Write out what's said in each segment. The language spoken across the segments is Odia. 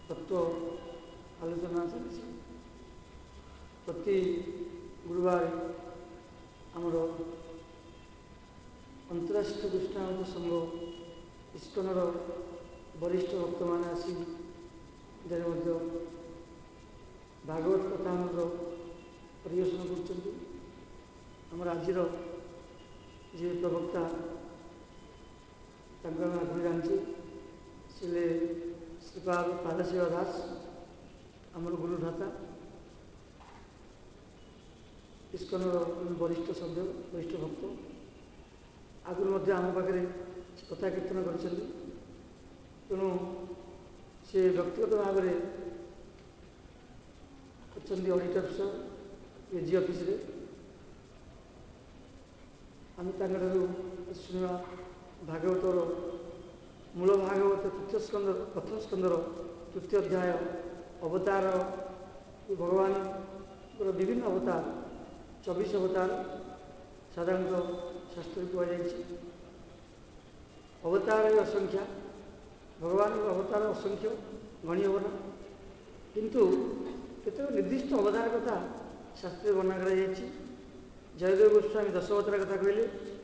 तत्व आलोचना चली प्रति गुरुवार आमर अंतरराष्ट्रीय कृष्णानंद संघ इस्कनर वरिष्ठ भक्त मैंने आसी भागवत कथा परिवेशन कर आज जी प्रवक्ता आगे जानते से श्रीपाद पारशिव दास आमर गुरुभ्राता इस्कनर वरिष्ठ सभ्य वरिष्ठ भक्त आगुरी आम पाखे कथा कीर्तन कर तेणु से व्यक्तिगत भाव में अच्छा ऑडिटर अफिसर एजी ऑफिस रे आम शुणा भागवतर मूल भागवत तृतीय स्कंद प्रथम स्कंदर तृतीय अध्याय अवतार भगवान विभिन्न अवतार 24 अवतार साधारणतः शास्त्र कहुई अवतार असंख्या भगवान अवतार असंख्य गणी हेना किंतु केत निर्दिष्ट अवतार कथा शास्त्र वर्णना कर जयदेव गोस्वामी 10 अवतार कथा कहले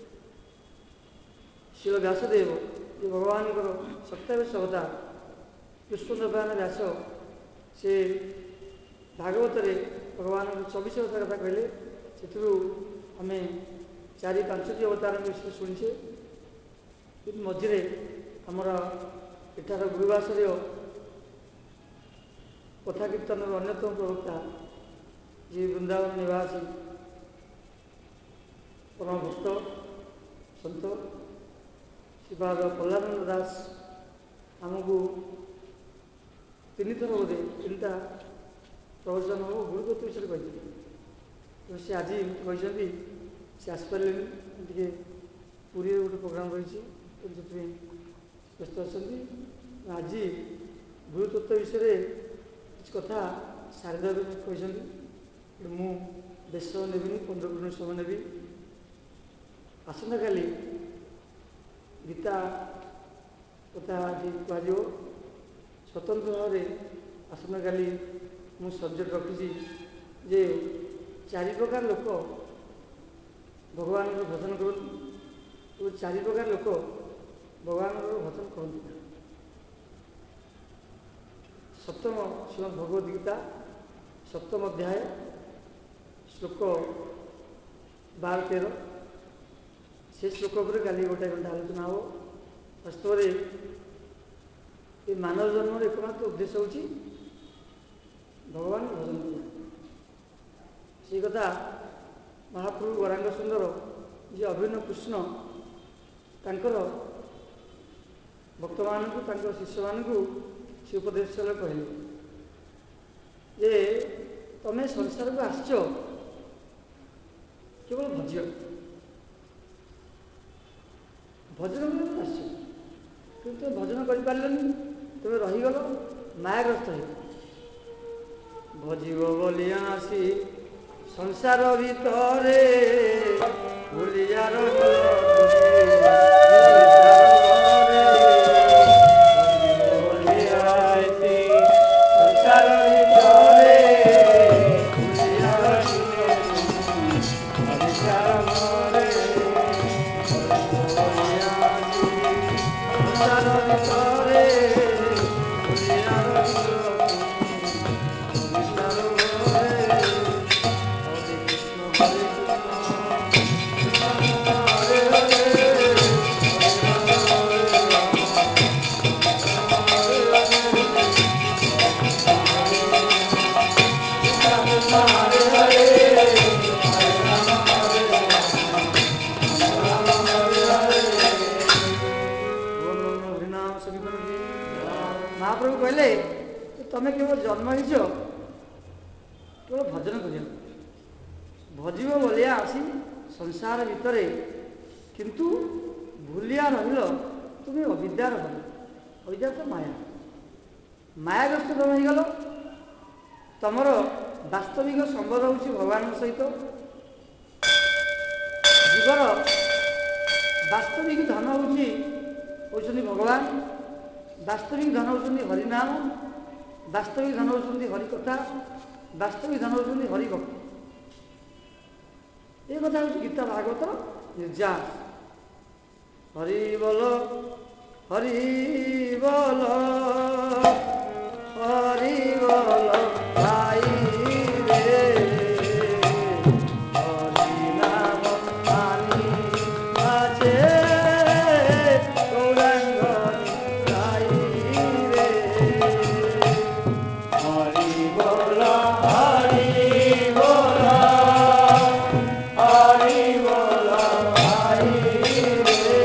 शिल व्यासदेव जो भगवान 27 अवतार पुष्पदेवान व्यास से भागवत भगवान 24 अवतार कथा कहले से आम 4-5 अवतार विषय शुणीचे कि मझे आमर एठार गुरुवासर कथा कीर्तन अन्यतम प्रवक्ता जी वृंदावन निवासी परम भक्त सत श्रीपाद प्रहलानंद दास आमको 3 थर बोधे 3टा प्रवचन हम गुरुतत्व विषय कहते तो सी आज कहते सी आसपारे टे पुरी गोटे प्रोग्राम रही व्यस्त अच्छा आज गुरुतत्व विषय किसी कथा सारिदा कहते मु बेस नेबी 15 मिनट समय नेबी आसंता काली गीता कथा कह स्वतंत्र भाव में आसंता काली मु सब्जेक्ट रखी जे 4 प्रकार लोक भगवान भजन करते 4 प्रकार लोक भगवान भजन करते सप्तम श्रीमद भगवद गीता सप्तम अध्याय श्लोक 12-13 से श्लोक पर काली गोटे घंटा आलोचना हो वास्तव में ये मानव जन्म एकमात्र उद्देश्य होची भगवान भजन करना से कथा महाप्रभु गौरांग सुंदर जे अभिन्न कृष्ण तांकर भक्त मानू शिष्य मानू से उपदेश कहले जे तमें संसार को आसच केवल भज्य भजन आस कि तुम भजन कर तुम्हें रहीगल मायाग्रस्त हो भजीव बोलिया आसी संसार भितरे भूलिया महाप्रभु कहले तमें केवल जन्म ही केवल भजन कर भजीव बोलिया आसी संसार भितर किंतु भूलिया रहिल तुम्हें अविद्या रह अविद्या तो माया मायाग्रस्त तुम हो तुमर वास्तविक संबंध हूँ भगवान सहित जीवर वास्तविक धन हूँ भगवान वास्तविक धन होती हरिनाम ବାସ୍ତବିକ ଧନ ହେଉଛନ୍ତି ହରି କଥା, ବାସ୍ତବିକ ଧନ ହେଉଛନ୍ତି ହରି ଭକ୍ତି। ଏ କଥା ହେଉଛି ଗୀତା ଭାଗବତ ନିର୍ଯାସ। ହରି ବୋଲ, ହରି ବୋଲ, ହରି ବୋଲ ଭାଇ ରେ, ହରି ନାମ ମାନି ବାଜେ ଗୌରାଙ୍ଗ ଗାଇ ରେ। ହରି ବୋଲ, ହରି ବୋଲ, ହରି ବୋଲ ଭାଇ ରେ,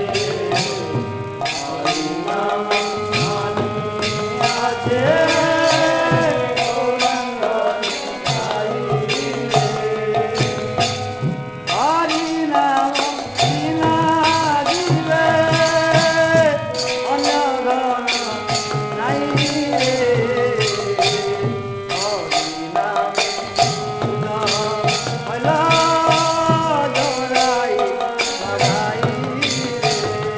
ହରି ନାମ ମାନି ବାଜେ ଗୌରାଙ୍ଗ ଗାଇ ରେ। ହରି ନାମ ବିନା ଯିବେ ଅନ୍ୟ ଧନ ନାଇଁ ରେ। ହରି ନାମ ବିନା ଭଲା ଜରାଇ ଭଗାଇ ରେ।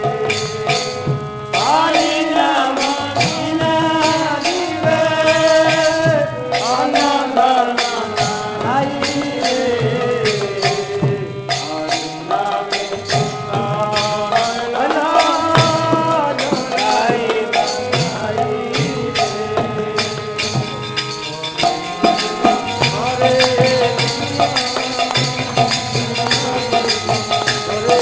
ହରି ନାମ ବିନା ଯିବେ ଅନ୍ୟ ଧନ ନାଇଁ ରେ। ହରି ନାମ ଭଲା ଜରାଇ ଭଗାଇ ରେ। ହରେ କୃଷ୍ଣ, ହରେ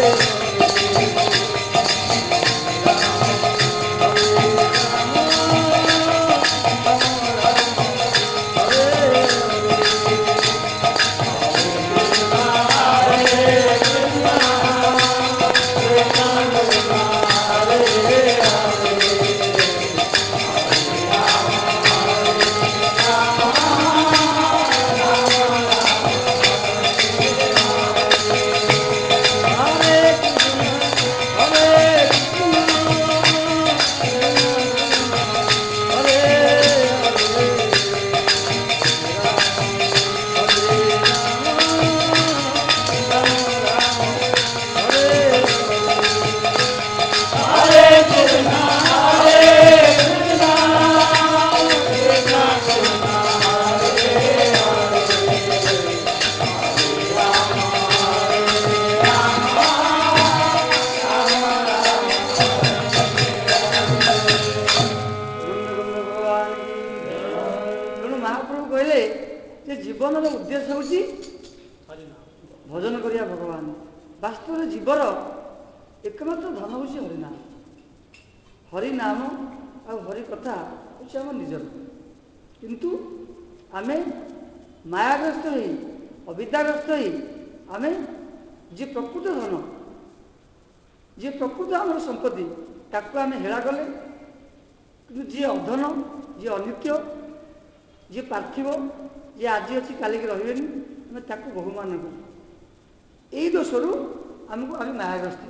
ତେଣୁ ମହାପ୍ରଭୁ କହିଲେ ଯେ ଜୀବନର ଉଦ୍ଦେଶ୍ୟ ହେଉଛି ଭଜନ କରିବା ଭଗବାନ। ବାସ୍ତବରେ ଜୀବର ଏକମାତ୍ର ଧନ ହେଉଛି ହରିନାମ। ହରିନାମ ଆଉ ହରି କଥା ହେଉଛି ଆମ ନିଜର। କିନ୍ତୁ ଆମେ ମାୟାଗ୍ରସ୍ତ ହୋଇ, ଅବିଦ୍ୟାଗ୍ରସ୍ତ ହୋଇ ଆମେ ଯିଏ ପ୍ରକୃତ ଧନ, ଯିଏ ପ୍ରକୃତ ଆମର ସମ୍ପତ୍ତି, ତାକୁ ଆମେ ହେଳା କଲେ। କିନ୍ତୁ ଯିଏ ଅଧନ, ଯିଏ ଅନିତ୍ୟ, ଯିଏ ପାର୍ଥିବ, ଯିଏ ଆଜି ଅଛି କାଲିକି ରହିବେନି, ଆମେ ତାକୁ ବହୁମାନ କରୁ। ଏଇ ଦୋଷରୁ ଆମେ ମାୟାଗ୍ରସ୍ତ।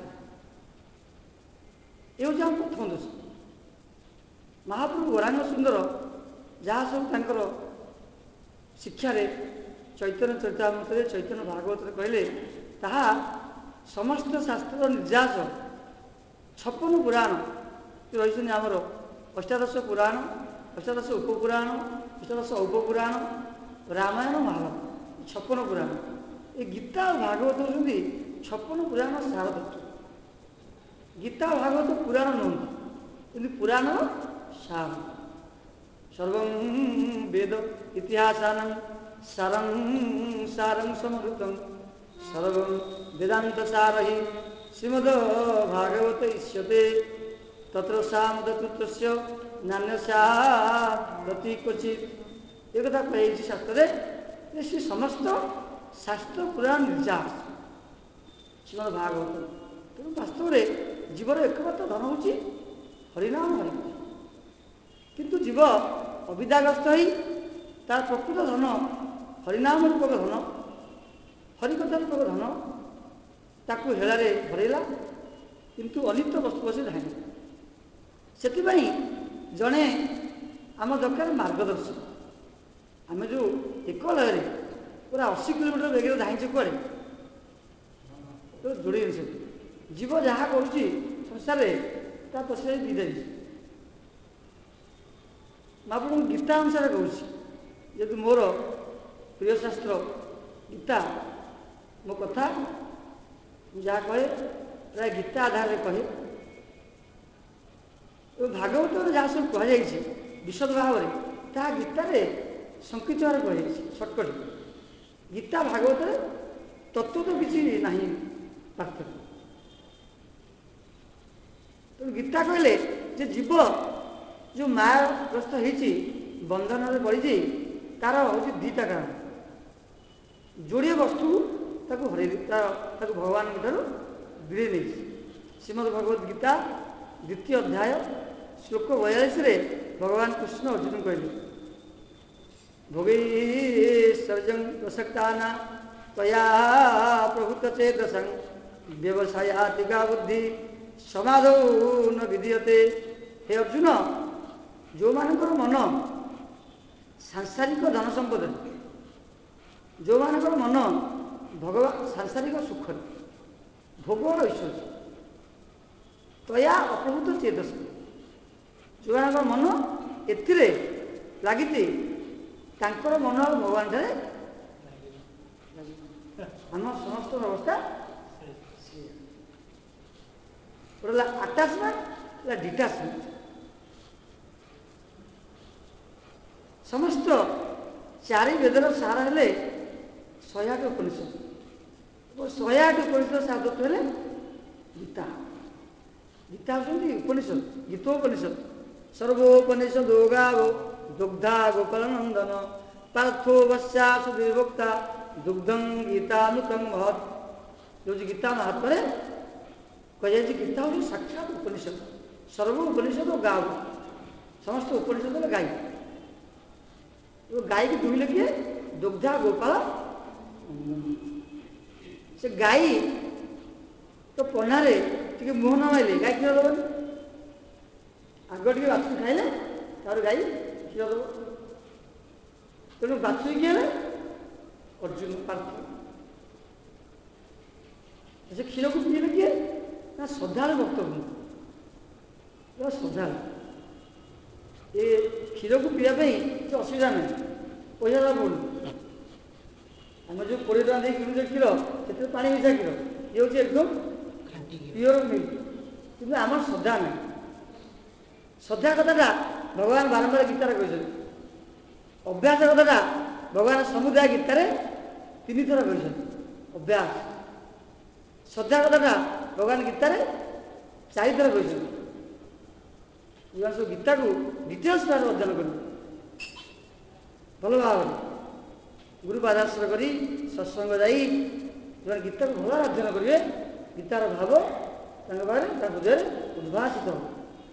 ଏ ହେଉଛି ଆମ ପ୍ରଥମ ଦୋଷ। ମହାପ୍ରଭୁ ଗୌରାଙ୍ଗ ସୁନ୍ଦର ଯାହା ସବୁ ତାଙ୍କର ଶିକ୍ଷାରେ ଚୈତନ୍ୟ ଚରିତାମୃତରେ, ଚୈତନ୍ୟ ଭାଗବତରେ କହିଲେ, ତାହା ସମସ୍ତ ଶାସ୍ତ୍ରର ନିର୍ଯାସ। 56 ପୁରାଣ ରହିଛନ୍ତି ଆମର, ଅଷ୍ଟାଦଶ ପୁରାଣ, ଅଷ୍ଟାଦଶ ଉପପୁରାଣ, ଅଷ୍ଟାଦଶ ଉପପୁରାଣ, ରାମାୟଣ, ମହାଭାରତ, 56 ପୁରାଣ। ଏ ଗୀତା ଆଉ ଭାଗବତ ହେଉଛନ୍ତି 56 ପୁରାଣ ସାରତତ୍ତ୍ୱ। ଗୀତା ଭାଗବତ ପୁରାଣ ନୁହନ୍ତି, କିନ୍ତୁ ପୁରାଣର ସାର। ସର୍ବଂ ବେଦ ଇତିହାସାନଂ ସାରଂ ସାରଂ ସମୃତଂ ସର୍ବଂ ବେଦାନ୍ତ ସାର ହି ଶ୍ରୀମଦ ଭାଗବତ ଇଷ୍ୟତେ ତତ୍ର ସାମଦତୃତ୍ୱସ୍ୟ ନାନ୍ୟସ୍ୟା ପ୍ରତି କ୍ୱଚିତ୍। ଏକଥା କୁହାଯାଇଛି ଶାସ୍ତ୍ରରେ ଯେ ସେ ସମସ୍ତ ଶାସ୍ତ୍ର ପୁରାଣ ନିର୍ଯାସ ଶ୍ରୀମଦ ଭାଗବତ। ତେଣୁ ବାସ୍ତବରେ ଜୀବର ଏକମାତ୍ର ଧନ ହେଉଛି ହରିନାମ, ହରିକଥା। କିନ୍ତୁ ଜୀବ ଅବିଦ୍ୟାଗ୍ରସ୍ତ ହୋଇ ତାର ପ୍ରକୃତ ଧନ ହରିନାମ ରୂପକ ଧନ, ହରିକଥା ରୂପକ ଧନ, ତାକୁ ହେଳାରେ ହରେଇଲା। କିନ୍ତୁ ଅନିତ୍ୟ ବସ୍ତୁ ବସି ଧାଇଁଲା। ସେଥିପାଇଁ ଜଣେ ଆମ ଦରକାର ମାର୍ଗଦର୍ଶକ। ଆମେ ଯେଉଁ ଏକ ଲୟରେ ପୁରା 80 କିଲୋମିଟର ବେଗରେ ଧାଇଁଛୁ କୁଆଡ଼େ ଯୋଡ଼େଇନି। ସେଠି ଜୀବ ଯାହା କରୁଛି ସଂସାରରେ ତା ପଛରେ ବିଦେଇ ମୁଁ ଆପଣଙ୍କୁ ଗୀତା ଅନୁସାରେ କହୁଛି, ଯେହେତୁ ମୋର ପ୍ରିୟ ଶାସ୍ତ୍ର ଗୀତା, ମୋ କଥା ମୁଁ ଯାହା କହେ ପ୍ରାୟ ଗୀତା ଆଧାରରେ କହେ। ଏବଂ ଭାଗବତରେ ଯାହା ସବୁ କୁହାଯାଇଛି ବିଶଦ ଭାବରେ, ତାହା ଗୀତାରେ ସଂକ୍ଷିପ୍ତ ଭାବରେ କୁହାଯାଇଛି ସର୍ଟକଟ୍। ଗୀତା ଭାଗବତରେ ତତ୍ତ୍ୱ ତ କିଛି ନାହିଁ ପାର୍ଥକ୍ୟ। ତେଣୁ ଗୀତା କହିଲେ ଯେ ଜୀବ ଯେଉଁ ମାୟାଗ୍ରସ୍ତ ହେଇଛି, ବନ୍ଧନରେ ପଡ଼ିଛି, ତାର ହେଉଛି ଦୁଇଟା କାରଣ। ଯୋଡ଼ିଏ ବସ୍ତୁକୁ ତାକୁ ହରେଇ ତାକୁ ଭଗବାନଙ୍କ ଠାରୁ ଦୂରେଇ ନେଇଛି। ଶ୍ରୀମଦ୍ ଭଗବତ ଗୀତା 2ୟ ଅଧ୍ୟାୟ ଶ୍ଲୋକ 42ରେ ଭଗବାନ କୃଷ୍ଣ ଅର୍ଜୁନଙ୍କୁ କହିଲେ, ଭୋଗୈଃ ପ୍ରସକ୍ତାନା ତ୍ୱୟା ପ୍ରଭୂତ ଚେତସଂ ବ୍ୟବସାୟାତିକା ବୁଦ୍ଧି ସମାଧୌ ନ ବିଧୀୟତେ। ହେ ଅର୍ଜୁନ, ଯେଉଁମାନଙ୍କର ମନ ସାଂସାରିକ ଧନ ସମ୍ପଦରେ, ଯେଉଁମାନଙ୍କର ମନ ଭଗବାନ ସାଂସାରିକ ସୁଖରେ, ଭୋଗ ଐଶ୍ୱର୍ଯ୍ୟ, ତ୍ୱୟା ଅପ୍ରଭୂତ ଚେତସ, ଯେଉଁମାନଙ୍କର ମନ ଏଥିରେ ଲାଗିଛି, ତାଙ୍କର ମନ ଆଉ ଭଗବାନ ଠାରେ ଆମ ସମସ୍ତଙ୍କ ଅବସ୍ଥା ଗୋଟେ ହେଲା ଆଟାଚମେଣ୍ଟ, ହେଲା ଡିଟାଚମେଣ୍ଟ। ସମସ୍ତ 4 ବେଦର ସାର ହେଲେ 108 ଉପନିଷଦ। 108 ଉପନିଷଦ ସାଧତ୍ଵ ହେଲେ ଗୀତା। ଗୀତା ହେଉଛନ୍ତି ଉପନିଷଦ, ଗୀତୋପନିଷଦ। ସର୍ବୋପନିଷଦୋ ଗାବୋ ଦୁଗ୍ଧା ଗୋପାଳନନ୍ଦନ ପାର୍ଥୋ ବଶ୍ୟା ସୁବିଭକ୍ତା ଦୁଗ୍ଧଂ ଗୀତାମୃତଂ ମହତ୍। ହେଉଛି ଗୀତା ମାହାତ୍ମ୍ୟରେ କୁହାଯାଇଛି ଗୀତା ହେଉଛି ସାକ୍ଷାତ ଉପନିଷଦ। ସର୍ବ ଉପନିଷଦ ଗାଓ, ସମସ୍ତ ଉପନିଷଦ ହେଲେ ଗାଈ। ଗାଈକି ଦୁହିଁଲେ କିଏ? ଦୁଗ୍ଧା ଗୋପାଳ। ସେ ଗାଈ ତ ପହ୍ନାରେ ଟିକେ ମୁହଁ ନ ମାଇଲେ ଗାଈ କ୍ଷୀର ଦେବନି। ଆଗ ଟିକେ ବାଛୁରୀ ଖାଇଲେ ତାପରେ ଗାଈ କ୍ଷୀର ଦେବ। ତେଣୁ ବାଛୁରୀ କିଏ ହେଲେ? ଅର୍ଜୁନ, ପାର୍ଥ। ସେ କ୍ଷୀରକୁ ପିଇଲେ କିଏ? ନା ଶ୍ରଦ୍ଧାଳୁ ଭକ୍ତବୃନ୍ଦ। ଶ୍ରଦ୍ଧାଳୁ ଏ କ୍ଷୀରକୁ ପିଇବା ପାଇଁ କିଛି ଅସୁବିଧା ନାହିଁ, ପଇସା ଦେବାକୁ ପଡ଼ୁନି। ଆମେ ଯେଉଁ 20 ଟଙ୍କା ଦେଇ କିଣୁଛେ କ୍ଷୀର, ସେଥିରେ ପାଣି ମିଶା କ୍ଷୀର, ଇଏ ହେଉଛି ଏକଦମ ପିଓର ମିଲ୍କ। କିନ୍ତୁ ଆମର ଶ୍ରଦ୍ଧା ନାହିଁ। ଶ୍ରଦ୍ଧା କଥାଟା ଭଗବାନ ବାରମ୍ବାର ଗୀତାରେ କହିଛନ୍ତି। ଅଭ୍ୟାସ କଥାଟା ଭଗବାନ ସମୁଦାୟ ଗୀତାରେ 3 ଥର କହିଛନ୍ତି। ଅଭ୍ୟାସ। ଶ୍ରଦ୍ଧା କଥାଟା ଭଗବାନ ଗୀତାରେ 4 ଥର କହିଛନ୍ତି। ଯେଉଁମାନେ ସବୁ ଗୀତାକୁ ଡିଟେଲ୍ସ ଭାବରେ ଅଧ୍ୟୟନ କରିବେ, ଭଲ ଭାବରେ ଗୁରୁପାଦ ଆଶ୍ରୟ କରି ସତ୍ସଙ୍ଗ ଯାଇ ଯେଉଁମାନେ ଗୀତାକୁ ଭଲ ଭାବରେ ଅଧ୍ୟୟନ କରିବେ, ଗୀତାର ଭାବ ତାଙ୍କ ପାଖରେ, ତାଙ୍କ ହୃଦୟରେ ଉଦ୍ଭାସିତ ହେବ।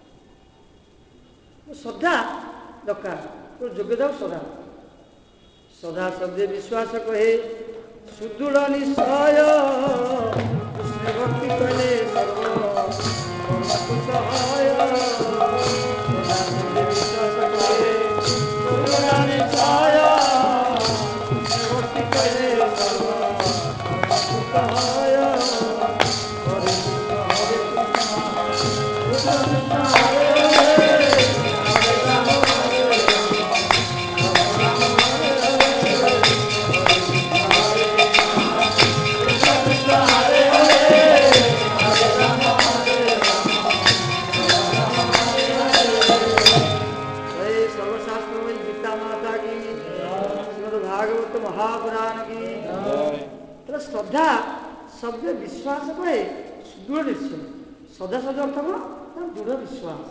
ଶ୍ରଦ୍ଧା ଦରକାର, ଯୋଗ୍ୟତା ଶ୍ରଦ୍ଧା। ଶ୍ରଦ୍ଧା ଶବ୍ଦେ ବିଶ୍ୱାସ କହେ ସୁଦୃଢ଼ ନିଶ୍ଚୟ, କୃଷ୍ଣ ଭକ୍ତି କହିଲେ ସର୍ବ କର୍ମକୁ ସହାୟ। ଶ୍ରଦ୍ଧା ଶବ୍ଦେ ବିଶ୍ୱାସ କହେ ସୁଦୃଢ଼ ନିଶ୍ଚୟ, କୃଷ୍ଣ ଭକ୍ତି କହିଲେ ସର୍ବ କର୍ମକୁ ସହାୟ। ହରେ କୃଷ୍ଣ ହରେ କୃଷ୍ଣ କୃଷ୍ଣ କୃଷ୍ଣ ହରେ ହରେ, ହରେ ରାମ ହରେ ରାମ ରାମ ରାମ ହରେ ହରେ, ହରେ କୃଷ୍ଣ ହରେ କୃଷ୍ଣ କୃଷ୍ଣ କୃଷ୍ଣ ହରେ ହରେ, ହରେ ରାମ ହରେ ରାମ ରାମ ରାମ ହରେ ହରେ। जय सर्वशास्त्र वही गीता माता की, श्रीमद् भागवत महापुराण की। तो श्रद्धा शब्द विश्वास कहे सुदृढ़ निश्चय। श्रद्धा शब्द अर्थ कौन? दृढ़ विश्वास।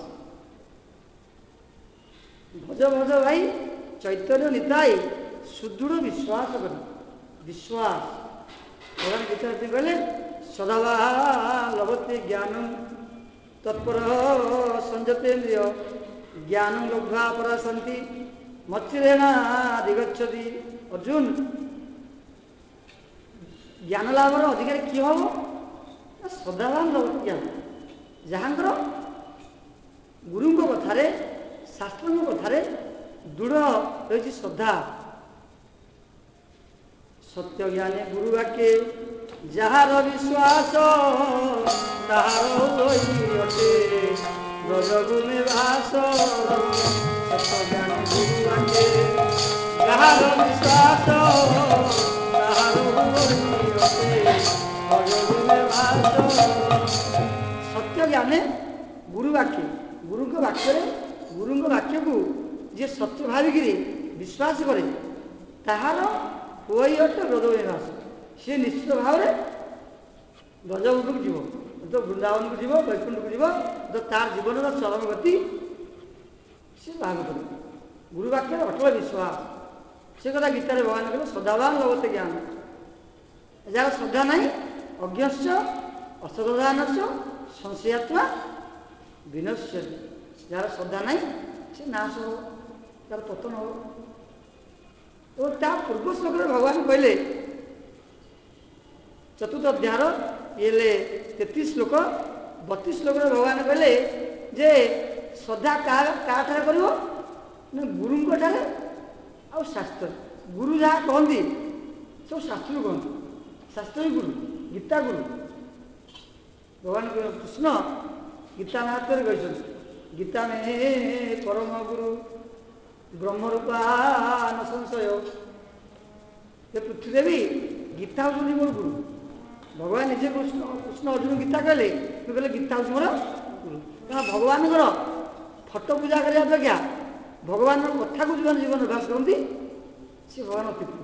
भज भज भाई चैतन्य निताई सुदृढ़ विश्वास कर। विश्वास भगवान गीता कहले सदावा लभते ज्ञान तत्पर संजतेन्द्रिय ज्ञान लब्ध्वा परासंति मच्चिरेणा दिगच्छति। अर्जुन, ज्ञान लाभर अधिकारी किए हम? सदावान लभते ज्ञान। जहाँकर गुरु कथार शास्त्र कथार दृढ़ रही श्रद्धा। सत्य ज्ञाने गुरु वाक्ये जार विश्वास ताहार अटे ब्रजभूमि भास। ସତ୍ୟ ଜ୍ଞାନ ଗୁରୁ ଆଗେ ଯାହାର ବିଶ୍ୱାସ ତାହାର ଅଟେ ଭଜଗୁରେ ଭାସ। ସତ୍ୟ ଜ୍ଞାନେ ଗୁରୁ ବାକ୍ୟ, ଗୁରୁଙ୍କ ବାକ୍ୟରେ, ଗୁରୁଙ୍କ ବାକ୍ୟକୁ ଯିଏ ସତ୍ୟ ଭାବିକିରି ବିଶ୍ୱାସ କରେ ତାହାର ହୁଏ ଅଟେ ବ୍ରଜବୈ ଭାସ। ସିଏ ନିଶ୍ଚିତ ଭାବରେ ବ୍ରଜବୈକୁଣ୍ଠକୁ ଯିବ, ତ ବୃନ୍ଦାବନକୁ ଯିବ, ବୈକୁଣ୍ଠକୁ ଯିବ, ତ ତାର ଜୀବନର ଚରମ ଗତି ସେ ଲାଭ କରିବ। ଗୁରୁ ବାକ୍ୟରେ ଅଟଳ ବିଶ୍ୱାସ। ସେ କଥା ଗୀତାରେ ଭଗବାନ କହିଲେ ସଦାବାନ ଲଭତେ ଜ୍ଞାନ। ଯାହାର ଶ୍ରଦ୍ଧା ନାହିଁ ଅଜ୍ଞଶ୍ଚ ଅଶ୍ରଦ୍ଧାନଶ୍ଚ ସଂଶୟାତ୍ମା ବିନଶ୍ୟତି। ଯାହାର ଶ୍ରଦ୍ଧା ନାହିଁ ସେ ନାଶ ହେବ, ତାର ପତନ ହେବ। ଏବଂ ତା ପୂର୍ବ ଶ୍ଲୋକରେ ଭଗବାନ କହିଲେ ଚତୁର୍ଥ ଅଧ୍ୟାୟର ଇଏ ହେଲେ 33 ଶ୍ଲୋକ, 32 ଶ୍ଲୋକରେ ଭଗବାନ କହିଲେ ଯେ ଶ୍ରଦ୍ଧା କାହାଠାରେ କରିବ ନା ଗୁରୁଙ୍କଠାରେ ଆଉ ଶାସ୍ତ୍ରରେ। ଗୁରୁ ଯାହା କହନ୍ତି ସବୁ ଶାସ୍ତ୍ରରୁ କହନ୍ତି, ଶାସ୍ତ୍ର ହିଁ ଗୁରୁ, ଗୀତା ଗୁରୁ। ଭଗବାନ କୃଷ୍ଣ ଗୀତା ମାହାତ୍ମ୍ୟରେ କହିଛନ୍ତି ଗୀତା ମେ ପରମ ଗୁରୁ ବ୍ରହ୍ମରୂପା ନ ସଂଶୟ। ଯେ ପୃଥ୍ୱୀଦେବୀ ଗୀତା ହେଉଛନ୍ତି ମୋର ଗୁରୁ। ଭଗବାନ ନିଜେ କୃଷ୍ଣ ଅର୍ଜୁନ ଗୀତା କହିଲେ, ତୁ କହିଲେ ଗୀତା ହେଉଛି ମୋର ଗୁରୁ। କାରଣ ଭଗବାନଙ୍କର ଫଟୋ ପୂଜା କରିବା ଅପେକ୍ଷା ଭଗବାନଙ୍କ କଥାକୁ ଯେଉଁମାନେ ଜୀବନ ଅଭ୍ୟାସ କରନ୍ତି ସେ ଭଗବାନ ଅତି ପ୍ରିୟ।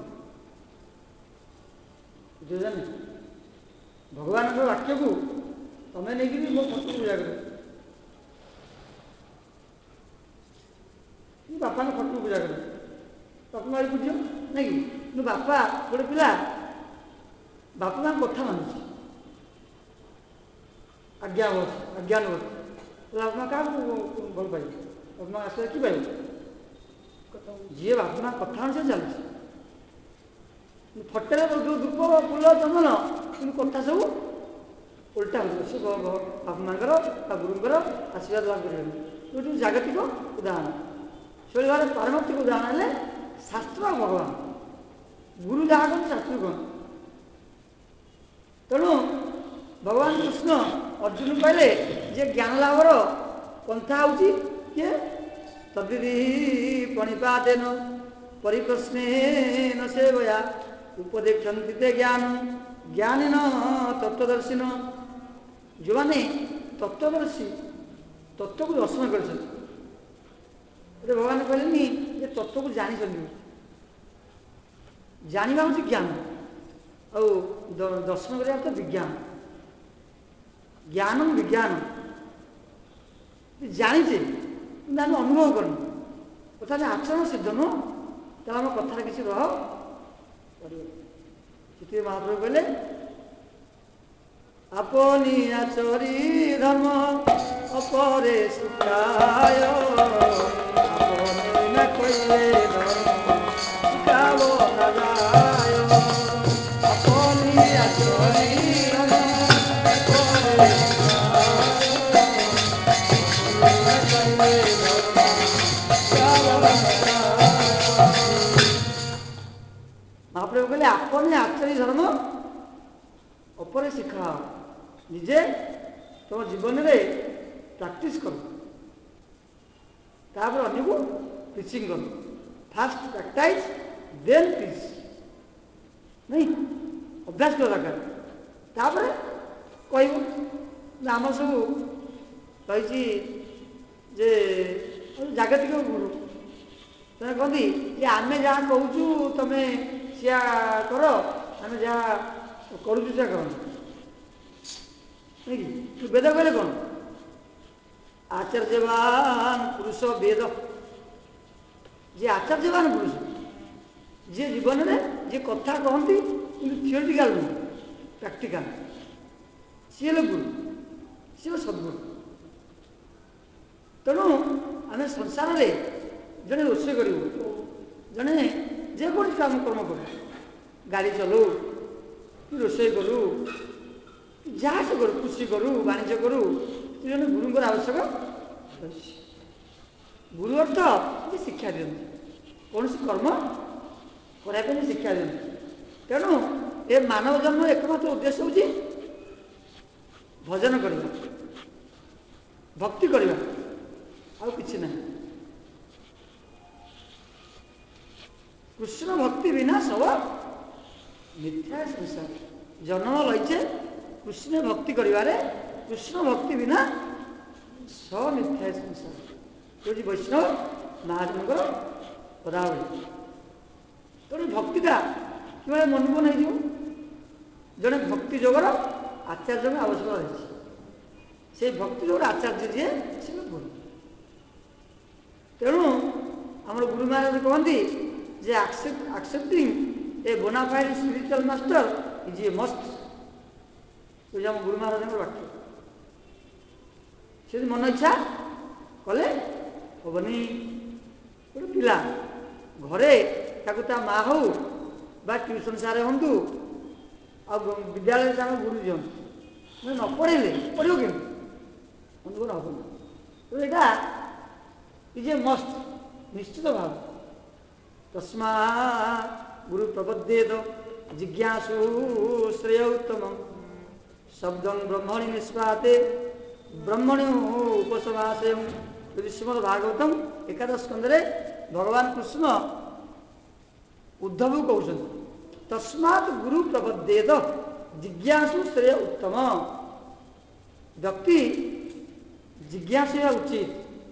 ବୁଝୁଛନ୍ତି? ଭଗବାନଙ୍କ ବାକ୍ୟକୁ ତମେ ନେଇକିରି ମୋ ଫଟୋ ପୂଜା କର, ବାପାଙ୍କ ଫଟୋ ପୂଜା କର, ବାପା ମାରି ପୂଜ୍ୟ ନାଇଁ କି? କିନ୍ତୁ ବାପା ଗୋଟେ ପିଲା ବାପା ମାଙ୍କ କଥା ମାନୁଛି, ଆଜ୍ଞାନବଶ ବାପା ମା କାହାକୁ ଭଲ ପାଇବ? ବାପା ମା ଆସିଲେ କି ପାଇବ? ଯିଏ ବାପା ମା କଥା ଅନୁସାରେ ଚାଲୁଛି। ଫଟୋରେ ଧୂପ ଫୁଲ ଚନ୍ଦନ, କିନ୍ତୁ କଥା ସବୁ ଓଲଟା ହେଉଛି। ସେ ବାପା ମାଙ୍କର ବା ଗୁରୁଙ୍କର ଆଶୀର୍ବାଦ ଲାଭ କରିବେନି। ଗୋଟେ ଜାଗତିକ ଉଦାହରଣ। ସେଭଳି ଭାବରେ ପାରମାର୍ଥିକ ଉଦାହରଣ ହେଲେ ଶାସ୍ତ୍ର ଆଉ ଭଗବାନ। ଗୁରୁ ଯାହା କହନ୍ତି ଶାସ୍ତ୍ରକୁ କହନ୍ତି। ତେଣୁ ଭଗବାନ କୃଷ୍ଣ ଅର୍ଜୁନ କହିଲେ ଯେ ଜ୍ଞାନ ଲାଭର ପନ୍ଥା ହେଉଛି କିଏ? ତଦ୍ବିଧି ପଣିପାତେନ ପରିପ୍ରଶ୍ନେନ ସେବୟା ଉପଦେକ୍ଷନ୍ତି ତେ ଜ୍ଞାନ ଜ୍ଞାନିନ ତତ୍ତ୍ୱଦର୍ଶିନ। ଯେଉଁମାନେ ତତ୍ତ୍ୱଦର୍ଶୀ, ତତ୍ତ୍ୱକୁ ଦର୍ଶନ କରିଛନ୍ତି। ଏବେ ଭଗବାନ କହିଲେନି ଯେ ତତ୍ତ୍ୱକୁ ଜାଣିଛନ୍ତି। ଜାଣିବା ହେଉଛି ଜ୍ଞାନ, ଆଉ ଦର୍ଶନ କରିବା ତ ବିଜ୍ଞାନ। ଜ୍ଞାନ ବିଜ୍ଞାନ ଜାଣିଛେ କିନ୍ତୁ ଆମେ ଅନୁଭବ କରୁନୁ, ତଥାପି ଆଚରଣ ସିଦ୍ଧ ନୁହଁ, ତାହେଲେ ଆମ କଥାରେ କିଛି ପ୍ରଭାବ ପଡ଼ିବ। ସେଥିପାଇଁ ମହାପ୍ରଭୁ କହିଲେ আপনি আচরি ধর্ম অপরে শিখায়, আপনি না কইলে ধর্ম শিখাব না যায়। আপনি আচরি ধর্ম অপরে শিখায়, আপনি না কইলে ধর্ম শিখাব না যায়। মহাপ্রভু কইলে আপনি আচরি ধর্ম অপরে শিখাও। ନିଜେ ତୁମ ଜୀବନରେ ପ୍ରାକ୍ଟିସ୍ କର, ତାପରେ ଅନ୍ୟକୁ ପ୍ରିଚିଂ କର। ଫାଷ୍ଟ ପ୍ରାକ୍ଟାଇଜ୍ ଦେନ୍ ପ୍ରିଚ୍, ନାଇଁ ଅଭ୍ୟାସ କରିବା ଦରକାର, ତାପରେ କହିବ। ଆମର ସବୁ ରହିଛି ଯେ ଜାଗତିକ ଗୁରୁ, ତମେ କହନ୍ତି ଯେ ଆମେ ଯାହା କହୁଛୁ ତମେ ସେଆ କର, ଆମେ ଯାହା କରୁଛୁ ସେଆ କରନ୍ତୁ, ନାଇଁ କି? ବେଦ କହିଲେ କ'ଣ? ଆଚାର୍ଯ୍ୟବାନ ପୁରୁଷ ବେଦ। ଯିଏ ଆଚାର୍ଯ୍ୟବାନ ପୁରୁଷ, ଯିଏ ଜୀବନରେ ଯିଏ କଥା କହନ୍ତି କିନ୍ତୁ ଥିଓରିଟିକାଲ ନୁହଁ, ପ୍ରାକ୍ଟିକାଲ, ସିଏ ହେଲେ ଗୁରୁ, ସିଏ ହେଲେ ସଦ୍ଗୁରୁ। ତେଣୁ ଆମେ ସଂସାରରେ ଜଣେ ରୋଷେଇ କରିବୁ, ଜଣେ ଯେକୌଣସି କାମ କର୍ମ କରୁ, ଗାଡ଼ି ଚଲାଉ କି ରୋଷେଇ କରୁ, ଯାହା ସେ କରୁ, କୃଷି କରୁ, ବାଣିଜ୍ୟ କରୁ, ଜଣେ ଗୁରୁଙ୍କର ଆବଶ୍ୟକ ଅଛି। ଗୁରୁ ଅର୍ଥ ଯେ ଶିକ୍ଷା ଦିଅନ୍ତି, କୌଣସି କର୍ମ କରିବା ପାଇଁ ଶିକ୍ଷା ଦିଅନ୍ତି। ତେଣୁ ଏ ମାନବ ଜନ୍ମର ଏକମାତ୍ର ଉଦ୍ଦେଶ୍ୟ ହେଉଛି ଭଜନ କରିବା, ଭକ୍ତି କରିବା, ଆଉ କିଛି ନାହିଁ। কৃষ্ণ ভক্তি বিনা সব মিথ্যা সংসার। জন্ম লইছে কৃষ্ণ ভক্তি করিবারে, কৃষ্ণ ভক্তি বিনা সব মিথ্যা সংସାর। কହୁଛି ବୈଷ୍ଣବ ମହାଜନଙ୍କର ପଦାବଳୀ। ତେଣୁ ଭକ୍ତିଟା କିଭଳି ମନକୁ ନେଇଯିବ? ଜଣେ ଭକ୍ତି ଯୋଗର ଆଚାର୍ଯ୍ୟଙ୍କ ଆବଶ୍ୟକ ରହିଛି। ସେଇ ଭକ୍ତି ଯୋଗର ଆଚାର୍ଯ୍ୟ ଯିଏ ସେ ଗୁରୁ। ତେଣୁ ଆମର ଗୁରୁ ମହାରାଜ କହନ୍ତି ଯେ accepting a bona fide spiritual master is a must. କହୁଛି ଆମ ଗୁରୁ ମହାରାଜଙ୍କର ବାକ୍ୟ। ସେ ଯଦି ମନ ଇଚ୍ଛା କଲେ ହବନି। ଗୋଟେ ପିଲା ଘରେ ତାକୁ ତା ମା ହଉ ବା ଟ୍ୟୁସନ୍ ସାର୍ ହୁଅନ୍ତୁ ଆଉ ବିଦ୍ୟାଳୟରେ ତାଙ୍କ ଗୁରୁ ଦିଅନ୍ତୁ, ନ ପଢ଼େଇଲେ ପଢ଼ିବ କେମିତି? ଅନୁଭବ ହବନି। ତେଣୁ ଏଇଟା ଇଜ୍ ଏ ମଷ୍ଟ, ନିଶ୍ଚିତ ଭାବ। ତସ୍ମା ଗୁରୁ ପ୍ରବଦ୍ଧେତ ଜିଜ୍ଞାସୁ ଶ୍ରେୟ ଉତ୍ତମ ଶବ୍ଦଂ ବ୍ରହ୍ମଣି ନିଷ୍ପାତେ ବ୍ରହ୍ମଣି ଉପସମାସେୟ। ଯଦି ଶ୍ରୀମଦ୍ ଭାଗବତମ୍ ଏକାଦଶ ସ୍କନ୍ଧରେ ଭଗବାନ କୃଷ୍ଣ ଉଦ୍ଧବକୁ କହୁଛନ୍ତି ତସ୍ମାତ୍ ଗୁରୁ ପ୍ରବଦ୍ଧେତ ଜିଜ୍ଞାସୁ ଶ୍ରେୟ ଉତ୍ତମ। ବ୍ୟକ୍ତି ଜିଜ୍ଞାସୁ ହେବା ଉଚିତ।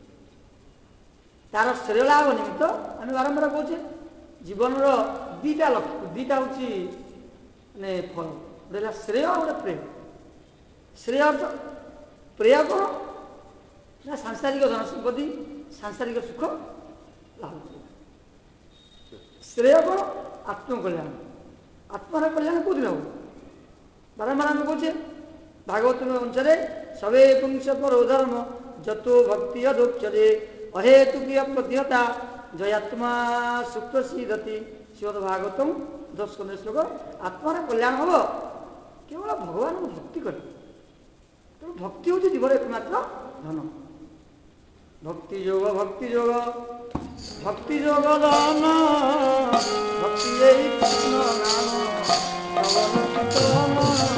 ତାର ଶ୍ରେୟ ଲାଭ ନିମିତ୍ତ ଆମେ ବାରମ୍ବାର କହୁଛେ ଜୀବନର ଦୁଇଟା ଲକ୍ଷ୍ୟ, ଦୁଇଟା ହେଉଛି ମାନେ ଫଳ। ଗୋଟେ ହେଲା ଶ୍ରେୟ ଆଉ ଗୋଟେ ପ୍ରେୟ। ଶ୍ରେୟ ଅର୍ଥ ପ୍ରେୟ କ'ଣ ନା ସାଂସାରିକ ଧନ ସମ୍ପତ୍ତି, ସାଂସାରିକ ସୁଖ ଲାଭ କରିବା। ଶ୍ରେୟ କ'ଣ? ଆତ୍ମକଲ୍ୟାଣ। ଆତ୍ମାର କଲ୍ୟାଣ କେଉଁଦିନ ହେବ? ବାରମ୍ବାର ଆମେ କହୁଛେ ଭାଗବତ ଅନୁସାରେ ସବେ ପୁଂସ ପରୋ ଧର୍ମ ଯତୋ ଭକ୍ତି ଅଦୋକ୍ଷରେ ଅହେତୁକୀୟ ପ୍ରତିହତା ଜୟାତ୍ମା ସୁପ୍ତ ସିଦ୍ଧତି। ଶ୍ରୀମଦ୍ ଭାଗବତମ୍ ଦଶମ ଶ୍ଲୋକ। ଆତ୍ମାର କଲ୍ୟାଣ ହେବ କେବଳ ଭଗବାନଙ୍କୁ ଭକ୍ତି କଲେ। ତେଣୁ ଭକ୍ତି ହେଉଛି ଜୀବନ ଏକମାତ୍ର ଧନ। ଭକ୍ତି ଯୋଗ ଭକ୍ତି ଯୋଗ ଭକ୍ତି ଯୋଗ ଧନ ଭକ୍ତି ଏଇ କୃଷ୍ଣ ନାମ ପବନ କୀର୍ତ୍ତନ।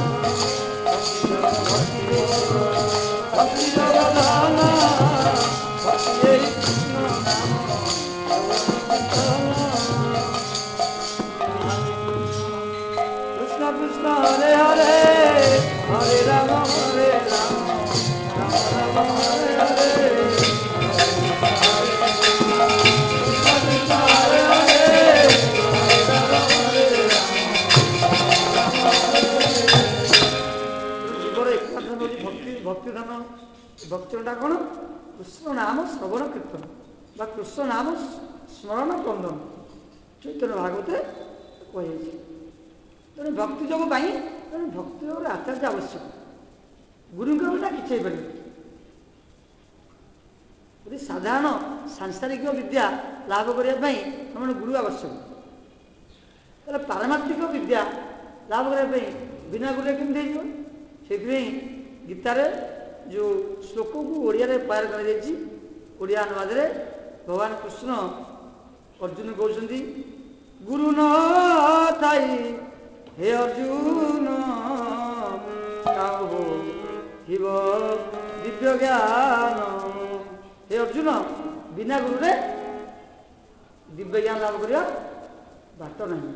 ଭକ୍ତି ଯୋଗ ଭକ୍ତି ଯୋଗ ଧନ ଭକ୍ତି ଏଇ କୃଷ୍ଣ ନାମ ପବନ କୀର୍ତ୍ତନ। কৃষ্ণ কৃষ্ণ হরে হরে হরে রাম রাম রাম হরে হরে। ଜୀବର ଏକମାତ୍ର ହେଉଛି ଭକ୍ତି ଧନ। ଭକ୍ତିଟା କ'ଣ? କୃଷ୍ଣ ନାମ ଶ୍ରବଣ କୀର୍ତ୍ତନ ବା କୃଷ୍ଣ ନାମ ସ୍ମରଣ କନ୍ଦନ ଚୈତନ୍ୟ ଭାଗବତରେ କୁହାଯାଇଛି। ତେଣୁ ଭକ୍ତି ଯୋଗ ପାଇଁ ତେଣୁ ଭକ୍ତି ଯୋଗର ଆଚାର୍ଯ୍ୟ ଆବଶ୍ୟକ। ଗୁରୁଙ୍କ ବିନା କିଛି ହେଇପାରିବ। ଯଦି ସାଧାରଣ ସାଂସାରିକ ବିଦ୍ୟା ଲାଭ କରିବା ପାଇଁ ଆମର ଗୁରୁ ଆବଶ୍ୟକ, ତାହେଲେ ପାରମାର୍ଥିକ ବିଦ୍ୟା ଲାଭ କରିବା ପାଇଁ ବିନା ଗୁରୁରେ କେମିତି ହେଇଯିବ? ସେଥିପାଇଁ ଗୀତାରେ ଯେଉଁ ଶ୍ଲୋକକୁ ଓଡ଼ିଆରେ ପାର କରାଯାଇଛି, ଓଡ଼ିଆ ଅନୁବାଦରେ ଭଗବାନ କୃଷ୍ଣ ଅର୍ଜୁନ କହୁଛନ୍ତି ଗୁରୁ ନ ଥାଇ ହେ ଅର୍ଜୁନ କାହୁ ହିବ ଦିବ୍ୟ ଜ୍ଞାନ। ହେ ଅର୍ଜୁନ, ବିନା ଗୁରୁରେ ଦିବ୍ୟ ଜ୍ଞାନ ଲାଭ କରିବା ବାଟ ନାହିଁ।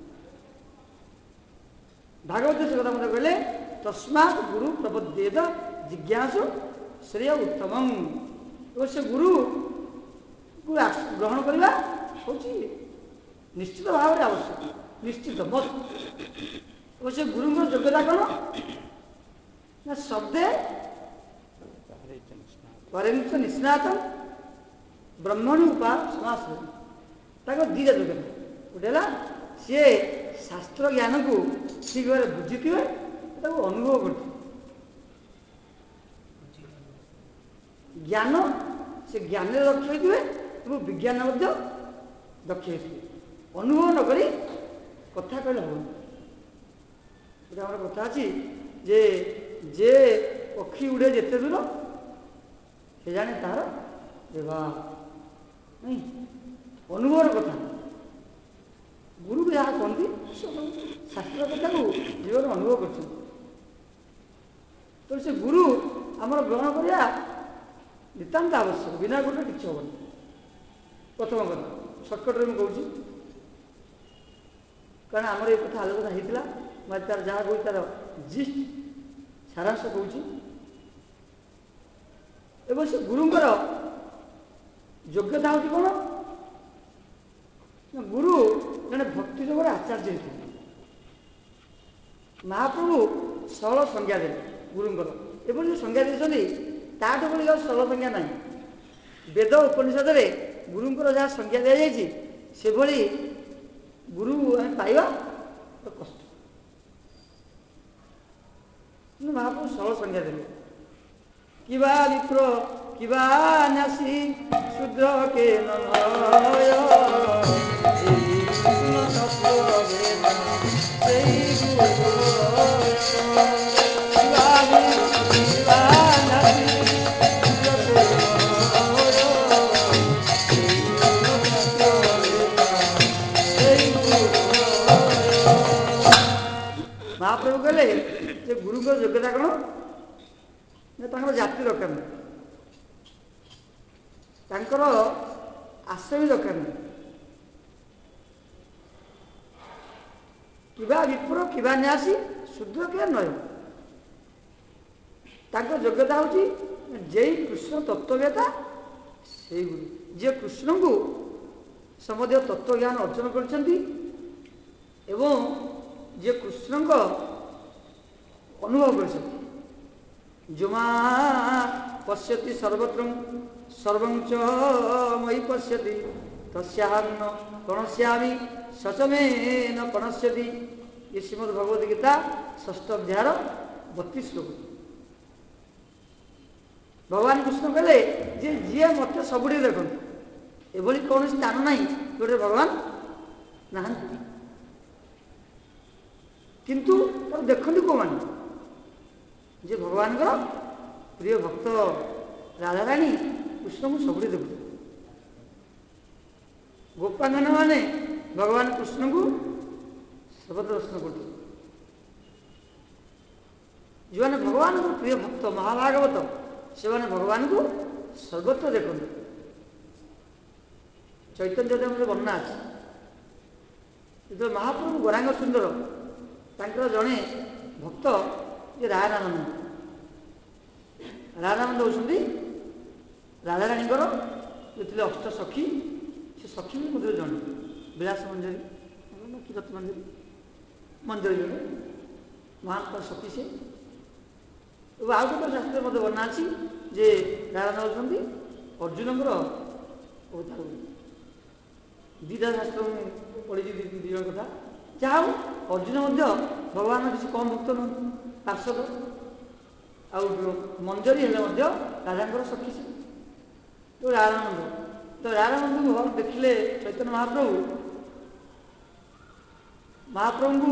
ଭାଗବତ ସେ କଥା ମୋତେ କହିଲେ ତସ୍ମାତ୍ ଗୁରୁ ପ୍ରବଦ୍ଧେତ ଜିଜ୍ଞାସୁ ଶ୍ରେୟ ଉତ୍ତମଂ। ଏବଂ ସେ ଗୁରୁକୁ ଗ୍ରହଣ କରିବା ହେଉଛି ନିଶ୍ଚିତ ଭାବରେ ଆବଶ୍ୟକ, ନିଶ୍ଚିତ ମସ୍ତ। ଏବଂ ସେ ଗୁରୁଙ୍କର ଯୋଗ୍ୟତା କ'ଣ ନା ଶବ୍ଦେ ପରେଞ୍ଚ ନିଷ୍ଣାତ ବ୍ରହ୍ମଣୀ ଉପାସମାସ। ତାଙ୍କ ଦୁଇଟା ଯୋଗ୍ୟତା। ଗୋଟେ ହେଲା ସିଏ ଶାସ୍ତ୍ର ଜ୍ଞାନକୁ ଠିକ୍ ଭାବରେ ବୁଝିଥିବେ, ତାକୁ ଅନୁଭବ କରିଥିବେ। ଜ୍ଞାନ ସେ ଜ୍ଞାନରେ ଦକ୍ଷ ହୋଇଥିବେ ଏବଂ ବିଜ୍ଞାନ ମଧ୍ୟ ଦକ୍ଷ ହୋଇଥିବେ। ଅନୁଭବ ନ କରି କଥା କହିଲେ ହେବନି। ଗୋଟେ ଆମର କଥା ଅଛି ଯେ ପକ୍ଷୀ ଉଡ଼େ ଯେତେ ଦୂର ସେ ଜାଣେ ତାହାର ବ୍ୟବହାର ନାଇଁ। ଅନୁଭବର କଥା ଗୁରୁକୁ ଯାହା କହନ୍ତି ଶାସ୍ତ୍ର କଥାକୁ ଜୀବନ ଅନୁଭବ କରୁଛନ୍ତି। ତେଣୁ ସେ ଗୁରୁ ଆମର ଗ୍ରହଣ କରିବା ନିତାନ୍ତ ଆବଶ୍ୟକ। ବିନା ଗୁରୁରେ କିଛି ହେବନି। ପ୍ରଥମ କଥା ସର୍ଟକଟରେ ମୁଁ କହୁଛି, कारण आमर ये कथा आलोचना होता मैं तार जहाँ कह तार जिस्ट सारांश कौन एवं से गुरुंर योग्यता हूँ कौन गुरु जड़े भक्ति जगह आचार्य होते महाप्रभु सरल संज्ञा दे गुरुंर एवं जो संज्ञा देते ताठू बोली सरल संज्ञा ना वेद उपनिषद में गुरुंर जहाँ संज्ञा दि जाए से भली गुरु पाइबा तो कष्ट महाप्रभु सरल संज्ञा देले किबा विप्र किबा न्यासी शूद्र के नय महाप्रभु कहले जे गुरु को योग्यता कौन ना जाति दरकार नहीं आश्रम दरकार नहीं किबा विप्र किबा न्यासी शूद्र के नय योग्यता हूँ जे कृष्ण तत्ववेता से गुरु जे कृष्ण को समझ तत्व ज्ञान अर्जन करछंती एवं जे कृष्ण को अनुभव कर जुमा पश्यति सर्वत्र सर्वंच मयि पश्यति तस्याहन्न प्रणश्यामि सचमे न प्रणश्यति ये श्रीमद् भगवद गीता 6th अध्याय 32 श्लोक भगवान कृष्ण कहले जे जी मत सब देख एभली कौन स्थान ना जो भगवान नहांती किंतु देखते कौ मान जे भगवान प्रिय भक्त राधाराणी कृष्ण को सब देख गोपांगन माने भगवान कृष्ण को सर्वत्र दर्शन कर जो मैंने भगवान को प्रिय भक्त महाभागवत से मैंने भगवान को सर्वत्र देखते चैतन्य में वर्णना अच्छे जो महाप्रभु गौरांग सुंदर तांकर जड़े भक्त जे राधानंद होती राधाराणी जो थे अष्ट सखी से सखी मध्य जड़े विलास मंजरी किरत मंजरी मंजरी जड़े महान सखी से आउ गोटे शास्त्र मत वर्णना अच्छी जे राधानंद होती अर्जुन अवतार दीटा शास्त्र पढ़ी दी जन कथा जहाँ अर्जुन भगवान किसी कम भक्त नुह पार्षद मंजरी हेले राधा सखी से तो राधानंद को देखिले चैतन्य महाप्रभु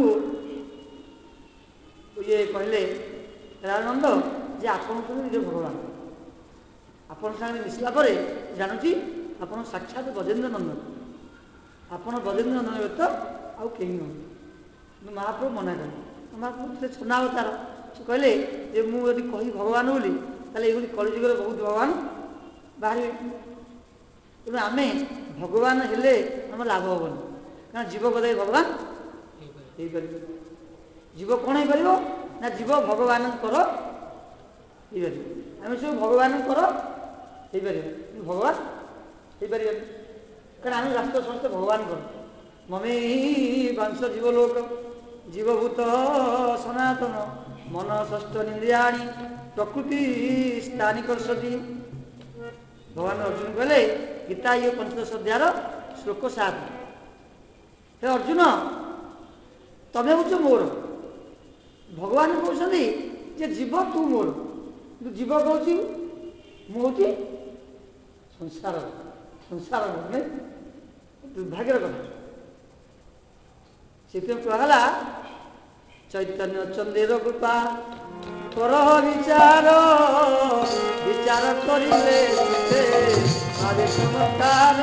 ये कहले राधानंद जे आपण निज भगवान आपण सागे मिसला जानूची आपण साक्षात ब्रजेन्द्र नंदन आपण ब्रजेन्द्र नंदन व्यक्त आउ कहीं नुह महाप्रभु मना कले महाप्रभु थे छन्नावतार से कहले जे मुझे कही भगवान बोली ताले ये कलिजुगर बहुत भगवान बाहर तेणु आम भगवान हेले आम लाभ हेन क्या जीव कदापि भगवान हो पार जीव कौन हो पार ना जीव भगवान आम सब भगवान हो पार भगवान हो पार कारण आम राष्ट्र समस्त भगवान कर ममे वंश जीवलोक जीवभूत सनातन मन षष्ठ निंद्रियाणी प्रकृति स्थानी करसती भगवान अर्जुन कहले गीता ये 15 अध्याय श्लोक 7 हे अर्जुन तमें हूँ मोर भगवान कहते जे जीव तू मोर जीव कौच मुझे संसार संसार नहीं दुर्भाग्यर कथा से कहला चैतन्य चंदेर कृपा कर विचार विचार करिले आदि चमत्कार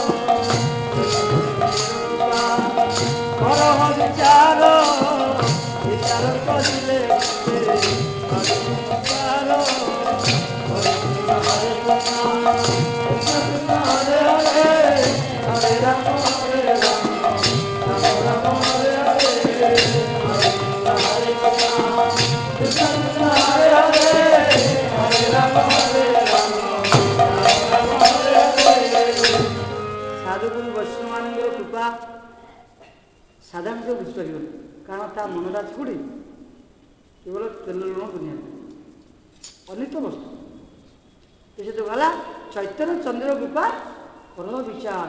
कर विचार विचार करिले आदि चमत्कार हरे हरे हरे राम हरे राम राम राम हरे हरे ସାଧୁଗୁରୁ ବୈଷ୍ଣବମାନଙ୍କର କୃପା ସାଧାରଣ କେବେ ବୁଝିପାରିବନି, କାରଣ ତା ମନଟା ଅଛି କୋଉଠି? କେବଳ ତେଲ ଲୁଣ ଦୁନିଆ ଅନିତ ବସ୍ତୁ। ସେ ତ ଗଲା ଚୈତନ୍ୟ ଚନ୍ଦ୍ର କୃପା ପରମ ବିଚାର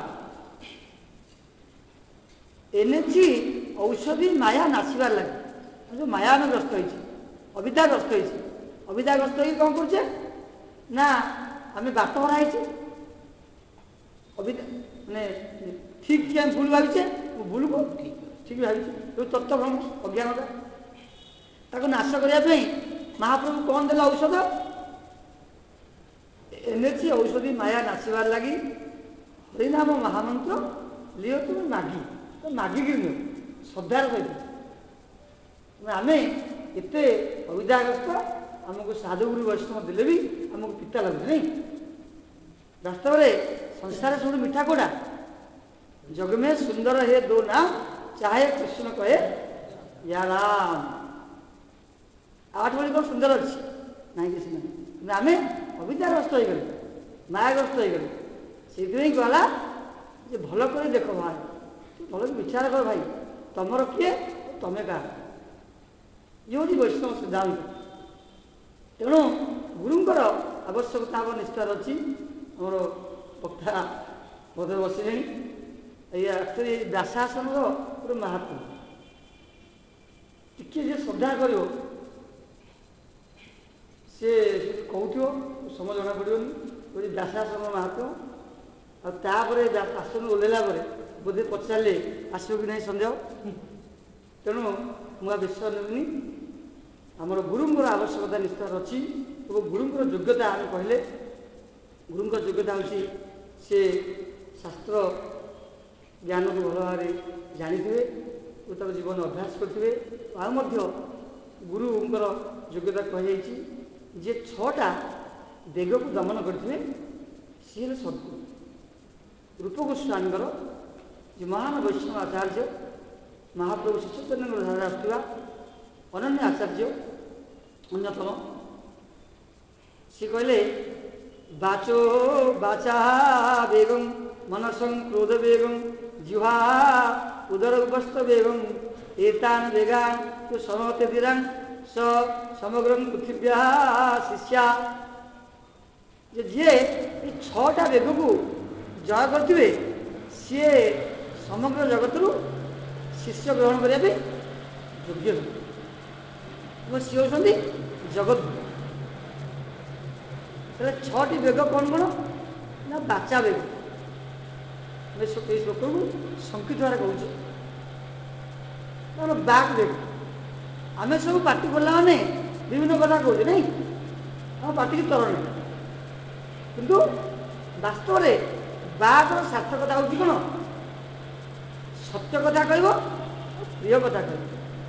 ଏନେଛି ଔଷଧି ମାୟା ନାଚିବାର ଲାଗେ। ଯେଉଁ ମାୟା ଆମେ ଗ୍ରସ୍ତ ହେଇଛି, ଅବିଦ୍ୟା ଗ୍ରସ୍ତ ହେଇଛି, ଅବିଦ୍ୟା ଗ୍ରସ୍ତ ହେଇକି କ'ଣ କରୁଛେ ନା ଆମେ ବାଟ ହରା ହେଇଛେ। ଅବିଦ୍ୟା ମାନେ ଠିକ୍ କି ଆମେ ଭୁଲ ଭାବିଛେ, ଭୁଲକୁ ଠିକ୍ ଭାବିଛେ। ଯେଉଁ ତତ୍ତ୍ୱଭ୍ରମ ଅଜ୍ଞାନତା, ତାକୁ ନାଶ କରିବା ପାଇଁ ମହାପ୍ରଭୁ କ'ଣ ଦେଲେ ଔଷଧ? ଏନେଛି ଔଷଧି ମାୟା ନାଚିବାର ଲାଗି ହରିନାମ ମହାମନ୍ତ୍ର ଲିଅ ତୁମେ ମାଗି, ମାଗିକି ନିଅ ଶ୍ରଦ୍ଧାର ସହିତ। ଆମେ ଏତେ ଅବିଦ୍ୟାଗ୍ରସ୍ତ, ଆମକୁ ସାଧୁଗୁରୁ ବୈଷ୍ଣବ ଦେଲେ ବି ଆମକୁ ପିତା ଲାଗୁଛି ନାଇଁ। ବାସ୍ତବରେ ସଂସାରରେ ସବୁଠୁ ମିଠା କୋଉଟା? ଜଗମେ ସୁନ୍ଦର ହେ ଦୋ ନା ଚାହେ କୃଷ୍ଣ କହେ ୟା ରାମ। ଆଠ ଭଳି କ'ଣ ସୁନ୍ଦର ଅଛି? ନାହିଁ କିଛି ନାହିଁ। କିନ୍ତୁ ଆମେ ଅବିଦ୍ୟାଗ୍ରସ୍ତ ହେଇଗଲେ, ମାୟାଗ୍ରସ୍ତ ହେଇଗଲେ। ସେଇଥିପାଇଁ ଗଲା ଯେ ଭଲ କରି ଦେଖ ଭାଇ, ଭଲ ବିଚାର କର ଭାଇ, ତମର କିଏ ତମେ କାହାର? ଇଏ ହେଉଛି ବୈଷ୍ଣବ ସିଦ୍ଧାନ୍ତ। ତେଣୁ ଗୁରୁଙ୍କର ଆବଶ୍ୟକତା ଆମ ନିଷ୍ଠାର ଅଛି। ଆମର ବକ୍ତା ବୋଧେ ବସିଲେଣି। ଏଇ ଆକ୍ଚୁଆଲି ବ୍ୟାସାସନର ଗୋଟେ ମାହାତ୍ମ୍ୟ ଟିକେ ଯିଏ ଶ୍ରଦ୍ଧା କରିବ ସେ କହୁଥିବ, ସମୟ ଜଣାପଡ଼ିବନି। ଗୋଟେ ବ୍ୟାସାସନ ମାହାତ୍ମ୍ୟ। ଆଉ ତାପରେ ଆସନ ଓହ୍ଲେଇଲା ପରେ ବୋଧେ ପଚାରିଲେ ଆସିବ କି ନାହିଁ ସନ୍ଦେହ। ତେଣୁ ମୁଁ ଆଉ ବିଶ୍ୱାସ ନେବିନି। ଆମର ଗୁରୁଙ୍କର ଆବଶ୍ୟକତା ନିଷ୍ଠାର ଅଛି ଏବଂ ଗୁରୁଙ୍କର ଯୋଗ୍ୟତା ଆମେ କହିଲେ, ଗୁରୁଙ୍କର ଯୋଗ୍ୟତା ହେଉଛି ସେ ଶାସ୍ତ୍ର ଜ୍ଞାନକୁ ଭଲ ଭାବରେ ଜାଣିଥିବେ ଓ ତାକୁ ଜୀବନ ଅଭ୍ୟାସ କରିଥିବେ। ଆଉ ମଧ୍ୟ ଗୁରୁଙ୍କର ଯୋଗ୍ୟତା କୁହାଯାଇଛି ଯେ 6ଟା ବେଗକୁ ଦମନ କରିଥିବେ, ସିଏ ହେଲେ ସଦ୍ଗୁରୁ। ରୂପଗୋସ୍ୱାମୀଙ୍କର ଯେ ମହାନ ବୈଷ୍ଣବ ଆଚାର୍ଯ୍ୟ, ମହାପ୍ରଭୁ ଶ୍ରୀଚୈତନ୍ୟଙ୍କର ଧାରାରେ ଆସୁଥିବା ଅନନ୍ୟ ଆଚାର୍ଯ୍ୟ ଅନ୍ୟତମ, ସିଏ କହିଲେ ବାଚୋ ବାଚା ବେଗಂ ମନସଂ କ୍ରୋଧ ବେଗಂ ଜିହ୍ୱା ଉଦର ଉପସ୍ଥ ବେଗಂ ଏତାନ୍ ବେଗାନ୍ ତୁ ସମତେ ଧୀରାନ୍ ସ ସମଗ୍ରଂ ପୃଥିବ୍ୟା ଶିଷ୍ୟା। ଯେ ଯିଏ ଏଇ 6ଟା ବେଗକୁ ଜୟ କରିଥିବେ ସିଏ ସମଗ୍ର ଜଗତରୁ ଶିଷ୍ୟ ଗ୍ରହଣ କରିବା ପାଇଁ ଯୋଗ୍ୟ ହେବେ ଏବଂ ସିଏ ହେଉଛନ୍ତି ଜଗତଗୁରୁ। ତାହେଲେ 6ଟି ବେଗ କ'ଣ କ'ଣ ନା? ବାଚା ବେଗ। ଏଇ ଶ୍ଲୋକକୁ ସଂକ୍ଷିପ୍ତ ଭାବରେ କହୁଛି। ବାକ୍ ବେଗ। ଆମେ ସବୁ ପାଟି କଲା ମାନେ ବିଭିନ୍ନ କଥା କହୁଛେ ନାଇଁ, ଆମ ପାଟିକି ତର ନାହିଁ। କିନ୍ତୁ ବାସ୍ତବରେ ବାକ୍ର ସାର୍ଥକତା ହେଉଛି କ'ଣ? ସତ୍ୟ କଥା କହିବ, ପ୍ରିୟ କଥା କହିବ।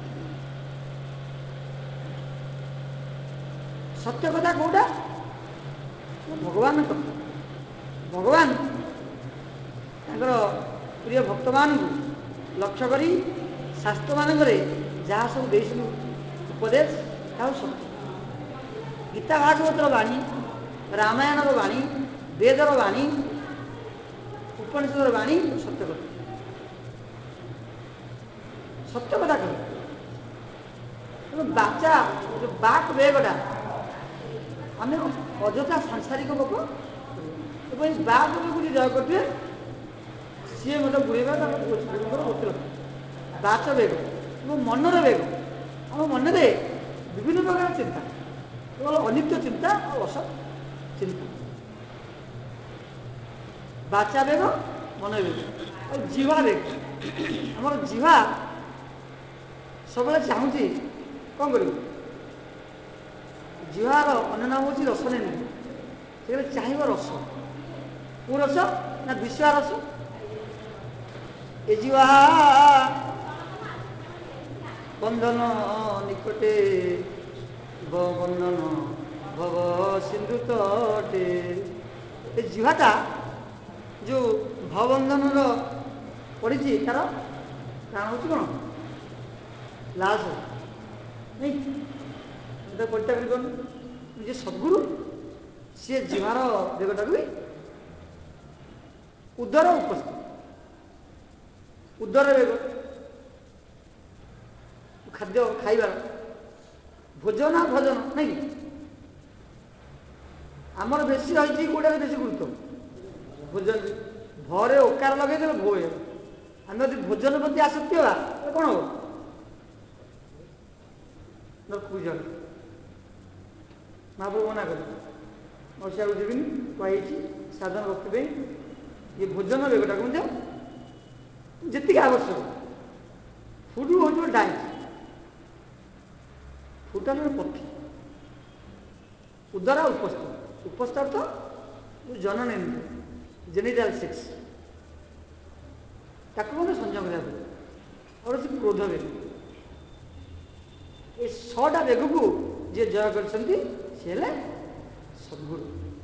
ସତ୍ୟ କଥା କୋଉଟା? ଭଗବାନଙ୍କ କଥା। ଭଗବାନ ତାଙ୍କର ପ୍ରିୟ ଭକ୍ତମାନଙ୍କୁ ଲକ୍ଷ୍ୟ କରି ଶାସ୍ତ୍ରମାନଙ୍କରେ ଯାହା ସବୁ ଦେଇଛନ୍ତି ଉପଦେଶ, ତାହା ସତ୍ୟ। ଗୀତା ଭାଗବତର ବାଣୀ, ରାମାୟଣର ବାଣୀ, ବେଦର ବାଣୀ, ଉପନିଷଦର ବାଣୀ ସତ୍ୟ କଥା। ସତ୍ୟ କଥା କହିବ। ତେଣୁ ବାଚା ଯେଉଁ ବାକ୍ ବେଗଟା, ଆମେ ଅଯଥା ସାଂସାରିକ ଲୋକ ଏବଂ ଏଇ ବାକ୍ ବେଗକୁ ଯିଏ ଜୟ କରିଥିବେ ସିଏ ମୋତେ ବୁଡ଼େଇବା ତାଙ୍କର ଗୁରୁଙ୍କର ଓକିଲ। ବାଚ ବେଗ ଏବଂ ମନର ବେଗ। ଆମ ମନରେ ବିଭିନ୍ନ ପ୍ରକାର ଚିନ୍ତା, କେବଳ ଅନିତ୍ୟ ଚିନ୍ତା ଆଉ ଅସତ୍ ଚିନ୍ତା। ବାଚା ବେଗ, ମନ ବେଗ। ଆଉ ଜିହ୍ୱା ବେଗ। ଆମର ଜିହ୍ୱା ସବୁବେଳେ ଚାହୁଁଛି କ'ଣ କରିବ? ଜିହ୍ୱାର ଅନ୍ୟ ନାମ ହେଉଛି ରସନେନ୍ଦ୍ରିୟ। ସେ ଚାହିଁବ ରସ। କେଉଁ ରସ? ନା ବିଷୟ ରସ। ଏ ଜିହ୍ୱା ବନ୍ଧନ ନିକଟେ ବନ୍ଧନ ଭବ ସିନ୍ଧୁ ତଟେ। ଏ ଜିହ୍ୱାଟା ଯେଉଁ ଭବବନ୍ଧନର ପଡ଼ିଛି, ତାର କାରଣ ହେଉଛି କ'ଣ? ଲାଜ ନାଇଁ, ତାକୁ ପରିତ୍ୟାଗ କରିପାରୁନି। ଯିଏ ସଦ୍ଗୁରୁ ସିଏ ଜିହ୍ୱାର ବେଗଟାକୁ ବି ଉଦର ଉପସ୍ଥ ଉଦର ବେଗ, ଖାଦ୍ୟ ଖାଇବାର ଭୋଜନ ଭୋଜନ ନାଇଁ କି? ଆମର ବେଶୀ ରହିଛି କୋଉଟାରେ ବେଶୀ ଗୁରୁତ୍ୱ? ଭୋଜନ। ଭରେ ଓକାର ଲଗେଇଦେଲେ ଭୋ ହେଇଗଲା। ଆମେ ଯଦି ଭୋଜନ ପ୍ରତି ଆସକ୍ତି ହେବା ତାହେଲେ କ'ଣ ହବ? ପୂଜନ ମହାପ୍ରଭୁ ମନା କଲେ, ମସିବାକୁ ଯିବିନି, କୁହାଯାଇଛି ସାଧନ ଭକ୍ତି ପାଇଁ ଇଏ ଭୋଜନ ବେଗଟାକୁ ମଧ୍ୟ ଯେତିକି ଆବଶ୍ୟକ। ଫୁଡ୍ ହେଉଛି ଡାଏଟ୍, ଫୁଡ୍ଟା ହେଉଛି ପଥି। ଉଦର ଉପସ୍ଥ, ଉପସ୍ଥ ଅର୍ଥ ଜନନେନ୍ଦ୍ରିୟ, ଜେନିଟାଲ ସେକ୍ସ, ତାକୁ ମଧ୍ୟ ସଂଯମ କରିବାକୁ ପଡ଼ିବ। ଆଉ ଅଛି କ୍ରୋଧ ବେଗ। ଏ 6ଟା ବେଗକୁ ଯିଏ ଜୟ କରିଛନ୍ତି ସିଏ ହେଲେ ସଦ୍ଗୁରୁ।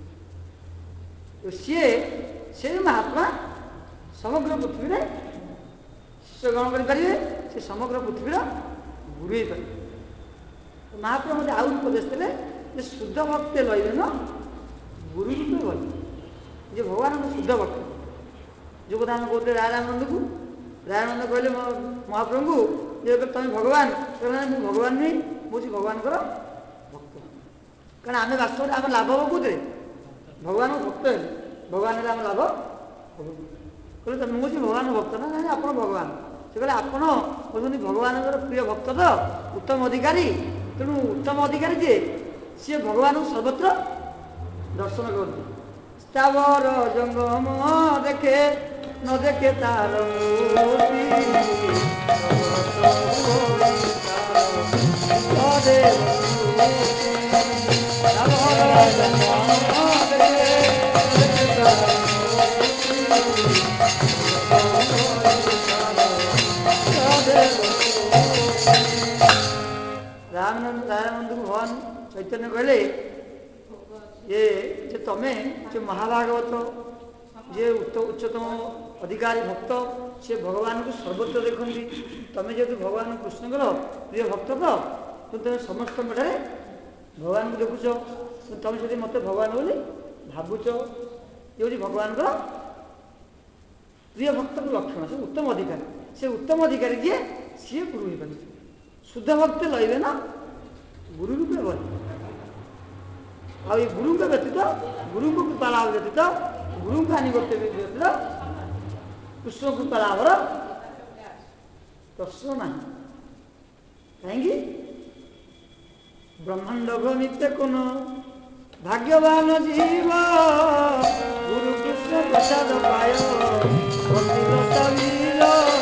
ସେ ମହାତ୍ମା ସମଗ୍ର ପୃଥିବୀରେ ଶିଷ୍ୟ ଗ୍ରହଣ କରିପାରିବେ, ସେ ସମଗ୍ର ପୃଥିବୀର ଗୁରୁ ହେଇପାରିବେ। ମହାପ୍ରଭୁ ମୋତେ ଆଉ ଉପଦେଶ ଦେଲେ ଯେ ଶୁଦ୍ଧ ଭକ୍ତେ ଲଇବେନ ଗୁରୁ ରୂପେ ବଲି। ଯେ ଭଗବାନଙ୍କ ଶୁଦ୍ଧ ଭକ୍ତ, ଯେଉଁ କଥା ଆମେ କହୁଥିଲେ ରାୟରାମାନନ୍ଦକୁ, ରାୟରାମାନନ୍ଦ କହିଲେ ମହାପ୍ରଭୁଙ୍କୁ ଯେ ତମେ ଭଗବାନ, କହିଲେ ମୁଁ ଭଗବାନ ନୁହେଁ, ମୁଁ ହେଉଛି ଭଗବାନଙ୍କର ଭକ୍ତ। କାରଣ ଆମେ ବାସ୍ତବରେ ଆମର ଲାଭ ହବ କୋଉଥିରେ? ଭଗବାନଙ୍କ ଭକ୍ତ ହେଲେ। ଭଗବାନ ହେଲେ ଆମ ଲାଭ ହବ। କହିଲେ ମୁଁ ହେଉଛି ଭଗବାନଙ୍କ ଭକ୍ତ। ନା ନାଇଁ, ଆପଣ ଭଗବାନ। ସେ କହିଲେ ଆପଣ ହେଉଛନ୍ତି ଭଗବାନଙ୍କର ପ୍ରିୟ ଭକ୍ତ ତ, ଉତ୍ତମ ଅଧିକାରୀ। ତେଣୁ ଉତ୍ତମ ଅଧିକାରୀ ଯିଏ, ସିଏ ଭଗବାନଙ୍କୁ ସର୍ବତ୍ର ଦର୍ଶନ କରନ୍ତି। ସ୍ଥାବର ଜଙ୍ଗମ ଦେଖେ ନ ଦେଖେ ତାର ମୂର୍ତ୍ତି, ରାମାନନ୍ଦକୁ ଭଗବାନ ଚୈତନ୍ୟ କହିଲେ ଯେ ତମେ ଯେ ମହାଭାଗବତ, ଯେ ଉଚ୍ଚତମ ଅଧିକାରୀ ଭକ୍ତ, ସେ ଭଗବାନଙ୍କୁ ସର୍ବତ୍ର ଦେଖନ୍ତି। ତମେ ଯେହେତୁ ଭଗବାନ କୃଷ୍ଣଙ୍କର ପ୍ରିୟ ଭକ୍ତ ତ, ତମେ ସମସ୍ତଙ୍କଠାରେ ଭଗବାନଙ୍କୁ ଦେଖୁଛ। ତମେ ଯଦି ମୋତେ ଭଗବାନ ବୋଲି ଭାବୁଛ, ଇଏ ହେଉଛି ଭଗବାନଙ୍କର ପ୍ରିୟ ଭକ୍ତଙ୍କ ଲକ୍ଷଣ। ସେ ଉତ୍ତମ ଅଧିକାରୀ। ସେ ଉତ୍ତମ ଅଧିକାରୀ ଯିଏ, ସିଏ ଗୁରୁ ହେଇପାରିବେ। ଶୁଦ୍ଧ ଭକ୍ତ ଲଇବେ ନା ଗୁରୁ ରୂପେ ବଲି। ଆଉ ଏ ଗୁରୁଙ୍କ ବ୍ୟତୀତ, ଗୁରୁଙ୍କ କୃପା ଲାଭ ବ୍ୟତୀତ, ଗୁରୁଙ୍କ ଆନିଗତ୍ୟ ବ୍ୟତୀତ କୃଷ୍ଣ କୃପା ଲାଭର ପ୍ରଶ୍ନ ନାହିଁ। କାହିଁକି? ବ୍ରହ୍ମାଣ୍ଡ ଭମିତେ କୋନ ଭାଗ୍ୟବାନ ଜୀବ, ଗୁରୁ କୃଷ୍ଣ ପ୍ରସାଦ ପାୟ ଭକ୍ତିଲତା ବୀର।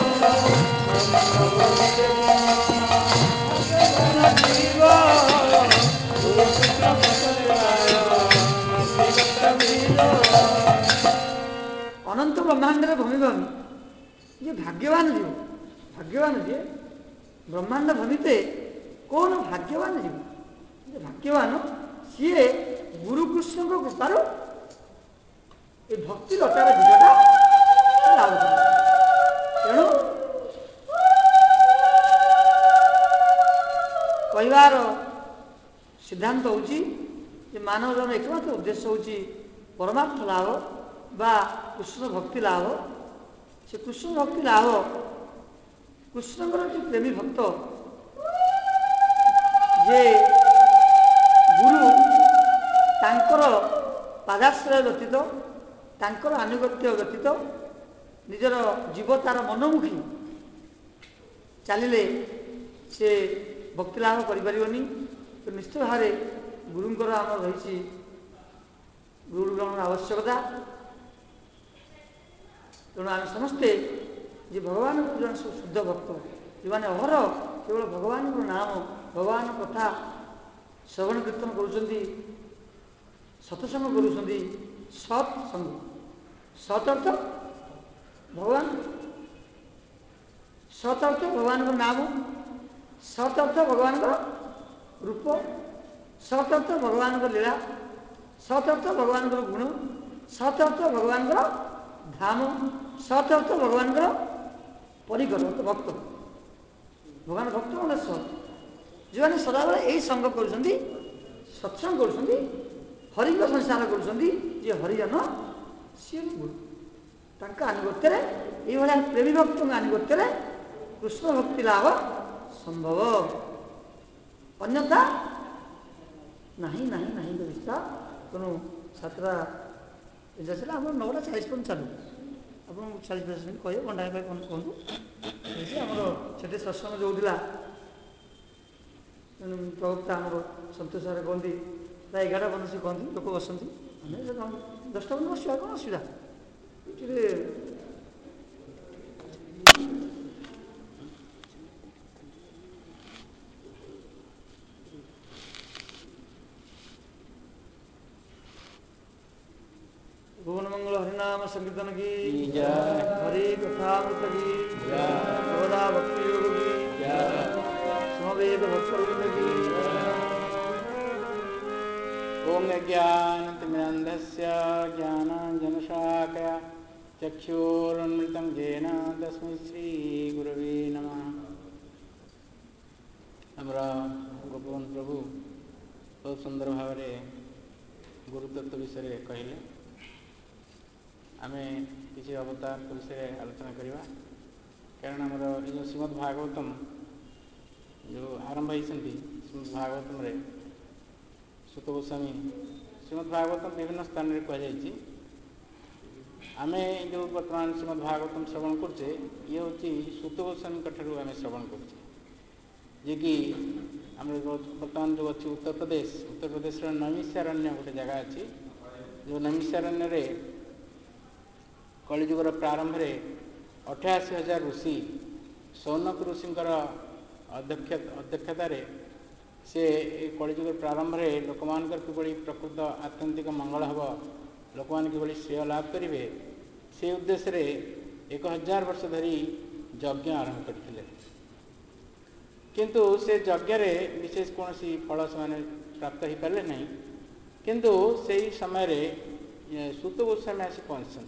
ଜୀବ ଗୁରୁ କୃଷ୍ଣ ପ୍ରସାଦ ପାୟ ଭକ୍ତିଲତା ବୀର। ଅନନ୍ତ ବ୍ରହ୍ମାଣ୍ଡରେ ଭୂମି ଭୂମି ଯେ ଭାଗ୍ୟବାନ ଯିବ, ଭାଗ୍ୟବାନ ଯିଏ ବ୍ରହ୍ମାଣ୍ଡ ଭୂମିତେ କଣ ଭାଗ୍ୟବାନ ଯିବ? ଯେ ଭାଗ୍ୟବାନ ସିଏ ଗୁରୁକୃଷ୍ଣଙ୍କ କୃପାରୁ ଏ ଭକ୍ତି ଲତାର ବୀଜଟା ଲାଭ କରିବ। ତେଣୁ କହିବାର ସିଦ୍ଧାନ୍ତ ହେଉଛି ଯେ ମାନବ ଜନ୍ମ ଏକମାତ୍ର ଉଦ୍ଦେଶ୍ୟ ହେଉଛି ପରମାର୍ଥ ଲାଭ ବା କୃଷ୍ଣ ଭକ୍ତି ଲାଭ। ସେ କୃଷ୍ଣ ଭକ୍ତି ଲାଭ, କୃଷ୍ଣଙ୍କର ଯେଉଁ ପ୍ରେମୀ ଭକ୍ତ, ଯେ ଗୁରୁ ତାଙ୍କର ପାଦାଶ୍ରୟ ବ୍ୟତୀତ, ତାଙ୍କର ଆନୁଗତ୍ୟ ବ୍ୟତୀତ ନିଜର ଜୀବ ତାର ମନମୁଖୀ ଚାଲିଲେ ସେ ଭକ୍ତି ଲାଭ କରିପାରିବନି। ନିଶ୍ଚିତ ଭାବରେ ଗୁରୁଙ୍କର ଆମର ରହିଛି ଗୁରୁ ଗ୍ରହଣର ଆବଶ୍ୟକତା। ତେଣୁ ଆମେ ସମସ୍ତେ ଯେ ଭଗବାନଙ୍କର ଜଣେ ଶୁଦ୍ଧ ଭକ୍ତ, ଯେଉଁମାନେ ଅହର କେବଳ ଭଗବାନଙ୍କର ନାମ, ଭଗବାନଙ୍କ କଥା ଶ୍ରବଣ କୀର୍ତ୍ତନ କରୁଛନ୍ତି, ସତ୍ସଙ୍ଗ କରୁଛନ୍ତି। ସତ୍ସଙ୍ଗ, ସତ୍ ଅର୍ଥ ଭଗବାନ, ସତ୍ ଅର୍ଥ ଭଗବାନଙ୍କର ନାମ, ସତ୍ ଅର୍ଥ ଭଗବାନଙ୍କର ରୂପ, ସତ୍ ଅର୍ଥ ଭଗବାନଙ୍କର ଲୀଳା, ସତ୍ ଅର୍ଥ ଭଗବାନଙ୍କର ଗୁଣ, ସତ୍ ଅର୍ଥ ଭଗବାନଙ୍କର ଧାମ, ସତ୍ ଅର୍ଥ ଭଗବାନଙ୍କର ପରିକର ଭକ୍ତ। ଭଗବାନ ଭକ୍ତ ମାନେ ସତ୍, ଯେଉଁମାନେ ସଦାବେଳେ ଏଇ ସଙ୍ଗ କରୁଛନ୍ତି, ସତ୍ସଙ୍ଗ କରୁଛନ୍ତି, ହରିଙ୍କ ସଂସାର କରୁଛନ୍ତି। ଯିଏ ହରିଜନ ସିଏ ଗୁରୁ, ତାଙ୍କ ଆନୁଗତ୍ୟରେ এইভাবে প্রেমী ভক্ত গান করতে কৃষ্ণ ভক্তি লাভ সম্ভব, ଅନ୍ୟଥା ନାହିଁ ନାହିଁ ନାହିଁ ବ୍ୟବସ୍ଥା। ତେଣୁ ସାତଟା ଆସିଲା ଆମର 9ଟା 40 ପର୍ଯ୍ୟନ୍ତ ଚାଲୁ, ଆପଣ 40-50 ମିନିଟ୍ କହିବେ, ଘଣ୍ଟାଏ ପାଇଁ କ'ଣ କୁହନ୍ତୁ। ଆମର ସେଠି ସତ୍ସଙ୍ଗ ଯୋଉଥିଲା ପ୍ରଭୁତା ଆମର ସନ୍ତୋଷ ସାର୍ କହନ୍ତି ପ୍ରାୟ 11ଟା ପର୍ଯ୍ୟନ୍ତ ସେ କହନ୍ତି, ଲୋକ ବସନ୍ତି, ଆମେ 10ଟା ପର୍ଯ୍ୟନ୍ତ ବସିବା, କ'ଣ ଅସୁବିଧା ଟିକେ। भुवन मंगल हरिनाम संकीर्तन की जय, हरि कथामृत की जय, गौरा भक्ति योग की जय, समवेत भक्तवृंद की जय। ओम ज्ञानतिमिरन्धस्य ज्ञानाञ्जनशलाकया चक्षुरुन्मिलितं येन तस्मै श्रीगुरवे नमः। हमरा गोपबंधु प्रभु बहुत सुंदर भाव गुरुतत्व विषय कहले। आमे किसी अवतार विषय आलोचना करवा, कारण आमर जो श्रीमद् भागवतम जो आरंभ होती श्रीमद् भागवतम रे सुत गोस्वामी श्रीमद् भागवतम विभिन्न स्थान में कहुई। आमे जो वर्तमान श्रीमद् भागवतम श्रवण करचे ये हूँ सुत गोस्वामी ठारू आम श्रवण करचे, जे कि आम बर्तमान जो अच्छी उत्तर प्रदेश नैमिषारण्य गोटे जगह अच्छी, जो नैमिषारण्य कलिजुगर प्रारंभ में 88,000 ऋषि सौनक ऋषिंकर अध्यक्षतार से कलिजुगर प्रारंभ में लोक मान किभली प्रकृत आत्यंतिक मंगल हम, लोक मैंने किभली श्रेय लाभ करेंगे से उद्देश्य 1000 वर्ष धरी यज्ञ आरंभ करते, किंतु से यज्ञ विशेष कौन फल से प्राप्त हो पारे नहीं। किंतु से समय सुत गोस्वामी आसी पहुँचते,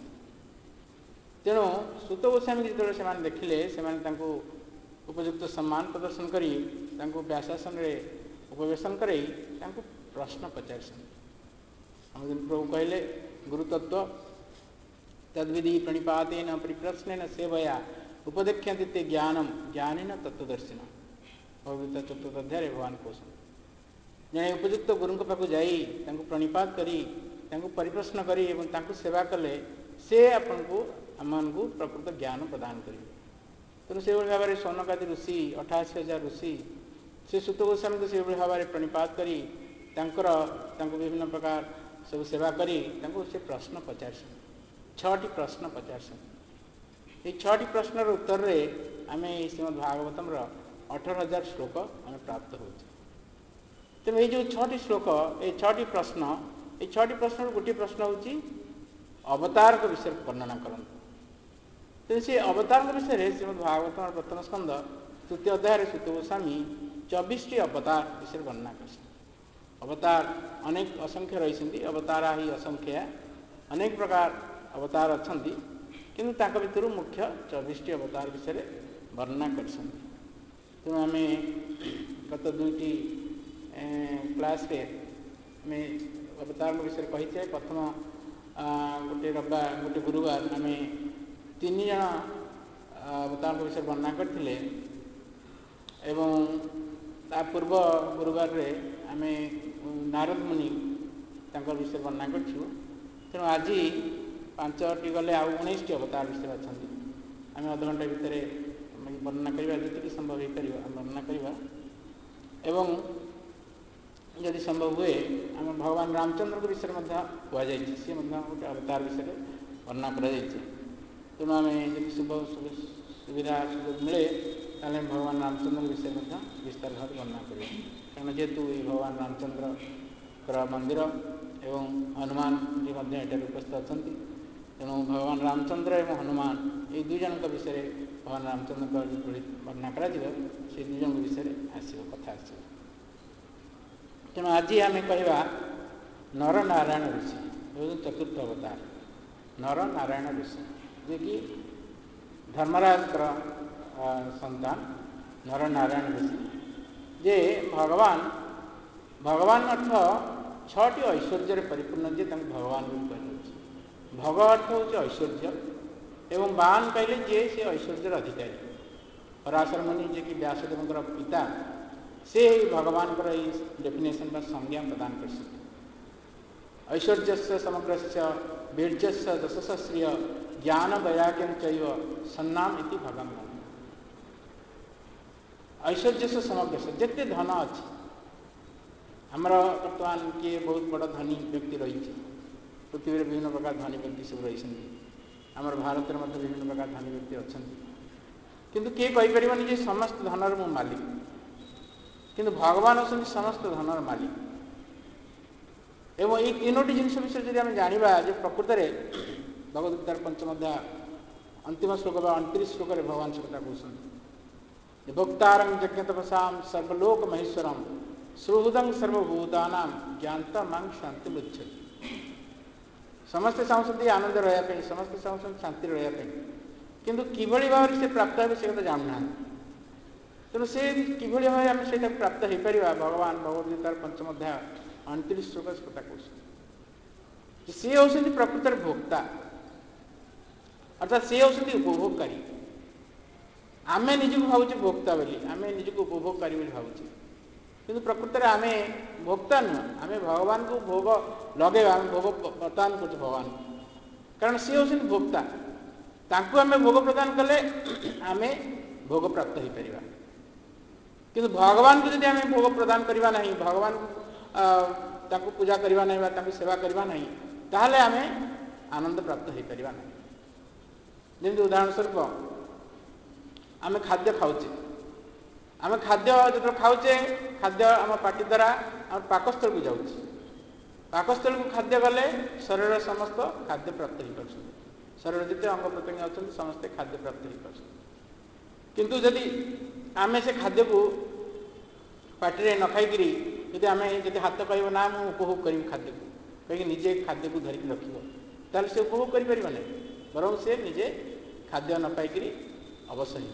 तेणु सुत गोस्वामी जो से देखिले से उपयुक्त सम्मान प्रदर्शन करी व्यासासन उपवेशन कराई प्रश्न पचारसन। प्रभु कहले गुरुतत्व तद्विधि प्रणिपातेन परिप्रश्नेन सेवया उपदेख्यन्ति ते ज्ञानम ज्ञानेन तत्वदर्शिन। भगवत चतुर्थ अध्याय भगवान कहते जड़े उपयुक्त गुरु पाक जाई प्रणिपात करी परिप्रश्न करी सेवा कले से आपन को आमको प्रकृत ज्ञान प्रदान करेंगे। तेणु से भाव में सौनकादि ऋषि 88,000 ऋषि से सुत गोस्वामी को से भाव में प्रणिपात करी विभिन्न प्रकार सब सेवा करी से प्रश्न पचारसन, 6टी प्रश्न पचारसन। ये 6टी प्रश्नर उत्तर रे आमे श्रीमद् भागवतम 18,000 श्लोक आम प्राप्त हो। तेणु ये जो 6टी श्लोक ये 6टी प्रश्न गोटे प्रश्न हूँ अवतार के विषय वर्णना करते। तेणु से अवतार विषय श्रीमद् भागवत प्रथम स्कंद तृतीय अध्याय सुत गोस्वामी 24टी अवतार विषय वर्णना कर। अवतार अनेक असंख्य रही, अवतारा ही असंख्य अनेक प्रकार अवतार अच्छा, किंतु तांका भितर मुख्य 24टी अवतार विषय वर्णना कर। तेणु आम गत 2टी क्लास अवतार विषय कही थे। प्रथम गोटे रविवार गोटे गुरुवार आम 3 जन अवतार विषय वर्णना करते, एवं ता पूर्व गुरुवार रे आम नारद मुनि विषय वर्णना करूँ। तेणु आज 5टी गले आउ 19टी अवतार विषय अच्छा, आम अध घंटा भितर वर्णना करवा जी संभव हो पार वर्णना करवा। एवं यदि संभव हुए आम भगवान रामचंद्र के विषय कहुई सी गोटे अवतार विषय वर्णना कर। तेणु आम जब सुविधा सुजोग मिले ताले भगवान रामचंद्र विषय विस्तार भाव वर्णना करें, कारण जेहेतु ये भगवान रामचंद्र मंदिर एवं हनुमान जी उपस्थित अच्छा। तेणु भगवान रामचंद्र एवं हनुमान ये 2 जन विषय भगवान रामचंद्र वर्णना कर 2 जन विषय आसो कथा आसो। तेणु आज आम कहवा नर नारायण ऋषि चतुर्थ अवतार नर नारायण ऋषि, जे कि धर्मराज संतान नर नारायण ऋषि। जे भगवान अर्थ 6टी ऐश्वर्य परिपूर्ण, जे भगवान कहते। भग अर्थ हूँ ऐश्वर्य एवं बान कहले जे से ऐश्वर्यर अधिकारी पराशर मुनि जे कि व्यासदेव पिता से भगवान डेफिनेशन बा संज्ञा प्रदान कर ऐश्वर्य समग्र वीर्य दशस श्रिय ज्ञान वैराग्यम चैव सन्नाम इति भगवान ऐश्वर्य से समग्र जिते धन अच्छी आमर बर्तमान किए बहुत बड़ धनी व्यक्ति रही पृथ्वी में विभिन्न प्रकार धनी व्यक्ति सब रही आमर भारत में विभिन्न प्रकार धनी व्यक्ति अच्छा किंतु किए कहीपर जे समस्त धनर मु मालिक किंतु भगवान अच्छा समस्त धनर मालिक एवं ये तीनोटी जिनस विषय जब आम जाना प्रकृत में भगवद्गीतार पंचम अध्याय अंतिम श्लोक 29 श्लोक भगवान से कथा कहते भोक्तारं यज्ञ तपसा सर्वलोक महेश्वरम सुहृदं सर्वभूतानां ज्ञाता मां शांति मुच्छति समस्ते चाहते आनंद रहा समस्ते चाहते शांति रहा किंतु किभली भाव से प्राप्त हे से कथा जानना तेणु से किभली भाव आम से प्राप्त हो पार भगवान भगवद्गीतार पंचम अध्याय 29 श्लोक से कथा कहते सी होती प्रकृत भोक्ता अर्थात सी होती उपभोगकारी आम निजक भावुचे भोक्ता बोली आम निजक उपभोगकारी भावुचे किंतु प्रकृत में आम भोक्ता नुह आम भगवान को भोग लगे भोग प्रदान कर भगवान कारण सी होती भोक्ता तांकु आम भोग प्रदान कले आम भोग प्राप्त हो पार किंतु भगवान को जब आम भोग प्रदान करवा ना भगवान ताकू पूजा करवा ना सेवा करवा ना ताहले आम आनंद प्राप्त हो पार ना जमी उदाहरण स्वरूप आम खाद्य खाऊे आम खाद्य जो खाऊे खाद्य आम पाटी द्वारा आम पाकस्थल को जाऊँ पाकस्थल को खाद्य गले शरीर समस्त खाद्य प्राप्त हो पार शरीर जिते अंग प्रत्यंग अच्छा समस्ते खाद्य प्राप्त हो पार किंतु जदि आम से खाद्य को पार्टी न खाई यदि आम जब हाथ कह ना मुझे उपभोग करी खाद्य को कहीं निजे खाद्य को धरिकी रख से उपभोग कर बरं से निजे खाद्य न पाई अवश्य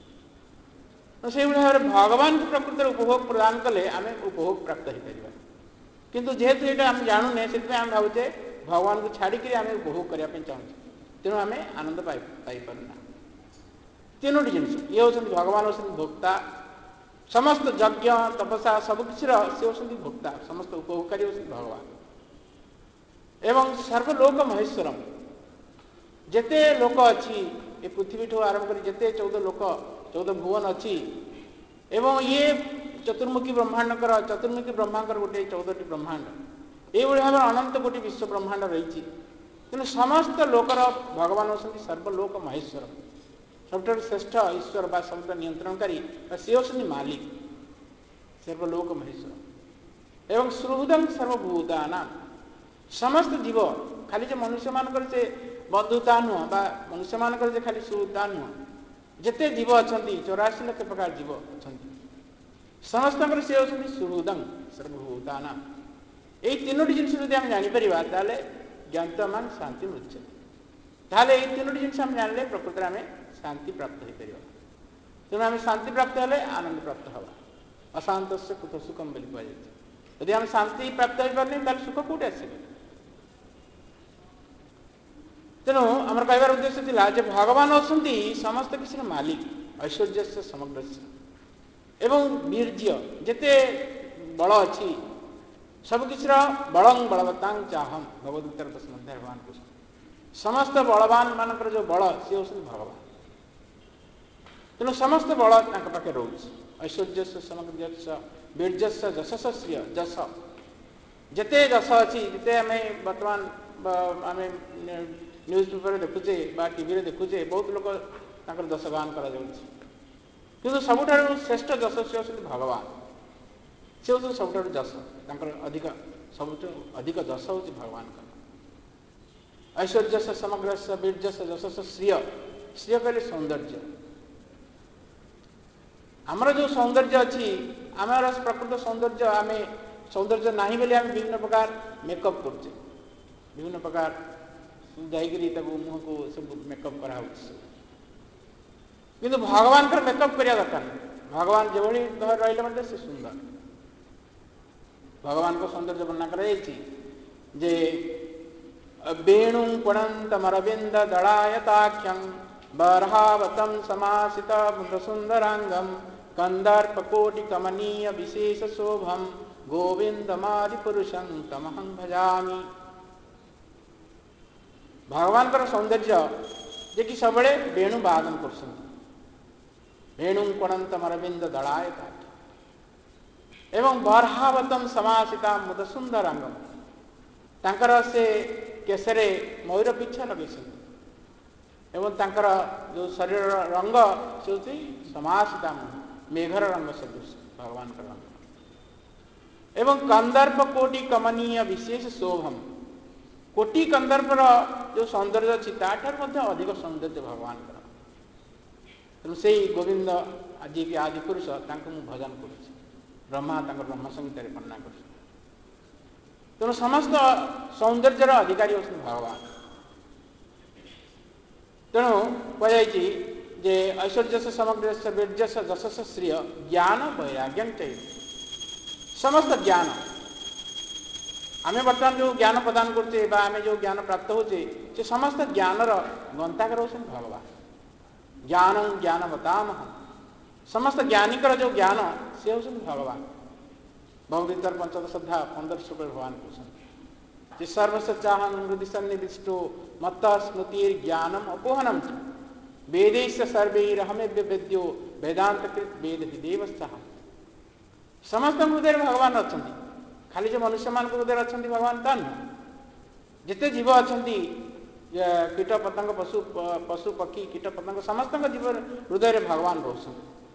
तो से भाव में भगवान को प्रकृत उपभोग प्रदान कले आम उपभोग प्राप्त हो पार किंतु जेहेतु यहाँ आम जानूने से आम भावुचे भगवान को छाड़ी आम उपभोग करने चाहूँ तेणु आम आनंद पाइना तीनोटी जिन ये होती भगवान होती भोक्ता समस्त यज्ञ तपस्या सबकिछ सी होती भोक्ता समस्त उपभोगकारी होती भगवान एवं सर्वलोक महेश्वरम जेते लोक अच्छी ये पृथ्वी ठू आरंभ कर जेते 14 लोक 14 भुवन अच्छी एवं ये चतुर्मुखी ब्रह्मांडकर चतुर्मुखी ब्रह्मांडर गोटे 14टी ब्रह्मांड ये भाव अनंत कोटि विश्व ब्रह्मांड रही तेणु समस्त लोकर भगवान होती सर्वलोक महेश्वरम सबुठ श्रेष्ठ ईश्वर बा सब नियंत्रणकारी सी होती मालिक सर्वलोक महेश्वर एवं सुहृदं सर्वभूतानां समस्त जीव खाली जो मनुष्य मानकर से बंधुता नुह बा मनुष्य मानकर से खाली सुहृदता नुह जिते जीव अच्छा 84 लाख प्रकार जीव अच्छा समस्त सी होती सुहृदं सर्वभूतानां यही तीनोटी जिन आम जापर ज्ञात मान शांति मुच्यते ताहले ये तीनोटी जिन आम जान प्रकृत में शांति प्राप्त हो पार तेणु आम शांति प्राप्त हेले आनंद प्राप्त हवा अशांत से कुत सुखम बोली कह यदि आम शांति प्राप्त हो पारनी ताल सुख कौटे आस तेणु आम कहबार उद्देश्य था जे भगवान अच्छा समस्त किसी मालिक ऐश्वर्य से समग्र एवं वीर्य जिते बल अच्छी सबकिछ बलं बलवतांग चाहम भगवद्गीतार 10 अध्याय भगवान को समस्त बलवान मानकर जो बल सी होती भगवान तेणु समस्त बल पाखे रोचे ऐश्वर्य से समग्र वीर्य जशस श्रिय जस जिते जस अच्छी जिते आम बर्तमान आम न्यूज पेपर देखुचे टीवी देखुचे बहुत लोग जस गान कर सबुठ श्रेष्ठ जस सी होती भगवान सी हूँ सब जस अधिक सब अधिक जस हूँ भगवान ऐश्वर्य से समग्र वीर्य से जशस श्रिय श्रिय कहले सौंदर्य आमर जो सौंदर्य अच्छी आमर प्रकृत सौंदर्य आम सौंदर्य ना बोली आम विभिन्न प्रकार मेकअप करुचे विभिन्न प्रकार जाकरी मुह को सब मेकअप करा किंतु भगवान का मेकअप करने दरकार नहीं भगवान जो रही से सुंदर भगवान को सौंदर्य वर्णना कर जे वेणु पुणन्तमरविन्द दलायताख्यं बर्हावतं समासित मुदसुन्दराङ्गं कंदर्पकोटिकमनीय विशेषशोभं गोविंदमादिपुरुषं तमहं भजामि। भगवान का सौंदर्य जे कि सब वेणु वादन कर वेणु कोणंतम अरविंद दलायता एवं बर्हावतम समासिता मुद सुंदर अंगम तांकर से केसरे मयूर पिछा लगे एवं तांकर जो शरीर रंग से समासिता मेघर रंग सदृश भगवान का रंग एवं कंदर्प कोटि कमनीय विशेष शोभम कोटि कंदर्पर जो सौंदर्य अच्छी ताठार अधिक सौंदर्य भगवान तेणु से गोविंद आज के आदि पुरुष भजन कर ब्रह्मा ब्रह्म संहित वर्णना कर तेणु समस्त सौंदर्यर अधिकारी होती भगवान। तेणु कहुई जे ऐश्वर्य से समग्र से वीर्य से जश से श्रिय ज्ञान वैराग्य चाहिए समस्त ज्ञान आमे बर्तमान जो ज्ञान प्रदान करते आमे जो ज्ञान प्राप्त होचे से समस्त ज्ञानर गंताकर होते भगवान। ज्ञान ज्ञान बतामह समस्त ज्ञानिकर जो ज्ञान से होते भगवान। भगवद्गीतार पंचदश अध्याय 15 श्लोक भगवान कहते सर्वस्व चाहं हृदि सन्निविष्टो मत्त स्मृतिर ज्ञानम अपोहनम वेदैश्च सर्वैरहमेव वेद्यो वेदांतकृत वेद विदेवस्तहम्। समस्त हृदय भगवान अच्छा खाली जो मनुष्य मान हृदय अच्छा भगवान ता नुह जिते जीव अच्छा कीट पतंग पशु पशु पक्षी कीट पतंग समस्त जीव हृदय भगवान रोशन।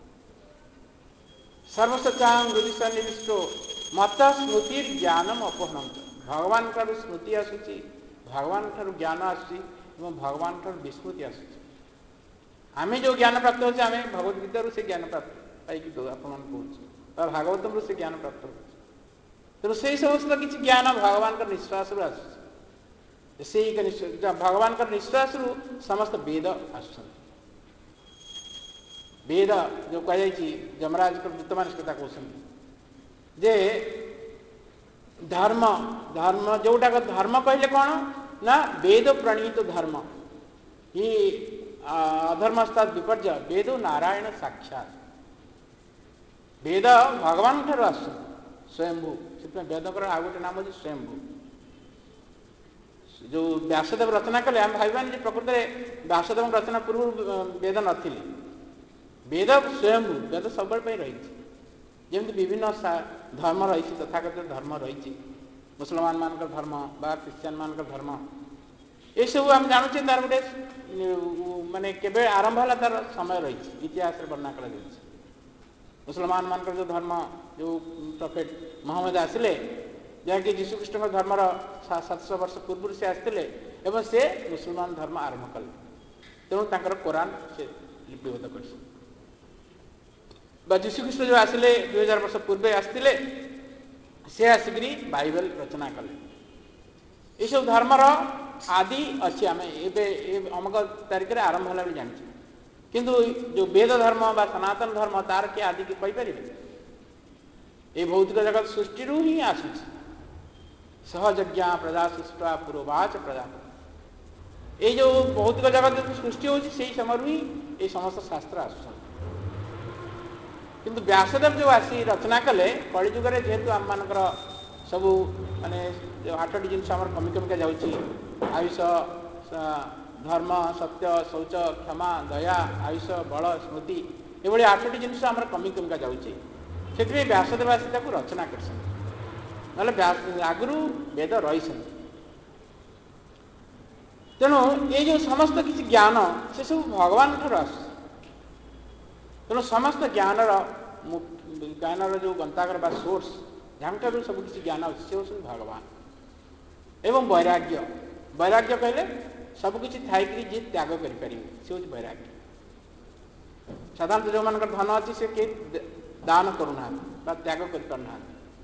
सर्वस्वचांग हृदय सन्निविष्टो मत स्मृतिर ज्ञानम अपहनम भगवान ठार स्मृति आसूची भगवान ठार ज्ञान आसूची भगवान ठार विस्मृति आसूची। आमे जो ज्ञान प्राप्त होचे आमे भगवद्गीता से ज्ञान प्राप्त पाई अपन कहूँ भागवतम से ज्ञान प्राप्त हो तेणु से समस्त किसी ज्ञान भगवान का निश्वास आस भगवान का निश्वास समस्त वेद आस वेद जो कही जमराज दूत मान कथा कहते जे धर्म धर्म जोटा धर्म कहले कौन ना वेद प्रणीत धर्म ही अधर्मस्ता विपर्य वेद नारायण साक्षात वेद भगवान ठार आस स्वयंभू से वेदकर आ गए नाम अच्छे स्वयंभू जो व्यासदेव रचना कले आम भाई प्रकृत में व्यासदेव रचना पूर्व वेद नथिले वेद स्वयंभू वेद सब रही जमी विभिन्न धर्म रही तथाकथित धर्म रही मुसलमान मान धर्म बा क्रिश्चियन मान धर्म ये सब आम जानूचे तार गोटे माने केबे आरंभ है तार समय रही इतिहास वर्णना कर मुसलमान मान जो धर्म जो प्रफेट मोहम्मद आसिले जहाँकि जीशुख्रीष्ट धर्मर 700 वर्ष पूर्व से आसते एवं से मुसलमान धर्म आरंभ कले तेणु तांकर कुरान से लिपिबद्ध कर जीशुख्रीष्ट जो आसिले 2000 वर्ष पूर्व आसते से आसिक बाइबल रचना कले ये सब धर्मर आदि अच्छी आम अमुक तारीख में आरंभ है जानी किंतु जो वेद धर्म बा सनातन धर्म तार के आदि के कहींपर ये भौतिक जगत सृष्टि ही आसूँ सहजज्ञा प्रजा सृष्टा पूर्वाच प्रजा ये जो भौतिक जगत जो सृष्टि होती समय ही ये समस्त शास्त्र आस किंतु व्यासदेव जो आसी रचना कले कलिजुगे जेहेतु आम मानकर सबू माने जो 8टी जिन कमी कमिका जाऊँगी आयुष धर्म सत्य शौच क्षमा दया आयुष बल स्मृति ये 8टी जिन कमी कमिका जाऊँगी से व्यासदेव आसी रचना कर आगु वेद रही तेणु ये जो समस्त किसी ज्ञान से सब भगवान ठार आस तेणु समस्त ज्ञानर जो गंतागर बा सोर्स जहाँ ठार सब किसी ज्ञान से होती भगवान एवं वैराग्य वैराग्य कहले सबकि थी जी त्याग करें से हूँ वैराग्य। साधारणतः जो मान धन अच्छी से कई दान करूना त्याग करना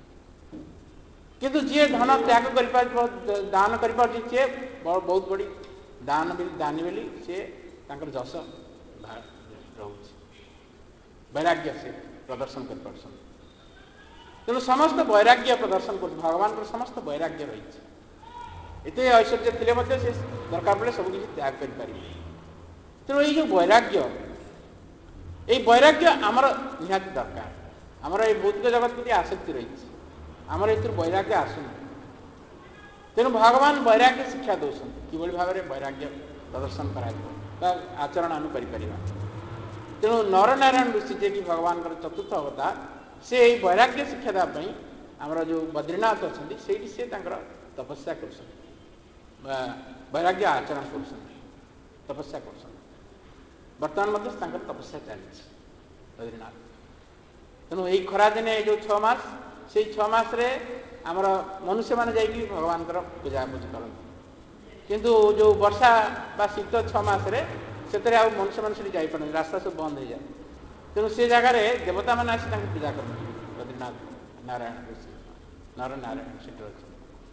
किंतु जी धन त्याग कर दान कर सी बहुत बड़ी दानी बोली सी जश रोचे वैराग्य से प्रदर्शन कर तेणु समस्त वैराग्य प्रदर्शन कर भगवान समस्त वैराग्य रही ଏତେ ଐଶ୍ୱର୍ଯ୍ୟ ଥିଲେ ମଧ୍ୟ ସେ ଦରକାର ପଡ଼ିଲେ ସବୁକିଛି ତ୍ୟାଗ କରିପାରିବେ। ତେଣୁ ଏଇ ଯେଉଁ ବୈରାଗ୍ୟ, ଏଇ ବୈରାଗ୍ୟ ଆମର ନିହାତି ଦରକାର। ଆମର ଏଇ ଭୌତିକ ଜଗତ ପ୍ରତି ଆସକ୍ତି ରହିଛି, ଆମର ଏଥିରୁ ବୈରାଗ୍ୟ ଆସୁନି। ତେଣୁ ଭଗବାନ ବୈରାଗ୍ୟ ଶିକ୍ଷା ଦେଉଛନ୍ତି, କିଭଳି ଭାବରେ ବୈରାଗ୍ୟ ପ୍ରଦର୍ଶନ କରାଯିବ ବା ଆଚରଣ ଆମେ କରିପାରିବା। ତେଣୁ ନରନାରାୟଣ ଋଷି ଯିଏକି ଭଗବାନଙ୍କର ଚତୁର୍ଥ ଅବତାର, ସେ ଏଇ ବୈରାଗ୍ୟ ଶିକ୍ଷା ଦେବା ପାଇଁ ଆମର ଯେଉଁ ବଦ୍ରିନାଥ ଅଛନ୍ତି ସେଇଠି ସେ ତାଙ୍କର ତପସ୍ୟା କରୁଛନ୍ତି ବା ବୈରାଗ୍ୟ ଆଚରଣ କରୁଛନ୍ତି, ତପସ୍ୟା କରୁଛନ୍ତି। ବର୍ତ୍ତମାନ ମଧ୍ୟ ତାଙ୍କର ତପସ୍ୟା ଚାଲିଛି ବଦ୍ରିନାଥ। ତେଣୁ ଏଇ ଖରାଦିନେ ଯେଉଁ 6 ମାସ, ସେଇ 6 ମାସରେ ଆମର ମନୁଷ୍ୟମାନେ ଯାଇକି ଭଗବାନଙ୍କର ପୂଜାପୂଜି କରନ୍ତି। କିନ୍ତୁ ଯେଉଁ ବର୍ଷା ବା ଶୀତ 6 ମାସରେ ସେଥିରେ ଆଉ ମନୁଷ୍ୟମାନେ ସେଠି ଯାଇପାରନ୍ତି, ରାସ୍ତା ସବୁ ବନ୍ଦ ହେଇଯାଏ। ତେଣୁ ସେ ଜାଗାରେ ଦେବତାମାନେ ଆସି ତାଙ୍କୁ ପୂଜା କରନ୍ତି। ବଦ୍ରିନାଥ ନାରାୟଣ ଋଷି, ନରନାରାୟଣ ସେଠି ଅଛନ୍ତି।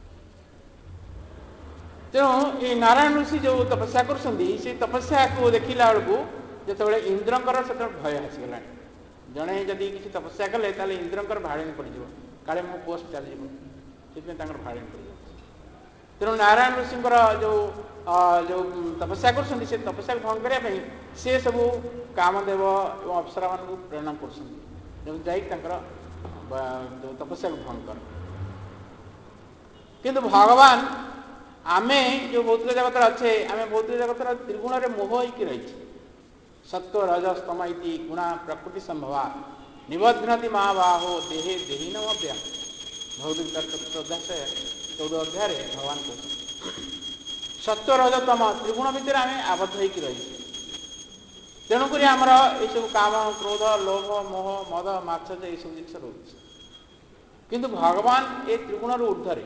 ତେଣୁ ଏଇ ନାରାୟଣ ଋଷି ଯେଉଁ ତପସ୍ୟା କରୁଛନ୍ତି, ସେଇ ତପସ୍ୟାକୁ ଦେଖିଲା ବେଳକୁ ଯେତେବେଳେ ଇନ୍ଦ୍ରଙ୍କର ସେତେବେଳେ ଭୟ ଆସିଗଲାଣି। ଜଣେ ଯଦି କିଛି ତପସ୍ୟା କଲେ ତାହେଲେ ଇନ୍ଦ୍ରଙ୍କର ଭାଳେଣି ପଡ଼ିଯିବ, କାଳେ ମୋ ପୋଷ୍ଟ ଚାଲିଯିବ, ସେଥିପାଇଁ ତାଙ୍କର ଭାଳେଣି ପଡ଼ିଯାଉଛି। ତେଣୁ ନାରାୟଣ ଋଷିଙ୍କର ଯେଉଁ ତପସ୍ୟା କରୁଛନ୍ତି, ସେ ତପସ୍ୟାକୁ ଭଙ୍ଗ କରିବା ପାଇଁ ସେ ସବୁ କାମଦେବ ଏବଂ ଅପ୍ସରାମାନଙ୍କୁ ପ୍ରେରଣା କରୁଛନ୍ତି, ଯେମିତି ଯାଇକି ତାଙ୍କର ଯେଉଁ ତପସ୍ୟାକୁ ଭଙ୍ଗ କର। କିନ୍ତୁ ଭଗବାନ, ଆମେ ଯେଉଁ ଭୌତିକ ଜଗତରେ ଅଛେ, ଆମେ ଭୌତିକ ଜଗତର ତ୍ରିଗୁଣରେ ମୋହ ହେଇକି ରହିଛେ। ସତ୍ଵ ରଜସ୍ ତମ ଇତି ଗୁଣା ପ୍ରକୃତି ସମ୍ଭବା ନିବଧ୍ନତି ମହାବାହୋ ଦେହେ ଦେହିନମବ୍ୟମ୍। ଭୌତିକ ଅଧ୍ୟାୟ 14 ଅଧ୍ୟାୟରେ ଭଗବାନ କହୁଛନ୍ତି ସତ୍ଵ ରଜ ତମ ତ୍ରିଗୁଣ ଭିତରେ ଆମେ ଆବଦ୍ଧ ହେଇକି ରହିଛେ। ତେଣୁକରି ଆମର ଏଇସବୁ କାମ, କ୍ରୋଧ, ଲୋଭ, ମୋହ, ମଦ, ମାତ୍ସର୍ଯ୍ୟ ଏଇସବୁ ଜିନିଷ ରହୁଛି। କିନ୍ତୁ ଭଗବାନ ଏ ତ୍ରିଗୁଣରୁ ଉର୍ଦ୍ଧ୍ୱରେ,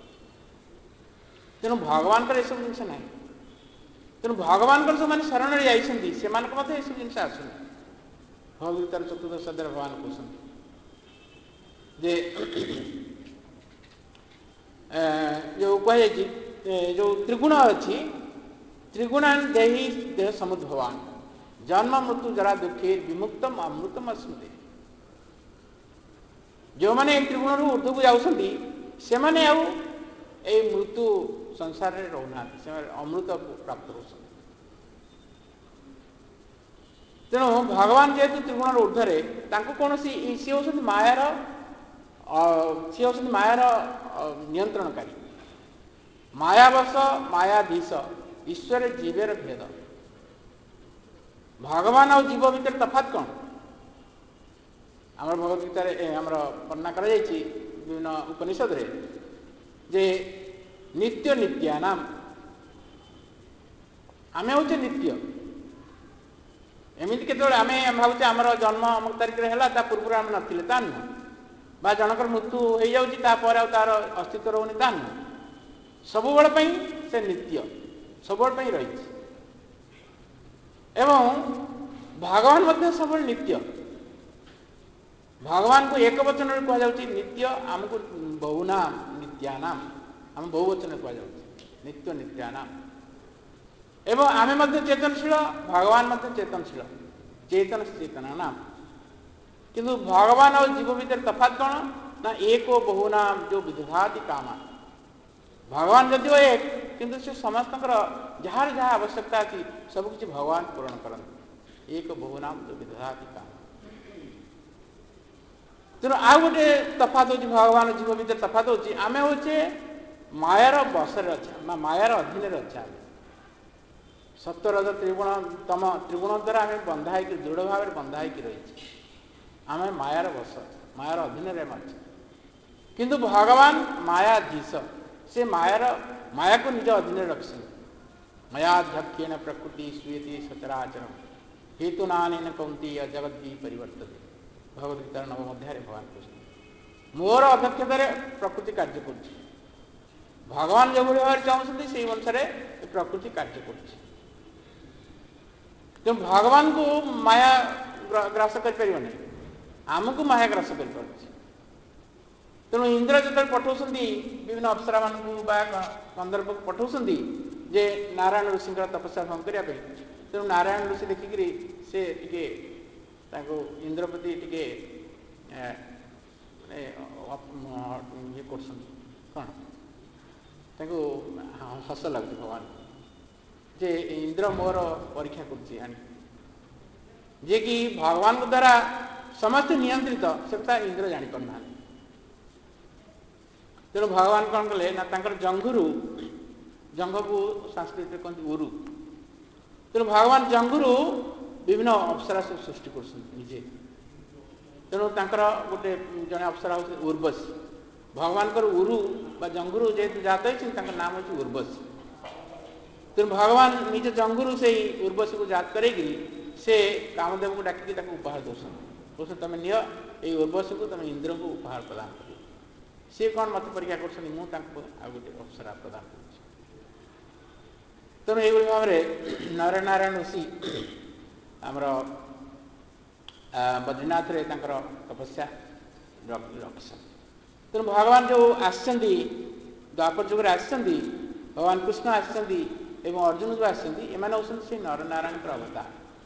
ତେଣୁ ଭଗବାନଙ୍କର ଏସବୁ ଜିନିଷ ନାହିଁ। ତେଣୁ ଭଗବାନଙ୍କର ଯେଉଁମାନେ ଶରଣରେ ଯାଇଛନ୍ତି ସେମାନଙ୍କୁ ମଧ୍ୟ ଏସବୁ ଜିନିଷ ଆସୁନି। ଭଗବଦ୍ଗୀତାର 14 ଅଧ୍ୟାୟରେ ଭଗବାନ କହୁଛନ୍ତି ଯେ ଯେଉଁ କୁହାଯାଇଛି ଯେଉଁ ତ୍ରିଗୁଣ ଅଛି, ତ୍ରିଗୁଣାନ୍ ଦେହି ଦେହ ସମୁଦ୍ଭବାନ ଜନ୍ମ ମୃତ୍ୟୁ ଜରା ଦୁଃଖେ ବିମୁକ୍ତମ ଅମୃତମ ସ୍ମୃତି। ଯେଉଁମାନେ ଏଇ ତ୍ରିଗୁଣରୁ ଉର୍ଦ୍ଧ୍ୱକୁ ଯାଉଛନ୍ତି ସେମାନେ ଆଉ ଏଇ ମୃତ୍ୟୁ ସଂସାରରେ ରହୁନାହାନ୍ତି, ସେମାନେ ଅମୃତକୁ ପ୍ରାପ୍ତ ହେଉଛନ୍ତି। ତେଣୁ ଭଗବାନ ଯେହେତୁ ତ୍ରିଗୁଣର ଉର୍ଦ୍ଧ୍ୱରେ, ତାଙ୍କୁ କୌଣସି ସିଏ ହେଉଛନ୍ତି ମାୟାର ନିୟନ୍ତ୍ରଣକାରୀ। ମାୟାବଶ ମାୟାଧୀଶ ଈଶ୍ୱର ଜୀବେର ଭେଦ। ଭଗବାନ ଆଉ ଜୀବ ଭିତରେ ତଫାତ୍ କ'ଣ? ଆମର ଭଗବଦ୍ଗୀତାରେ ଆମର ବର୍ଣ୍ଣନା କରାଯାଇଛି ବିଭିନ୍ନ ଉପନିଷଦରେ ଯେ ନିତ୍ୟ ନିତ୍ୟାନାମ, ଆମେ ହେଉଛେ ନିତ୍ୟ। ଏମିତି କେତେବେଳେ ଆମେ ଭାବୁଛେ ଆମର ଜନ୍ମ ଅମୁକ ତାରିଖରେ ହେଲା, ତା ପୂର୍ବରୁ ଆମେ ନଥିଲେ, ତା ନୁହଁ। ବା ଜଣଙ୍କର ମୃତ୍ୟୁ ହେଇଯାଉଛି ତାପରେ ଆଉ ତାର ଅସ୍ତିତ୍ୱ ରହୁନି, ତା ନୁହଁ। ସବୁବେଳେ ପାଇଁ ସେ ନିତ୍ୟ, ସବୁବେଳେ ପାଇଁ ରହିଛି। ଏବଂ ଭଗବାନ ମଧ୍ୟ ସବୁବେଳେ ନିତ୍ୟ। ଭଗବାନଙ୍କୁ ଏକ ବଚନରେ କୁହାଯାଉଛି ନିତ୍ୟ, ଆମକୁ ବହୁନାମ ନିତ୍ୟାନାମ, ଆମ ବହୁ ବଚନରେ କୁହାଯାଉଛି ନିତ୍ୟ ନିତ୍ୟାନାମ। ଏବଂ ଆମେ ମଧ୍ୟ ଚେତନଶୀଳ, ଭଗବାନ ମଧ୍ୟ ଚେତନଶୀଳ, ଚେତନ ଚେତନ ନାମ। କିନ୍ତୁ ଭଗବାନ ଆଉ ଜୀବ ଭିତରେ ତଫାତ୍ କ'ଣ ନା ଏକ ଓ ବହୁନାମ ଯେଉଁ ବିଦଧାତି କାମା। ଭଗବାନ ଯଦିଓ ଏକ, କିନ୍ତୁ ସେ ସମସ୍ତଙ୍କର ଯାହାର ଯାହା ଆବଶ୍ୟକତା ଅଛି ସବୁକିଛି ଭଗବାନ ପୂରଣ କରନ୍ତି। ଏକ ବହୁନାମ ଯେଉଁ ବିଦଧାତି କାମା। ତେଣୁ ଆଉ ଗୋଟେ ତଫାତ୍ ହେଉଛି ଭଗବାନ ଜୀବ ଭିତରେ ତଫାତ୍ ହେଉଛି, ଆମେ ହେଉଛେ ମାୟାର ବଶରେ ଅଛେ, ମାୟାର ଅଧୀନରେ ଅଛେ। ଆମେ ସତ୍ୱରଜ ତ୍ରିଗୁଣ ତମ ତ୍ରିଗୁଣ ଦ୍ୱାରା ଆମେ ବନ୍ଧା ହେଇକି, ଦୃଢ଼ ଭାବରେ ବନ୍ଧା ହେଇକି ରହିଛେ। ଆମେ ମାୟାର ବଶ, ମାୟାର ଅଧୀନରେ ଆମେ ଅଛେ। କିନ୍ତୁ ଭଗବାନ ମାୟାଧୀଶ, ସେ ମାୟାକୁ ନିଜ ଅଧୀନରେ ରଖିଛନ୍ତି। ମାୟାଧ୍ୟକ୍ଷେଣ ପ୍ରକୃତି ଶ୍ରୁୟତେ ସଚରାଚରମ୍ ହେତୁନାନେନ କୌନ୍ତେୟ ଜଗଦ୍ଭି ପରିବର୍ତ୍ତତେ। ଭଗବଦ୍ଗୀତାର 9ମ ଅଧ୍ୟାୟରେ ଭଗବାନ କହୁଛନ୍ତି ମୋର ଅଧ୍ୟକ୍ଷତାରେ ପ୍ରକୃତି କାର୍ଯ୍ୟ କରୁଛି। ଭଗବାନ ଯେଉଁଭଳି ଭାବରେ ଚାହୁଁଛନ୍ତି ସେହି ଅନୁସାରେ ଏ ପ୍ରକୃତି କାର୍ଯ୍ୟ କରୁଛି। ତେଣୁ ଭଗବାନଙ୍କୁ ମାୟା ଗ୍ରାସ କରିପାରିବ ନାହିଁ, ଆମକୁ ମାୟା ଗ୍ରାସ କରିପାରୁଛି। ତେଣୁ ଇନ୍ଦ୍ର ଯେତେବେଳେ ପଠାଉଛନ୍ତି ବିଭିନ୍ନ ଅପ୍ସରାମାନଙ୍କୁ ବା ଗନ୍ଧର୍ବକୁ ପଠାଉଛନ୍ତି ଯେ ନାରାୟଣ ଋଷିଙ୍କର ତପସ୍ୟା ଭଙ୍ଗ କରିବା ପାଇଁ, ତେଣୁ ନାରାୟଣ ଋଷି ଦେଖିକିରି ସେ ଟିକେ ତାଙ୍କୁ ଇନ୍ଦ୍ର ପ୍ରତି ଟିକେ ଇଏ କରୁଛନ୍ତି, କ'ଣ ତାଙ୍କୁ ହସ ଲାଗୁଛି ଭଗବାନ ଯେ ଇନ୍ଦ୍ର ମୋର ପରୀକ୍ଷା କରୁଛି ଆଣି, ଯିଏକି ଭଗବାନଙ୍କ ଦ୍ୱାରା ସମସ୍ତେ ନିୟନ୍ତ୍ରିତ ସେଟା ଇନ୍ଦ୍ର ଜାଣିପାରୁନାହାନ୍ତି। ତେଣୁ ଭଗବାନ କ'ଣ କଲେ ନା ତାଙ୍କର ଜଙ୍ଘରୁ, ଜଙ୍ଘକୁ ସଂସ୍କୃତରେ କହନ୍ତି ଉରୁ, ତେଣୁ ଭଗବାନ ଜଙ୍ଘରୁ ବିଭିନ୍ନ ଅପ୍ସରା ସବୁ ସୃଷ୍ଟି କରୁଛନ୍ତି ନିଜେ। ତେଣୁ ତାଙ୍କର ଗୋଟେ ଜଣେ ଅପ୍ସରା ହେଉଛି ଉର୍ବଶୀ। ଭଗବାନଙ୍କର ଉରୁ ବା ଜଙ୍ଘରୁ ଯେହେତୁ ଜାତ ହେଇଛନ୍ତି ତାଙ୍କର ନାମ ହେଉଛି ଉର୍ବଶୀ। ତେଣୁ ଭଗବାନ ନିଜ ଜଙ୍ଘରୁ ସେଇ ଉର୍ବଶୀକୁ ଜାତ କରେଇକିରି ସେ କାମଦେବଙ୍କୁ ଡାକିକି ତାକୁ ଉପହାର ଦେଉଛନ୍ତି, କହୁଛନ୍ତି ତମେ ନିଅ ଏଇ ଉର୍ବଶୀକୁ ତମେ ଇନ୍ଦ୍ରଙ୍କୁ ଉପହାର ପ୍ରଦାନ କରିବ। ସିଏ କ'ଣ ମୋତେ ପରୀକ୍ଷା କରୁଛନ୍ତି, ମୁଁ ତାଙ୍କୁ ଆଉ ଗୋଟେ ଅପ୍ସରା ପ୍ରଦାନ କରୁଛି। ତେଣୁ ଏଇଭଳି ଭାବରେ ନରନାରାୟଣ ଋଷି ଆମର ବଦ୍ରୀନାଥରେ ତାଙ୍କର ତପସ୍ୟା ରଖିଛନ୍ତି। ତେଣୁ ଭଗବାନ ଯେଉଁ ଆସିଛନ୍ତି ଦ୍ୱାପର ଯୁଗରେ ଆସିଛନ୍ତି, ଭଗବାନ କୃଷ୍ଣ ଆସିଛନ୍ତି ଏବଂ ଅର୍ଜୁନ ଯେଉଁ ଆସିଛନ୍ତି, ଏମାନେ ହେଉଛନ୍ତି ସେଇ ନରନାରାୟଣଙ୍କର ଅବତାର।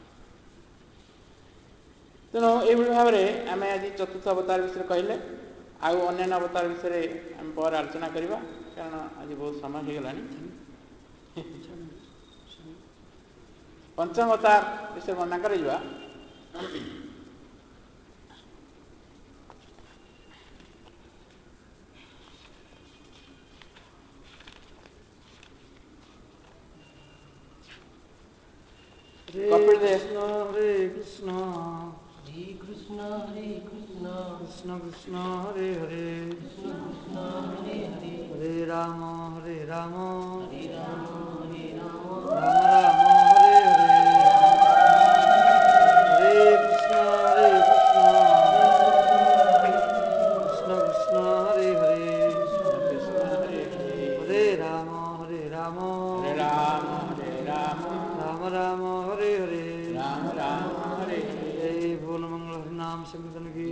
ତେଣୁ ଏଇଭଳି ଭାବରେ ଆମେ ଆଜି ଚତୁର୍ଥ ଅବତାର ବିଷୟରେ କହିଲେ, ଆଉ ଅନ୍ୟାନ୍ୟ ଅବତାର ବିଷୟରେ ଆମେ ପରେ ଆଲୋଚନା କରିବା, କାରଣ ଆଜି ବହୁତ ସମୟ ହେଇଗଲାଣି। ପଞ୍ଚମ ଅବତାର ବିଷୟରେ ବର୍ଣ୍ଣନା କରାଯିବା। ହରେ କୃଷ୍ଣ ହରେ କୃଷ୍ଣ हरे कृष्ण କୃଷ୍ଣ କୃଷ୍ଣ ହରେ ହରେ कृष्ण कृष्ण हरे हरे ହରେ ରାମ ହରେ ରାମ हरे राम ରାମ ରାମ ହରେ ହରେ ହରେ କୃଷ୍ଣ ହରେ କୃଷ୍ଣ କୃଷ୍ଣ କୃଷ୍ଣ ହରେ ହରେ କୃଷ୍ଣ ହରେ ହରେ ହରେ ରାମ ହରେ ରାମ ହରେ ରାମ ହରେ ରାମ ରାମ ରାମ ହରେ ହରେ ରାମ ରାମ ହରେ ହରେ। ଜୟ ବୋଲ ମଙ୍ଗଳ ହରିନାମ ସଂକୀର୍ତ୍ତନ କି।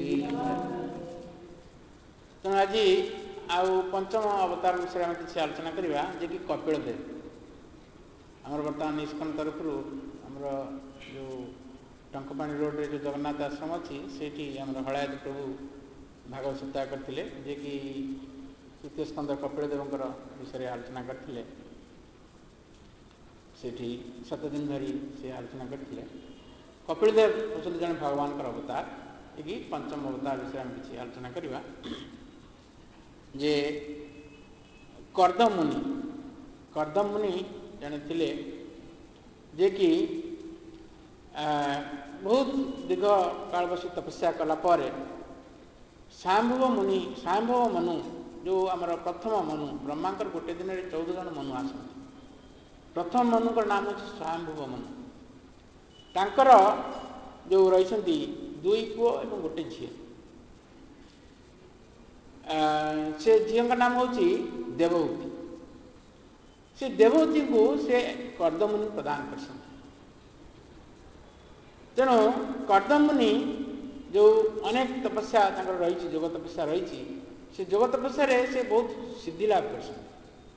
ତେଣୁ ଆଜି ଆଉ ପଞ୍ଚମ ଅବତାର ବିଷୟରେ ଆମେ କିଛି ଆଲୋଚନା କରିବା, ଯିଏକି କପିଳ ଦେବ। ଆମର ବର୍ତ୍ତମାନ ଇସ୍କନ ତରଫରୁ ଆମର ଯେଉଁ ଟଙ୍କପାଣି ରୋଡ଼ରେ ଯେଉଁ ଜଗନ୍ନାଥ ଆଶ୍ରମ ଅଛି, ସେଇଠି ଆମର ହଳାୟତ ପ୍ରଭୁ ଭାଗବତ ସପ୍ତାହ କରିଥିଲେ, ଯିଏକି ତୃତୀୟ ସ୍କନ୍ଦ କପିଳ ଦେବଙ୍କର ବିଷୟରେ ଆଲୋଚନା କରିଥିଲେ। ସେଇଠି 7 ଦିନ ଧରି ସେ ଆଲୋଚନା କରିଥିଲେ। କପିଳ ଦେବ ହେଉଛନ୍ତି ଜଣେ ଭଗବାନଙ୍କର ଅବତାର। ଏକି ପଞ୍ଚମ ଅବତାର ବିଷୟରେ ଆମେ କିଛି ଆଲୋଚନା କରିବା, ଯେ କର୍ଦମ ମୁନି ଜଣେ ଥିଲେ, ଯିଏକି ବହୁତ ଦୀର୍ଘ କାଳ ବସି ତପସ୍ୟା କଲା ପରେ ସ୍ୱୟଂଭୁବ ମନୁ, ଯେଉଁ ଆମର ପ୍ରଥମ ମନୁ, ବ୍ରହ୍ମାଙ୍କର ଗୋଟେ ଦିନରେ 14 ଜଣ ମନୁ ଆସନ୍ତି। ପ୍ରଥମ ମନୁଙ୍କର ନାମ ହେଉଛି ସ୍ୱୟଂଭୁବ ମନୁ। ତାଙ୍କର ଯେଉଁ ରହିଛନ୍ତି 2 ପୁଅ ଏବଂ ଗୋଟେ ଝିଅ। ସେ ଝିଅଙ୍କ ନାମ ହେଉଛି ଦେବହୂତି। ସେ ଦେବହୂତିଙ୍କୁ ସେ କର୍ଦମୁନି ପ୍ରଦାନ କରିଛନ୍ତି। ତେଣୁ କର୍ଦମୁନି ଯେଉଁ ଅନେକ ତପସ୍ୟା ତାଙ୍କର ରହିଛି, ଯୋଗ ତପସ୍ୟା ରହିଛି, ସେ ଯୋଗ ତପସ୍ୟାରେ ସେ ବହୁତ ସିଦ୍ଧି ଲାଭ କରିଛନ୍ତି।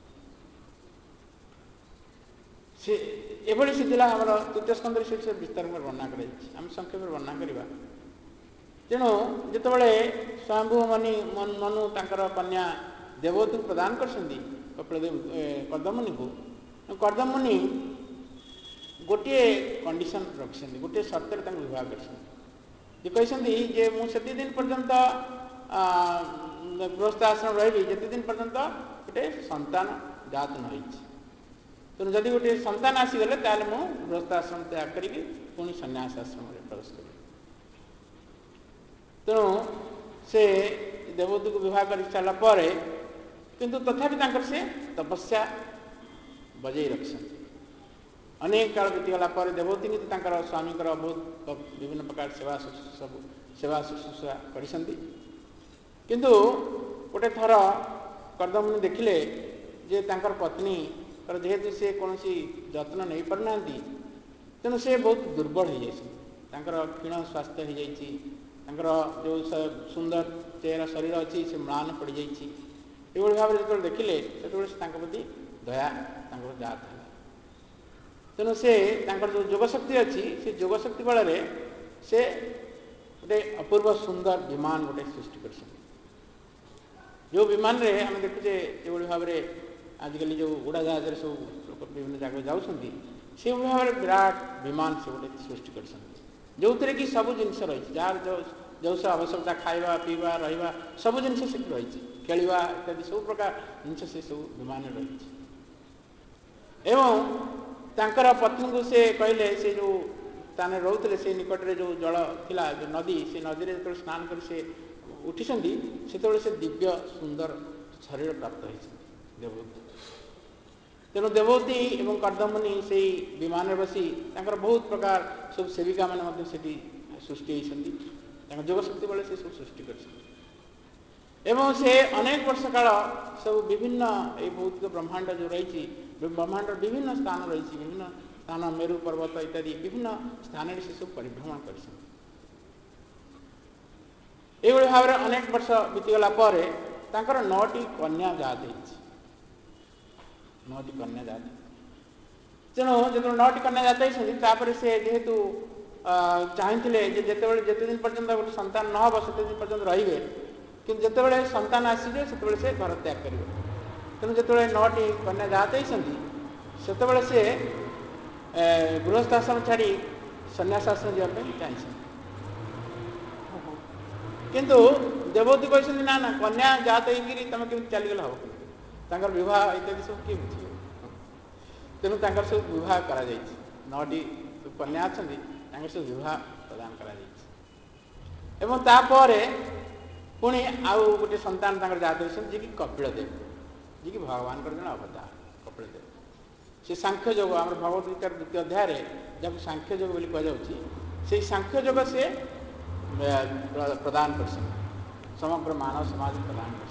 ସେ ଏଭଳି ସିଦ୍ଧିଲାଭ ଆମର ତୃତୀୟ ସ୍କନ୍ଧରେ ସେ ବିସ୍ତାର ଭାବରେ ବର୍ଣ୍ଣନା କରାଯାଇଛି, ଆମେ ସଂକ୍ଷେପରେ ବର୍ଣ୍ଣନା କରିବା। ତେଣୁ ଯେତେବେଳେ ସ୍ୱୟଂଭୁବ ମନୁ ତାଙ୍କର କନ୍ୟା ଦେବହୂତିକୁ ପ୍ରଦାନ କରିଛନ୍ତି କର୍ଦମୁନିକୁ, କର୍ଦମୁନି ଗୋଟିଏ କଣ୍ଡିସନ ରଖିଛନ୍ତି, ଗୋଟିଏ ସର୍ତ୍ତରେ ତାଙ୍କୁ ବିବାହ କରିଛନ୍ତି। ଯେ କହିଛନ୍ତି ଯେ ମୁଁ ସେତିକି ଦିନ ପର୍ଯ୍ୟନ୍ତ ଗୃହସ୍ଥ ଆଶ୍ରମ ରହିବି ଯେତେ ଦିନ ପର୍ଯ୍ୟନ୍ତ ଗୋଟେ ସନ୍ତାନ ଜାତ ନ ହେଇଛି। ତେଣୁ ଯଦି ଗୋଟିଏ ସନ୍ତାନ ଆସିଗଲେ ତାହେଲେ ମୁଁ ଗୃହସ୍ଥ ଆଶ୍ରମ ତ୍ୟାଗ କରିକି ପୁଣି ସନ୍ନ୍ୟାସ ଆଶ୍ରମରେ ପ୍ରବେଶ କରିବି। ତେଣୁ ସେ ଦେବହୂତିକୁ ବିବାହ କରି ସାରିଲା ପରେ କିନ୍ତୁ ତଥାପି ତାଙ୍କର ସେ ତପସ୍ୟା ବଜେଇ ରଖିଛନ୍ତି। ଅନେକ କାଳ ବିତିଗଲା ପରେ ଦେବହୂତି କିନ୍ତୁ ତାଙ୍କର ସ୍ୱାମୀଙ୍କର ବହୁତ ବିଭିନ୍ନ ପ୍ରକାର ସେବା ଶୁଶ୍ରୂଷା କରିଛନ୍ତି। କିନ୍ତୁ ଗୋଟେ ଥର କର୍ଦମୁନି ଦେଖିଲେ ଯେ ତାଙ୍କର ପତ୍ନୀଙ୍କର ଯେହେତୁ ସେ କୌଣସି ଯତ୍ନ ନେଇପାରୁନାହାନ୍ତି, ତେଣୁ ସେ ବହୁତ ଦୁର୍ବଳ ହୋଇଯାଇଛନ୍ତି। ତାଙ୍କର କ୍ଷୀଣ ସ୍ୱାସ୍ଥ୍ୟ ହୋଇଯାଇଛି, ତାଙ୍କର ଯେଉଁ ସୁନ୍ଦର ଚେହେରା ଶରୀର ଅଛି ସେ ମ୍ଳାନ ପଡ଼ିଯାଇଛି। ଏଭଳି ଭାବରେ ଯେତେବେଳେ ଦେଖିଲେ ସେତେବେଳେ ସେ ତାଙ୍କ ପ୍ରତି ଦୟା ତାଙ୍କର ଜାତ ହେଲା। ତେଣୁ ସେ ତାଙ୍କର ଯେଉଁ ଯୋଗଶକ୍ତି ଅଛି, ସେ ଯୋଗଶକ୍ତି ବଳରେ ସେ ଗୋଟେ ଅପୂର୍ବ ସୁନ୍ଦର ବିମାନ ଗୋଟେ ସୃଷ୍ଟି କରିଛନ୍ତି। ଯେଉଁ ବିମାନରେ ଆମେ ଦେଖୁଛେ ଏଭଳି ଭାବରେ आजिकल जो उड़ाजाहाज सब लोक विभिन्न जगह जाऊँगी से भाव में विराट विमान से गोटे सृष्टि कर जो थे कि सब जिनस रही जार जो सब आवश्यकता खावा पीवा रहा सब जिनस से रही खेलवा इत्यादि सब प्रकार जिनस से सब विमान रही एवं तांकर पत्नी को से कहले से जो ताने रोते से निकट में जो जल थिला जो नदी से नदी में जो स्नान कर से उठी से दिव्य सुंदर शरीर प्राप्त होती देवहूति तेणु देवहूति एवं कर्दमुनि से विमान बसी बहुत प्रकार सब सेविका मैंने सृष्टि होती जोग शक्ति बेले से सब सृष्टि कर से अनेक वर्ष काल सब विभिन्न ये भौतिक ब्रह्मांड जो रही ब्रह्मांड विभिन्न स्थान रही विभिन्न स्थान मेरु पर्वत इत्यादि विभिन्न स्थान से सब परिभ्रमण कर भाव में अनेक वर्ष बीतीगला 9टी कन्या जात हो 9टी कन्या जात तेणु जो 9टी कन्या जात होती से जेहेतु चाहते जिते दिन पर्यटन गोटे संतान न हम से दिन पर्यटन रे कि जिते संतान आसीजे से घर त्याग करेंगे तेणु जो 9टी कन्या जात होती से गृहस्थाश्रम छाड़ी सन्यासाश्रम जावाई चाहिए किंतु देवहूति कहते ना ना कन्या जात होगी तुम केमी चलीगले हम तर विवाह इत्यादि सब किए बुझे तेणु सब विवाह कर 9टी कन्या अच्छा सब विवाह प्रदान कर पुणी आउ गोटे संतान जात होती जी कि कपिलदेव जी कि भगवान जन अवतार कपिलदेव से सांख्य योग आम भगवत गीतार 2य अध्याय जब सांख्य योग बोली कहुच्छी सांख्य योग से प्रदान कर समग्र मानव समाज प्रदान कर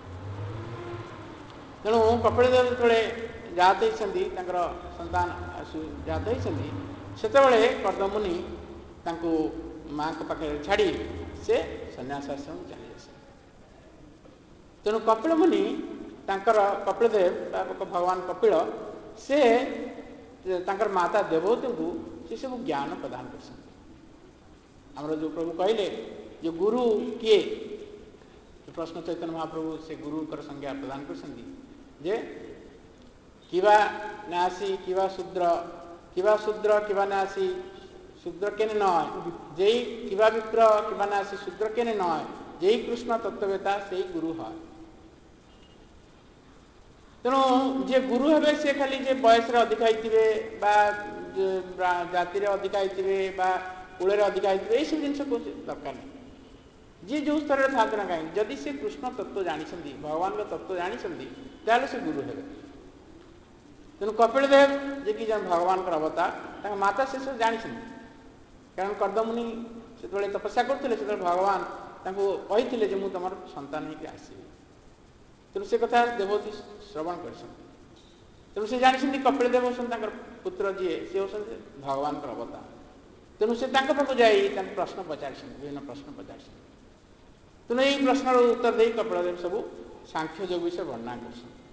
तेणु कपिलदेव जो जात होती संतान जात होती से कर्दमुनि माँ पाखे छाड़ी से सन्यासाश्रम चली आसे तेणु कपिल मुनि कपिलदेव भगवान कपिल से माता देवहूति को से सब ज्ञान प्रदान कर आमर जो प्रभु कहले जो गुरु किए प्रश्न चैतन्य महाप्रभु से गुरु संज्ञा प्रदान कर न्यासी किवा शूद्र किवा न्यासी शूद्र केने नय जई किवा विप्र किवा न्यासी शूद्र केने नय जई कृष्ण तत्ववेता से गुरु है तेणु जे गुरु हे से खाली जे बयस अधिका जाति अधिका कूल अधिका ये सब जिन दरकार नहीं जी जो स्तर में था ना कहीं जदि से कृष्ण तत्व जानी भगवान का तत्व जानी से गुरु है तेणु कपिलदेव जे कि जन भगवान का अवतार माता से सब जानी कारण कर्दमुनि से तपस्या करते भगवान कही मुझे तुम संतान होकर आसबि तेणु से कथा देवहूति श्रवण कर तेणु से जानी कपिलदेव होती पुत्र जी सी होती भगवान का अवतार तेणु से पाक जाई प्रश्न पचार विभिन्न प्रश्न पचार तेणु यही प्रश्न उत्तर दे कपिलदेव सब सांख्य योग विषय वर्णना कर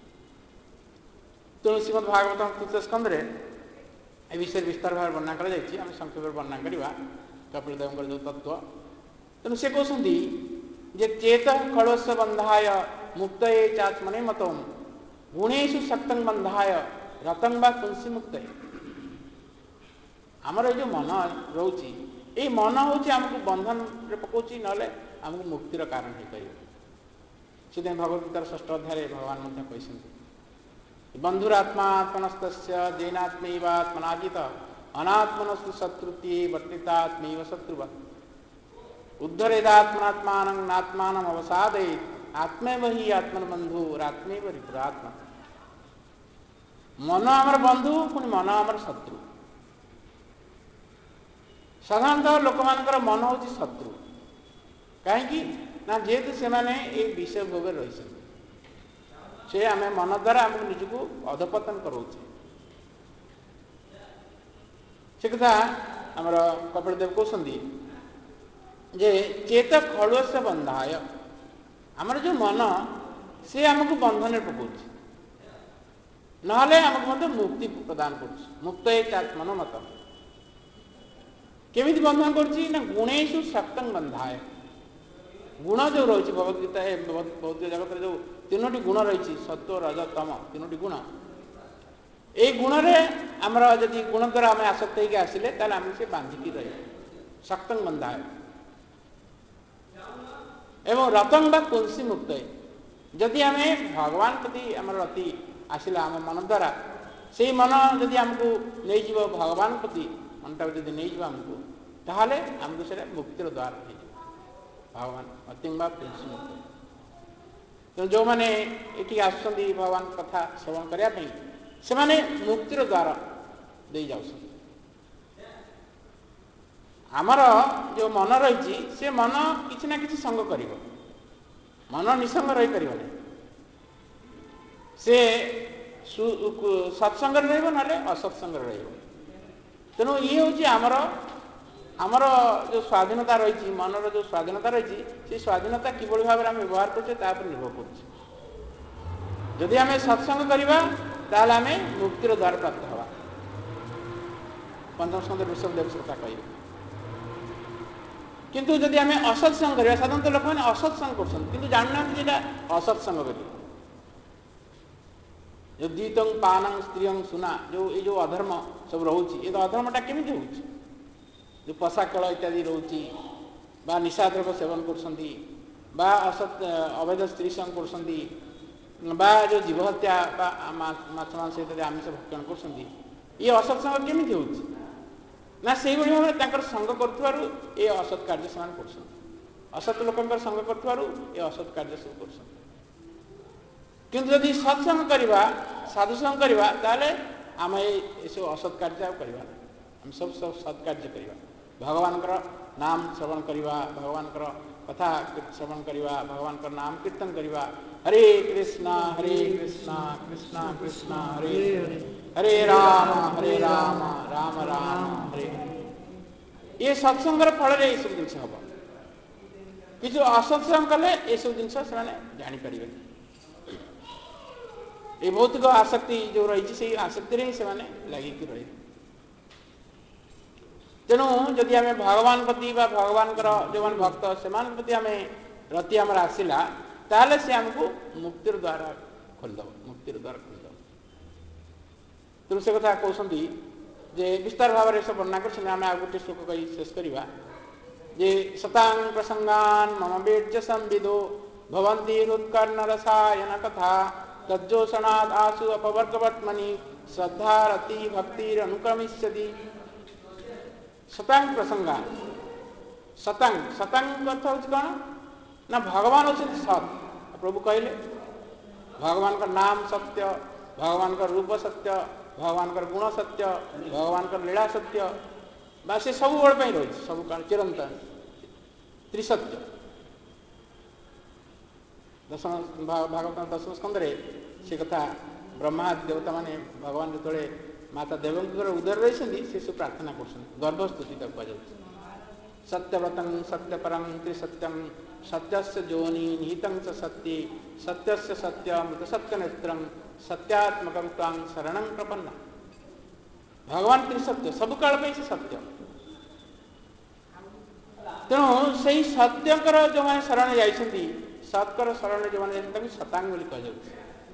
तेणु श्रीमद भागवत 3य स्कंद ए विषय विस्तार भाव वर्णना कर संक्षेप वर्णना करवा कपिलदेव जो तत्व तेणु से कहते जे चेत खड़स्व बंधाय मुक्त चात्मने मतम गुणेशु शक्तं बंधाय रतं व कुंसी मुक्त आमर जो मन रोची ये मन हूँ आमको बंधन पकाउची ना आमको मुक्तिर कारण हो पार से भगवद्गीतार 6ठ अध्याय भगवान कहते बंधुरात्मात्मनस्त जैनात्मैवात्मनाजित अनात्मनस्तु शत्रुत्ये वर्तितात्मैव शत्रुवत् उद्धरेदात्मनात्मानं अवसादयेत् आत्मैव हि आत्मबंधुरात्मैव रिपुरात्मा मन आमर बंधु पुणी मन आमर शत्रु साधारणतः लोक मानकर मन हूँ शत्रु कहीं ना जेहेतु से विषय भोग रही से आम मन द्वारा आम निजक अधपतन कराऊे से कथा आमर कपिलदेव कहते जे चेत खड़ुआ से बंधाय आमर जो मन से आमको बंधन पकाउछ नहले आमको मुक्ति प्रदान कर मुक्त मन मत केमिति बंधन करछि ना गुणेशु शक्तं बंधाय गुण जो रही भगवद्गीता भौतिक जगत जो ତିନୋଟି ଗୁଣ ରହିଛି ସତ୍ଵ ରଜ ତମ ତିନୋଟି ଗୁଣ। ଏଇ ଗୁଣରେ ଆମର ଯଦି ଗୁଣ ଦ୍ୱାରା ଆମେ ଆସକ୍ତ ହେଇକି ଆସିଲେ ତାହେଲେ ଆମେ ସେ ବାନ୍ଧିକି ରହିବ ଶକ୍ତଂ ବନ୍ଧା ଏବଂ ରତଂ ବା କୁଂସି ମୁକ୍ତ। ଯଦି ଆମେ ଭଗବାନ ପ୍ରତି ଆମର ରତି ଆସିଲା ଆମ ମନ ଦ୍ୱାରା ସେଇ ମନ ଯଦି ଆମକୁ ନେଇଯିବ ଭଗବାନ ପ୍ରତି ମନଟାକୁ ଯଦି ନେଇଯିବ ଆମକୁ ତାହେଲେ ଆମକୁ ସେଇଟା ମୁକ୍ତିର ଦ୍ୱାର ହେଇଯିବ ଭଗବାନ ଅତିଂ ବା କୁଂସି ମୁକ୍ତ। ତେଣୁ ଯେଉଁମାନେ ଏଠିକି ଆସୁଛନ୍ତି ଭଗବାନଙ୍କ କଥା ଶ୍ରବଣ କରିବା ପାଇଁ ସେମାନେ ମୁକ୍ତିର ଦ୍ୱାର ଦେଇ ଯାଉଛନ୍ତି। ଆମର ଯେଉଁ ମନ ରହିଛି ସେ ମନ କିଛି ନା କିଛି ସଙ୍ଗ କରିବ, ମନ ନିସଙ୍ଗ ରହିପାରିବ ନାହିଁ। ସେ ସତ୍ସଙ୍ଗରେ ରହିବ ନହେଲେ ଅସତ୍ସଙ୍ଗରେ ରହିବ। ତେଣୁ ଇଏ ହେଉଛି ଆମର ଯେଉଁ ସ୍ୱାଧୀନତା ରହିଛି, ମନର ଯେଉଁ ସ୍ୱାଧୀନତା ରହିଛି ସେ ସ୍ୱାଧୀନତା କିଭଳି ଭାବରେ ଆମେ ବ୍ୟବହାର କରୁଛେ ତା ଉପରେ ନିର୍ଭର କରୁଛି। ଯଦି ଆମେ ସତ୍ସଙ୍ଗ କରିବା ତାହେଲେ ଆମେ ମୁକ୍ତିର ଦ୍ୱାର ପ୍ରାପ୍ତ ହେବା। ପଞ୍ଚମ ସ୍କନ୍ଧରେ ଋଷଭଦେବ ସେ କଥା କହିବେ। କିନ୍ତୁ ଯଦି ଆମେ ଅସତ୍ସଙ୍ଗ କରିବା, ସାଧାରଣତଃ ଲୋକମାନେ ଅସତ୍ସଙ୍ଗ କରୁଛନ୍ତି କିନ୍ତୁ ଜାଣୁନାହାନ୍ତି ଯେଟା ଅସତ୍ସଙ୍ଗ ବୋଲି। ଯେଉଁ ଦ୍ୱିତଂ ପାନଂ ସ୍ତ୍ରୀୟଂ ସୁନା ଏଇ ଯେଉଁ ଅଧର୍ମ ସବୁ ରହୁଛି ଏ ଅଧର୍ମଟା କେମିତି ହେଉଛି? ଯେଉଁ ପଶା ଖେଳ ଇତ୍ୟାଦି ରହୁଛି ବା ନିଶାଦ୍ରବ୍ୟ ସେବନ କରୁଛନ୍ତି ବା ଅବୈଧ ସ୍ତ୍ରୀ ସଙ୍ଗ କରୁଛନ୍ତି ବା ଯେଉଁ ଜୀବହତ୍ୟା ବା ମାଛ ମାଂସ ଇତ୍ୟାଦି ଆମିଷ ଭକ୍ଷଣ କରୁଛନ୍ତି, ଇଏ ଅସତ୍ସଙ୍ଗ କେମିତି ହେଉଛି? ନା ସେଇଭଳି ଭାବରେ ତାଙ୍କର ସଙ୍ଗ କରୁଥିବାରୁ ଏ ଅସତ୍ କାର୍ଯ୍ୟ ସେମାନେ କରୁଛନ୍ତି। ଅସତ୍ ଲୋକଙ୍କର ସଙ୍ଗ କରୁଥିବାରୁ ଏ ଅସତ୍ କାର୍ଯ୍ୟ ସବୁ କରୁଛନ୍ତି। କିନ୍ତୁ ଯଦି ସତ୍ସଙ୍ଗ କରିବା, ସାଧୁସଙ୍ଗ କରିବା ତାହେଲେ ଆମେ ଏସବୁ ଅସତ୍ କାର୍ଯ୍ୟ ଆଉ କରିବା ନାହିଁ। ଆମେ ସବୁ ସତ୍ କାର୍ଯ୍ୟ କରିବା। ଭଗବାନଙ୍କର ନାମ ଶ୍ରବଣ କରିବା, ଭଗବାନଙ୍କର କଥା ଶ୍ରବଣ କରିବା, ଭଗବାନଙ୍କର ନାମ କୀର୍ତ୍ତନ କରିବା। ହରେ କୃଷ୍ଣ କୃଷ୍ଣ କୃଷ୍ଣ ହରେ ହରେ ରାମ ରାମ ରାମ ହରେ ହରେ। ଏ ସତ୍ସଙ୍ଗର ଫଳରେ ଏସବୁ ଜିନିଷ ହେବ। କିଛି ଅସତ୍ସଙ୍ଗ କଲେ ଏସବୁ ଜିନିଷ ସେମାନେ ଜାଣିପାରିବେନି। ଏ ଭୌତିକ ଆସକ୍ତି ଯେଉଁ ରହିଛି ସେଇ ଆସକ୍ତିରେ ହିଁ ସେମାନେ ଲାଗିକି ରହିବେ। ତେଣୁ ଯଦି ଆମେ ଭଗବାନ ପ୍ରତି ବା ଭଗବାନଙ୍କର ଯେଉଁମାନେ ଭକ୍ତ ସେମାନଙ୍କ ପ୍ରତି ଆମେ ରତି ଆମର ଆସିଲା ତାହେଲେ ସେ ଆମକୁ ମୁକ୍ତିର ଦ୍ୱାର ଖୋଲିଦେବ, ମୁକ୍ତିର ଦ୍ୱାର ଖୋଲିଦେବ। ତେଣୁ ସେ କଥା କହୁଛନ୍ତି ଯେ ବିସ୍ତାର ଭାବରେ ସେ ବର୍ଣ୍ଣନା କରୁଛନ୍ତି। ଆମେ ଆଉ ଗୋଟିଏ ଶ୍ଲୋକ କହି ଶେଷ କରିବା ଯେ ଶତାଂ ପ୍ରସଙ୍ଗାନ୍ ମମ ବୀର୍ଯ୍ୟ ସମ୍ବିଦୋ ଭବନ୍ତି ହୃତ୍କର୍ଣ୍ଣ ରସାୟନ କଥା ତଜ୍ଜୋଷଣାଦ୍ ଆଶୁ ଅପବର୍ଗବତ୍ମନି ଶ୍ରଦ୍ଧା ରତି ଭକ୍ତିର ଅନୁକ୍ରମିଷ୍ୟତି। ଶତାଂ ପ୍ରସଙ୍ଗାନ୍, ଶତାଂ ଅର୍ଥ ହେଉଛି କ'ଣ ନା ଭଗବାନ ହେଉଛନ୍ତି ସତ୍। ପ୍ରଭୁ କହିଲେ ଭଗବାନଙ୍କର ନାମ ସତ୍ୟ, ଭଗବାନଙ୍କର ରୂପ ସତ୍ୟ, ଭଗବାନଙ୍କର ଗୁଣ ସତ୍ୟ, ଭଗବାନଙ୍କର ଲୀଳା ସତ୍ୟ ବା ସେ ସବୁବେଳ ପାଇଁ ରହିଛି, ସବୁ କାଳ ଚିରନ୍ତନ ତ୍ରିସତ୍ୟ। ଭାଗବତ ଦଶମ ସ୍କନ୍ଧରେ ସେ କଥା ବ୍ରହ୍ମାଦି ଦେବତାମାନେ ଭଗବାନ ଯେତେବେଳେ ମାତା ଦେବଙ୍କର ଉଦର ରହିଛନ୍ତି ସେ ସବୁ ପ୍ରାର୍ଥନା କରୁଛନ୍ତି। ଗର୍ଭସ୍ତୁତି ତାକୁ କୁହାଯାଉଛି। ସତ୍ୟବ୍ରତଂ ସତ୍ୟପରଂ ତ୍ରିସତ୍ୟଂ ସତ୍ୟସ୍ୟ ଯୋନି ନିହିତଂ ଚ ସତ୍ୟେ ସତ୍ୟସ୍ୟ ସତ୍ୟମୃତ ସତ୍ୟନେତ୍ରଂ ସତ୍ୟାତ୍ମକଂ ତ୍ୱାଂ ଶରଣଂ ପ୍ରପନ୍ନ। ଭଗବାନ ତ୍ରିସତ୍ୟ, ସବୁ କାଳ ପାଇଁ ସେ ସତ୍ୟ। ତେଣୁ ସେଇ ସତ୍ୟଙ୍କର ଯେଉଁମାନେ ଶରଣ ଯାଇଛନ୍ତି, ସତ୍କର ଶରଣରେ ଯେଉଁମାନେ ଯାଇଛନ୍ତି ତାଙ୍କୁ ଶତାଙ୍ଗ ବୋଲି କୁହାଯାଉଛି।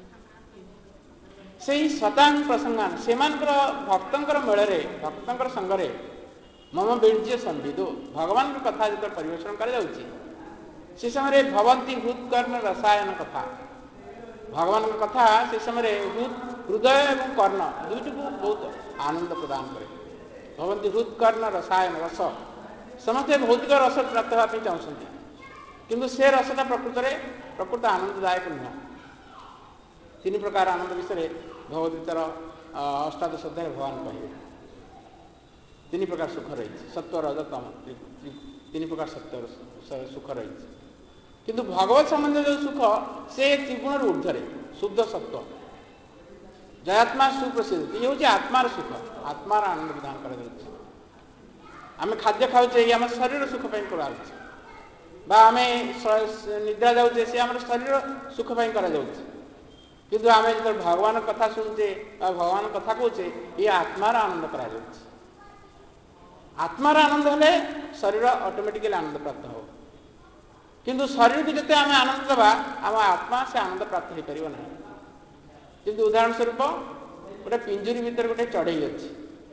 ସେଇ ଶତାଙ୍ଗ ପ୍ରସଙ୍ଗାନ ସେମାନଙ୍କର ଭକ୍ତଙ୍କର ମେଳରେ, ଭକ୍ତଙ୍କର ସଙ୍ଗରେ ମମ ବୀର୍ଯ୍ୟ ସମ୍ବିଦୋ ଭଗବାନଙ୍କ କଥା ଯେତେବେଳେ ପରିବେଷଣ କରାଯାଉଛି ସେ ସମୟରେ ଭବନ୍ତି ହୃତ୍କର୍ଣ୍ଣ ରସାୟନ କଥା, ଭଗବାନଙ୍କ କଥା ସେ ସମୟରେ ହୃଦୟ ଏବଂ କର୍ଣ୍ଣ ଦୁଇଟିକୁ ବହୁତ ଆନନ୍ଦ ପ୍ରଦାନ କରେ। ଭବନ୍ତି ହୃତ୍କର୍ଣ୍ଣ ରସାୟନ ରସ, ସମସ୍ତେ ଭୌତିକ ରସ ପ୍ରାପ୍ତ ହେବା ପାଇଁ ଚାହୁଁଛନ୍ତି କିନ୍ତୁ ସେ ରସଟା ପ୍ରକୃତ ଆନନ୍ଦଦାୟକ ନୁହଁ। ତିନି ପ୍ରକାର ଆନନ୍ଦ ବିଷୟରେ ଭଗବଦ୍ଗୀତାର ଅଷ୍ଟାଦଶ ଅଧ୍ୟାୟରେ ଭଗବାନ କହିବେ। ତିନି ପ୍ରକାର ସୁଖ ରହିଛି, ସତ୍ଵ ରଜ ତମ, ତିନି ପ୍ରକାର ସତ୍ୟର ସୁଖ ରହିଛି। କିନ୍ତୁ ଭଗବତ ସମ୍ବନ୍ଧୀୟ ଯେଉଁ ସୁଖ ସେ ତ୍ରିଗୁଣରୁ ଉର୍ଦ୍ଧ୍ୱରେ, ଶୁଦ୍ଧ ସତ୍ଵ ଜୟାତ୍ମା ସୁପ୍ରସିଦ୍ଧ। ଇଏ ହେଉଛି ଆତ୍ମାର ସୁଖ, ଆତ୍ମାର ଆନନ୍ଦ ବିଧାନ କରାଯାଉଛି। ଆମେ ଖାଦ୍ୟ ଖାଉଛେ ଇଏ ଆମ ଶରୀର ସୁଖ ପାଇଁ କରାଯାଉଛି, ବା ଆମେ ନିଦ୍ରା ଯାଉଛେ ସେ ଆମର ଶରୀର ସୁଖ ପାଇଁ କରାଯାଉଛି। କିନ୍ତୁ ଆମେ ଯେତେବେଳେ ଭଗବାନଙ୍କ କଥା ଶୁଣୁଛେ ବା ଭଗବାନଙ୍କ କଥା କହୁଛେ ଇଏ ଆତ୍ମାର ଆନନ୍ଦ କରାଯାଉଛି। ଆତ୍ମାର ଆନନ୍ଦ ହେଲେ ଶରୀର ଅଟୋମେଟିକାଲି ଆନନ୍ଦ ପ୍ରାପ୍ତ ହେବ। किंतु शरीर को जिते आम आनंद देवा आम आत्मा से आनंद प्राप्त हो पार ना। किंतु उदाहरण स्वरूप गोटे पिंजुरी भितर गोटे चढ़ई अच्छी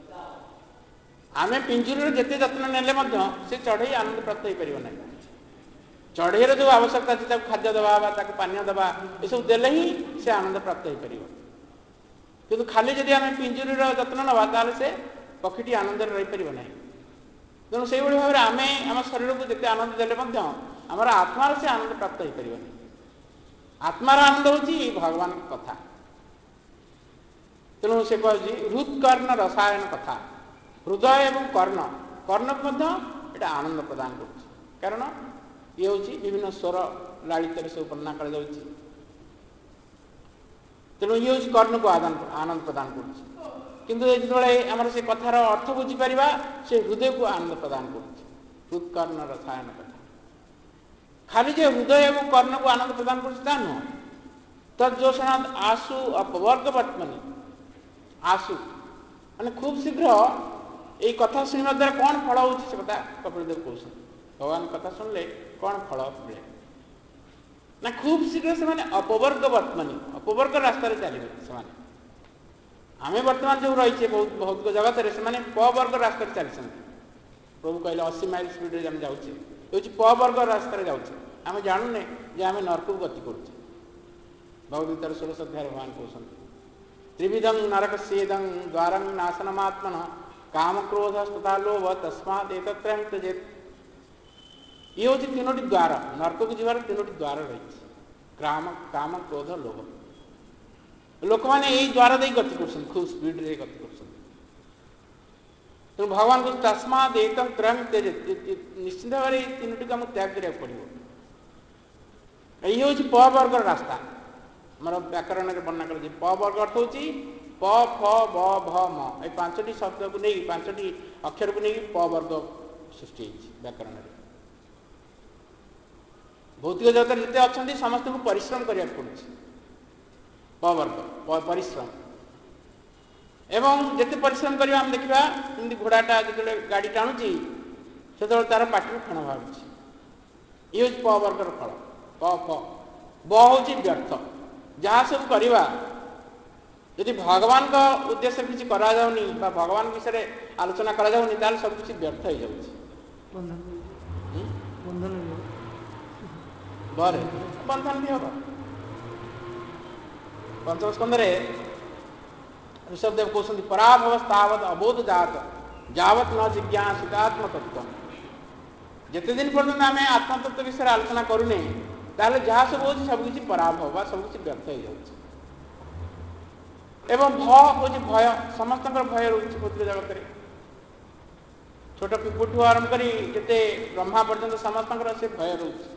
आम पिंजुरी जिते जत्न नेले से चढ़ई आनंद प्राप्त हो पार ना। चढ़ईर जो आवश्यकता अच्छी खाद्य देवा पानीय देवा ये सब देले ही से आनंद प्राप्त हो पार। किंतु खाली जदि आम पिंजुरीर जत्न नवा ताल से पक्षीटी आनंद रही पार ना। तेणु से भाव में आम आम शरीर को जिते आनंद देले आमर आत्मार से आनंद प्राप्त हो पार। आत्मार आनंद हूँ भगवान कथा। तेणु से कहे हृत्कर्ण रसायन कथा हृदय एवं कर्ण कर्ण को यहाँ आनंद प्रदान कर कारण ये हूँ विभिन्न स्वर लालित सब वर्णना कर। तेणु ये हूँ कर्ण को आनंद प्रदान कर। किंतु जो आमर से कथार अर्थ बुझीपर से हृदय को आनंद प्रदान कर। हृत्कर्ण रसायन कथा खाली जे हृदय एवं कर्ण को आनंद प्रदान कर नुह तत्जोषणाद आशु अपवर्ग वर्तमनी आशु माने खूब शीघ्र यही कथा शुणा द्वारा कौन फल हो कथा कपिलदेव कहते भगवान कथा शुणिले कौन फल मिले ना खूब शीघ्र से अपवर्ग वर्तमानी अपवर्ग रास्तार चलिए से आम बर्तमान जो रही बहुत भौतिक जगत में पवर्ग रास्तार चलती प्रभु कहले 80 माइल स्पीड आम जाऊे ये पवर्ग रास्तार जाऊे आम जानूने जे आम नरक को गति करुचे। भगवदगीतार 16 अध्याय भगवान कहते त्रिविधं नरक सेदं द्वारं नाशनमात्मन काम क्रोध तथा लोभ तस्मात् एतत्रयं त्यजेत्। ये हूँ तीनोटी द्वार नरक को जीवार तीनोटी द्वार रही काम काम क्रोध लोभ लोक मैंने यही द्वार दे गति कर खूब स्पीड रे गति कर। तेणु भगवान को तस्मात् एतं त्रयं त्यजेत् निश्चित भाव में तीनोटी को आमको त्याग करा पड़ो। ये हूँ प वर्ग रास्ता आमर व्याकरण में वर्णना कर प वर्ग अर्थ हूँ प फ ब भ म ये 5टी शब्द को नहीं 5टी अक्षर को नहीं प वर्ग सृष्टि व्याकरण में। भौतिक जगत जिते अच्छा समस्त को परिश्रम करने पड़े प वर्ग परिश्रम एवं जिते परिश्रम करवा आम देखा जमी घोड़ाटा जो गाड़ी टाणुची से तार पाटी फेण बाहर ये हूँ प वर्गर फल प फ ब हूँ व्यर्थ जहाँ सब करवा यदि भगवान का उद्देश्य किसी करा जाउनी बा भगवान विषय आलोचना करा जाउनी ताल सब किसी व्यर्थ हो जाउची बरे बंधन भी होगा। पंचम स्कंदे ऋषभदेव कहते पराभवस्तावत अबोध जात जावत न जिज्ञासितात्म तत्व जिते दिन पर्यटन आम आत्मतत्व विषय आलोचना करूने ताले जहाँ सब हो सबकि पराभव बा सबकि व्यर्थ हो जाए। एवं भ हूँ भय समस्त भय रोचे भौतिक जगत में छोट पिपुठू आरंभ कर जिते ब्रह्मा पर्यंत समस्त से भय रोचे।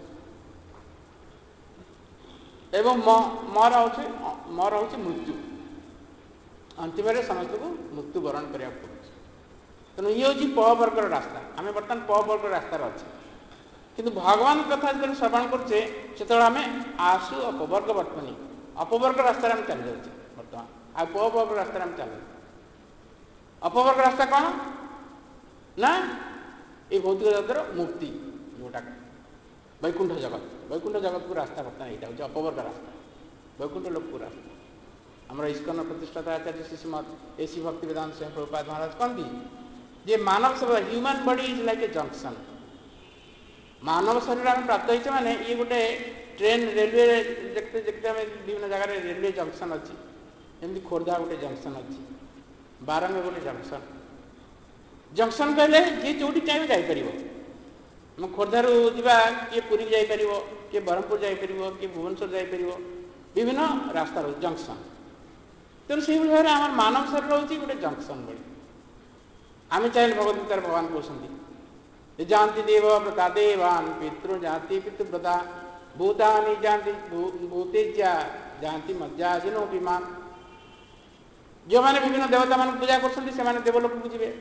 एवं मर हूँ मृत्यु अंतिम समस्त को मृत्यु वरण करने पड़े। तेणु ये हूँ प वर्गर रास्ता आम बर्तमान प वर्ग रास्तार अच्छे किंतु भगवान कथा जो श्रवण करुचे से आम आशु अपवर्ग वर्तमानी अपवर्ग रास्तार आम चली जाऊे बर्तमान आ प वर्ग रास्तार आम चल अपवर्ग रास्ता कौन ना ये भौतिक जगत मुक्ति जोटा वैकुंठ जगत को रास्ता बर्तमान यहाँ हूँ अपवर्ग रास्ता वैकुंठ लोक को रास्ता। आमर इस्कन प्रतिष्ठाता आचार्य श्रीमद एसी भक्ति वेदांत स्वयं प्रभुपाद महाराज कहती जे मानव शरीर human body is like a junction मानव शरीर आम प्राप्त होते माने ये गोटे ट्रेन रेलवे देखते देखते आम विभिन्न जगह रेलवे जंक्शन अच्छी एमती खोर्धा गोटे जंक्शन अच्छी बारंग गोटे जंक्शन जंक्शन कहले जी जो टाइम जापर आम खोर्धारू जा किए पुरी जापर किए ब्रह्मपुर जापर किए भुवनेश्वर जापर विभिन्न रास्ता रोज जंक्शन। तेणु से भाव में आम मानव शरीर हूँ गोटे जंक्शन भाई आम चाहिए भगवदगीतार भगवान कहते जानती देव व्रता देवान पितृ जाति पितृव्रता भूतानि जानती भूतेज्या जानती मज्जा जिनो विमान जो मैंने विभिन्न देवता मान पूजा कर देवलोक को जी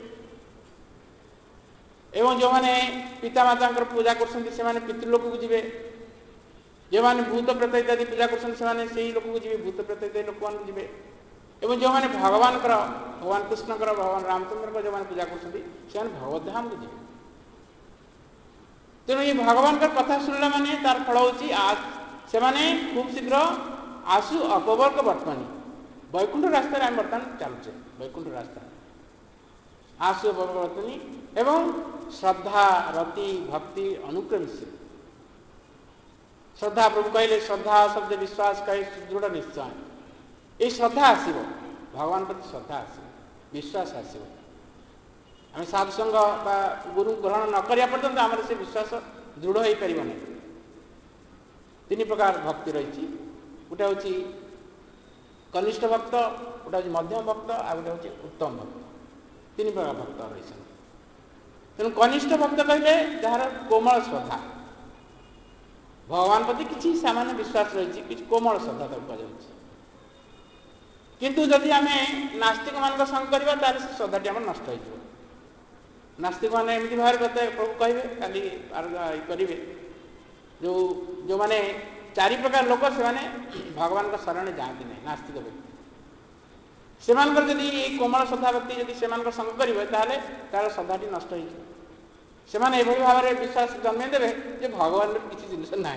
एवं जो मैंने पिता माता पूजा कर पितृलोक को जी जो मैंने भूत प्रेत इत्यादि पूजा कर लोक को जी भूत प्रेत इत्यादि लोक मान जी एवं जो मैंने भगवान कृष्ण भगवान रामचंद्र जो मैंने पूजा कर भगवत धाम को जी ତେଣୁ ये भगवान कथा शुणला माने तार फल होची से माने खूब शीघ्र आसु अपवर्ग वर्तमानी वैकुंठ रास्ता आम बर्तमान चलुचे वैकुंठ रास्ता आसु अपवर्ग वर्तनी एवं श्रद्धा रति भक्ति अनुक्रमित श्रद्धा प्रभु कहले श्रद्धा शब्द विश्वास कहे सुदृढ़ निश्चय ये श्रद्धा आसो भगवान प्रति श्रद्धा आसो विश्वास आसो आम साधुसंग गुरु ग्रहण न करिया पर्यंत आमर से विश्वास दृढ़ हो पार नहीं तीन प्रकार भक्ति रही गोटे हूँ कनिष्ठ भक्त गोटे हूँ मध्यम भक्त आ गोटे हूँ उत्तम भक्त तीन प्रकार भक्त रही तेणु कनिष्ठ भक्त कहले जार कोमल श्रद्धा भगवान प्रति किसी सामान्य विश्वास रही कि कोमल श्रद्धा तक कहुच्छे किंतु जदि आम नास्तिक मान संग करवा तार श्रद्धाटी आम नष्ट हो नास्तिक मैंने एमती भाव प्रभु कहे काली करेंगे जो जो मैंने चारि प्रकार लोक से माने भगवान का शरण जाती नहीं नास्तिक व्यक्ति से कोमल श्रद्धा व्यक्ति जदि से संग करेंगे तार श्रद्धाटी नष्ट हो भाव में विश्वास जन्मे देवे जे भगवान किसी जिनस ना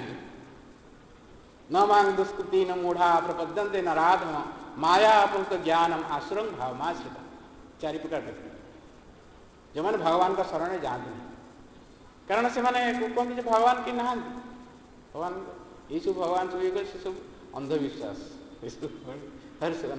न मांग दुष्कृति न मूढ़ा प्रपद्यंते न राधम माया अपूर्त ज्ञानम आसुरंग भाव माश्रिता चारि प्रकार व्यक्ति जो मैंने भगवान का शरण जाते नहीं कारण से कहते भगवान कि ना भगवान ये सब भगवान सब ये सब अंधविश्वास हर से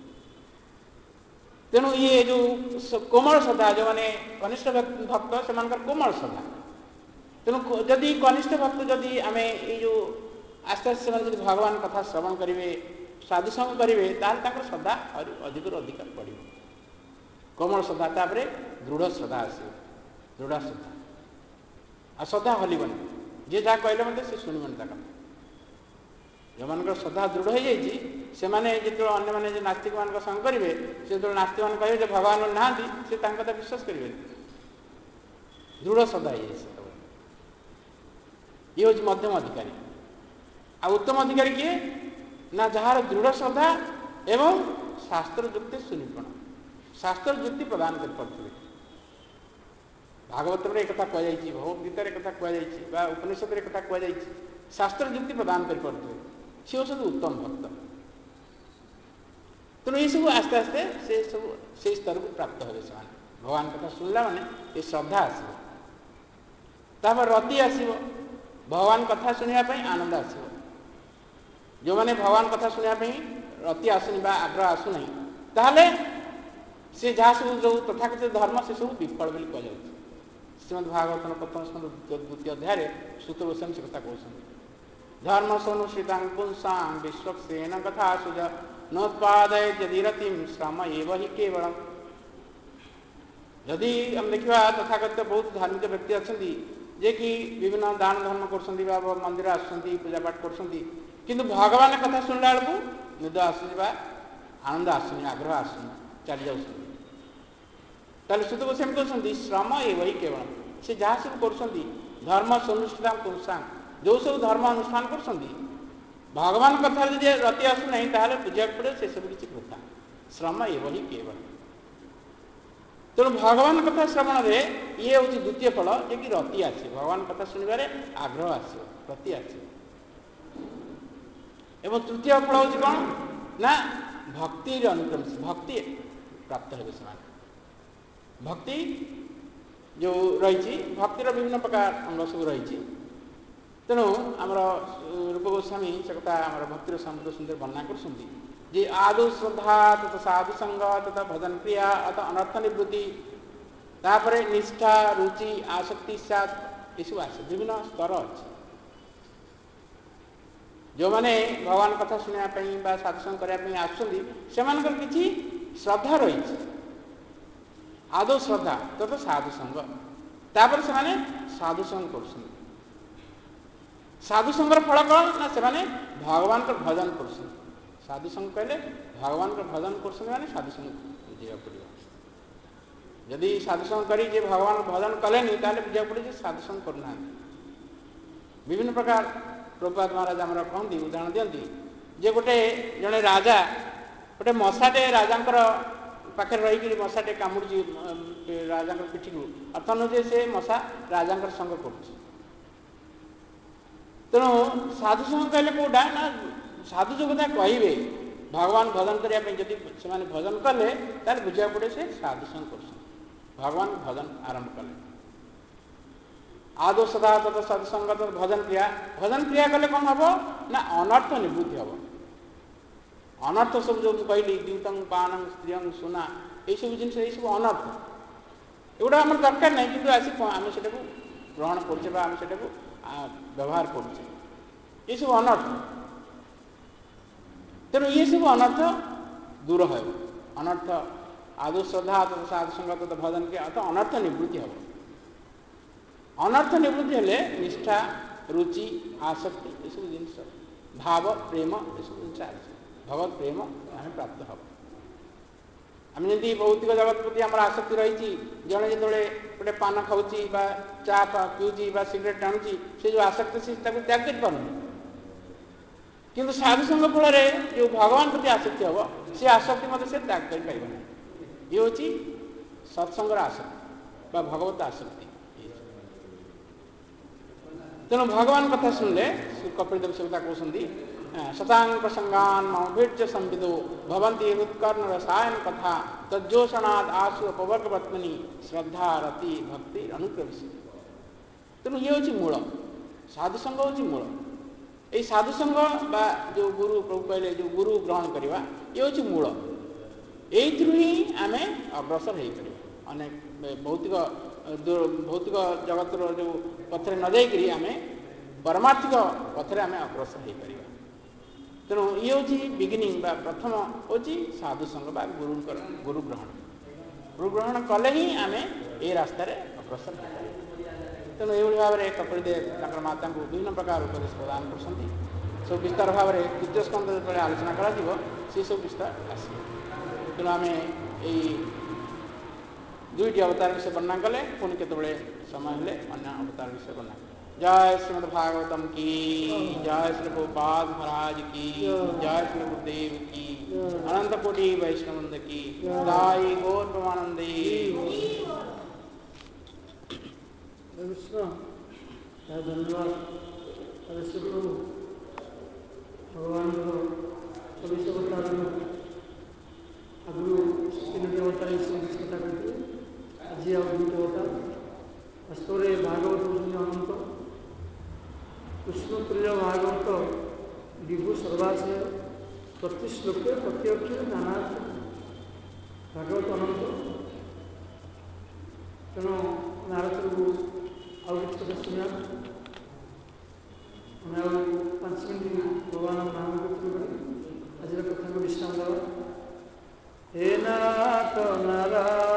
तेणु ये जो कोमल श्रद्धा जो मैंने कनिष्ठ भक्त से कोमल श्रद्धा तेणु जदि कनिष्ठ भक्त जदि आम ये जो आस्ते आस्ते से भगवान कथा श्रवण करेंगे साधुसंग करेंगे ताल श्रद्धा अधिक अधिक बढ़ कोमल श्रद्धा तापर दृढ़ श्रद्धा आसो दृढ़ श्रद्धा आ श्रद्धा हलबन जी जहाँ कहले मतलब से शुणबन ता कथा जो मान श्रद्धा दृढ़ हो जाइए से जो अन्य मैंने नास्तिक मान संग करेंगे से जो नास्तिक मान कहे भगवान ना से कथा विश्वास करेंगे दृढ़ श्रद्धा हो ये हूँ मध्यम अधिकारी आ उत्तम अधिकारी किए ना जार दृढ़ श्रद्धा एवं शास्त्र युक्ति सुनिपण शास्त्र युक्ति प्रदान कर भागवत में एक कहुई भगवदगीतार एक कहुई उपनिषद एक कहुई शास्त्र युक्ति प्रदान कर सी हूँ उत्तम भक्त तेणु ये सब आस्ते आस्ते से सब से स्तर को प्राप्त हे से भगवान कथा शुणला माने ये श्रद्धा आसो तापर रति आसो भगवान कथा शुणापी आनंद आसो जो मैंने भगवान कथा शुणापी रति आसुनी आग्रह आसुना ताहले से जहाँ सब जो तथाकथित धर्म से सब विफल बोली कहुच्छे श्रीमद भागवत प्रथम स्कंद द्वितीय अध्याय सूत गोस्वामी से कथा कहते धर्म सोनुश्रिता पुंसा विश्वक्सेन कथा सुज नोत्पादय यदि रतिम श्रम एवं ही केवल जदि हम देखा तथाकथित बहुत धार्मिक व्यक्ति अच्छा जे कि विभिन्न दान धर्म कर मंदिर आसुँच पूजापाठ कर भगवान कथा शुणला बेलू निद आसूँ आनंद आसुनी आग्रह आसुनी चली जाऊँ सुत गोस्वामी कहते श्रम एवं केवल से जहाँ सब कर धर्म सनुष्ठिता पुंसा जो सब धर्म अनुष्ठान कर भगवान कथा जी रति आसुना ताहले बुझा पड़े से सब किसी वृथा श्रम एवं केवल तेणु भगवान कथा श्रवण में ये हूँ द्वितीय फल जे कि रति आसे भगवान कथा शुणवे आग्रह आसे रति आसे एवं तृतीय फल हूँ कौन ना भक्ति अनुक्रम भक्ति प्राप्त हे से भक्ति जो रही भक्तिर विभिन्न प्रकार अंग सब रही तेणु आमर रूप गोस्वामी से कथा आम भक्तिर समुद्र सुंदर वर्णना कर आदौ श्रद्धा तथा साधुसंग तथा भजन क्रिया अथवा अनर्थ निवृत्ति तापर निष्ठा रुचि आसक्ति सात ये सब आसे विभिन्न स्तर अच्छे जो मैंने भगवान कथा शुणापी साधुसंग करने आसुँच किसी श्रद्धा रही आदौ श्रद्धा तथा साधुसंग तापर से साधुसंग कर साधुसंगर फल कौन ना से भगवान का भजन कर साधुसंग कहले भगवान का भजन कर साधुसंग जीवा पड़ो जदि साधुसंग करी भगवान भजन कले बुझा पड़े साधुसंग करना विभिन्न प्रकार प्रभुपाद महाराज आमर कहती उदाहरण दिखती जे गोटे जड़े राजा गोटे मशाटे राजांकर पाखे रही मशाटे कामुड़ी राजा पिठी को अर्थ नुहे से मशा राजा संग कर ତେଣୁ ସାଧୁସଙ୍ଗ କହିଲେ କେଉଁଟା ନା ସାଧୁ ଯେଉଁ କଥା କହିବେ ଭଗବାନ ଭଜନ କରିବା ପାଇଁ ଯଦି ସେମାନେ ଭଜନ କଲେ ତାହେଲେ ବୁଝିବାକୁ ପଡ଼େ ସେ ସାଧୁସଙ୍ଗ କରୁଛନ୍ତି ଭଗବାନ ଭଜନ ଆରମ୍ଭ କଲେ। ଆଦୌ ସଦା ତତ ସତ୍ସଙ୍ଗ ଭଜନ କ୍ରିୟା କଲେ କ'ଣ ହେବ ନା ଅନର୍ଥ ନିବୃତ୍ତି ହେବ। ଅନର୍ଥ ସବୁ ଯେଉଁ କହିଲି ଦ୍ୟୁତଂ ପାନଂ ସ୍ତ୍ରୀୟଂ ସୁନା ଏଇସବୁ ଜିନିଷ ଏଇସବୁ ଅନର୍ଥ ଏଗୁଡ଼ା ଆମର ଦରକାର ନାହିଁ କିନ୍ତୁ ଆସି ଆମେ ସେଟାକୁ ଗ୍ରହଣ କରୁଛେ ବା ଆମେ ସେଟାକୁ ବ୍ୟବହାର କରୁଛେ ଏସବୁ ଅନର୍ଥ। ତେଣୁ ଇଏସବୁ ଅନର୍ଥ ଦୂର ହେବ। ଅନର୍ଥ ଆଦୌ ଶ୍ରଦ୍ଧା ତଥା ସାଧୁସଙ୍ଗ ତଥା ଭଜନ କ୍ରିୟା ଅର୍ଥାତ୍ ଅନର୍ଥ ନିବୃତ୍ତି ହେବ। ଅନର୍ଥ ନିବୃତ୍ତି ହେଲେ ନିଷ୍ଠା ରୁଚି ଆସକ୍ତି ଏସବୁ ଜିନିଷ ଭାବ ପ୍ରେମ ଏସବୁ ଜିନିଷ ଆସିବ ଭଗବତ ପ୍ରେମ ଆମେ ପ୍ରାପ୍ତ ହେବ। ଆମେ ଯେମିତି ଭୌତିକ ଜଗତ ପ୍ରତି ଆମର ଆସକ୍ତି ରହିଛି ଜଣେ ଯେତେବେଳେ ଗୋଟେ ପାନ ଖାଉଛି ବା ଚା ପିଉଛି ବା ସିଗାରେଟ୍ ଟାଣୁଛି ସେ ଯେଉଁ ଆସକ୍ତି ସେ ତାକୁ ତ୍ୟାଗ କରିପାରୁନି କିନ୍ତୁ ସାଧୁସଙ୍ଗ ଫଳରେ ଯେଉଁ ଭଗବାନ ପ୍ରତି ଆସକ୍ତି ହେବ ସେ ଆସକ୍ତି ମଧ୍ୟ ସେ ତ୍ୟାଗ କରିପାରିବ ନାହିଁ। ଇଏ ହେଉଛି ସତ୍ସଙ୍ଗର ଆସକ୍ତି ବା ଭଗବତ ଆସକ୍ତି। ତେଣୁ ଭଗବାନ କଥା ଶୁଣିଲେ ଶ୍ରୀ କପିଳ ଦେବ ସେ କଥା କହୁଛନ୍ତି ଶତାଙ୍ଗ ପ୍ରସଙ୍ଗାନ ମମଭିର୍ଯ୍ୟ ସମ୍ବିଦୋ ଭବନ୍ତି ହୃତ୍କର୍ଣ୍ଣ ରସାୟନ କଥା ତଜ୍ଜୋଷଣାଦ ଆଶୁ ଅପବର୍ଗବତ୍ମନି ଶ୍ରଦ୍ଧା ରତି ଭକ୍ତି ଅନୁପ୍ରବେଶ। ତେଣୁ ଇଏ ହେଉଛି ମୂଳ ସାଧୁସଙ୍ଗ ହେଉଛି ମୂଳ। ଏଇ ସାଧୁସଙ୍ଗ ବା ଯେଉଁ ଗୁରୁ ପ୍ରଭୁ କହିଲେ ଯେଉଁ ଗୁରୁ ଗ୍ରହଣ କରିବା ଇଏ ହେଉଛି ମୂଳ। ଏଇଥିରୁ ହିଁ ଆମେ ଅଗ୍ରସର ହେଇପାରିବା। ଅନେକ ଭୌତିକ ଜଗତର ଯେଉଁ ପଥରେ ନ ଯାଇକରି ଆମେ ପରମାର୍ଥିକ ପଥରେ ଆମେ ଅଗ୍ରସର ହେଇପାରିବା। ତେଣୁ ଇଏ ହେଉଛି ବିଗିନିଂ ବା ପ୍ରଥମ ହେଉଛି ସାଧୁସଙ୍ଗ ବା ଗୁରୁ ଗ୍ରହଣ କଲେ ହିଁ ଆମେ ଏଇ ରାସ୍ତାରେ ଅଗ୍ରସର ହେଇପାରିବା। ତେଣୁ ଏଇଭଳି ଭାବରେ କପିଳଦେବ ତାଙ୍କର ମାତାଙ୍କୁ ବିଭିନ୍ନ ପ୍ରକାର ଉପଦେଶ ପ୍ରଦାନ କରୁଛନ୍ତି। ସବୁ ବିସ୍ତାର ଭାବରେ ତୃତୀୟ ସ୍କନ୍ଧ ଯେତେବେଳେ ଆଲୋଚନା କରାଯିବ ସେସବୁ ବିସ୍ତାର ଆସିବ। ତେଣୁ ଆମେ ଏଇ ଦୁଇଟି ଅବତାର ବିଷୟ ବର୍ଣ୍ଣନା କଲେ ପୁଣି କେତେବେଳେ ସମୟ ହେଲେ ଅନ୍ୟ ଅବତାର ବିଷୟ ବର୍ଣ୍ଣନା କଲେ। जय श्रीमद् भागवतम की जय श्री गोपाल महाराज की जय श्री गुरुदेव की अनंत कोटि वैष्णवंद की दाई गौर परमानंदे कृष्ण धन्यवाद। प्रभु भगवान चौबीस अवतार आगु 3टी अवतार कथा कहते आज आ 2टी अवतार वास्तव में भागवत हूँ अनंत कृष्ण तुल्य भागवत विभु सर्वाशय प्रति श्लोके प्रति अक्षर नाना भागवत अनंत। तेणु आरथर को आउ कथा शुणा आम 5 मिनट भगवान नाम कीर्तन कर आज कथा को विश्राम देवा। हे नाथ नारायण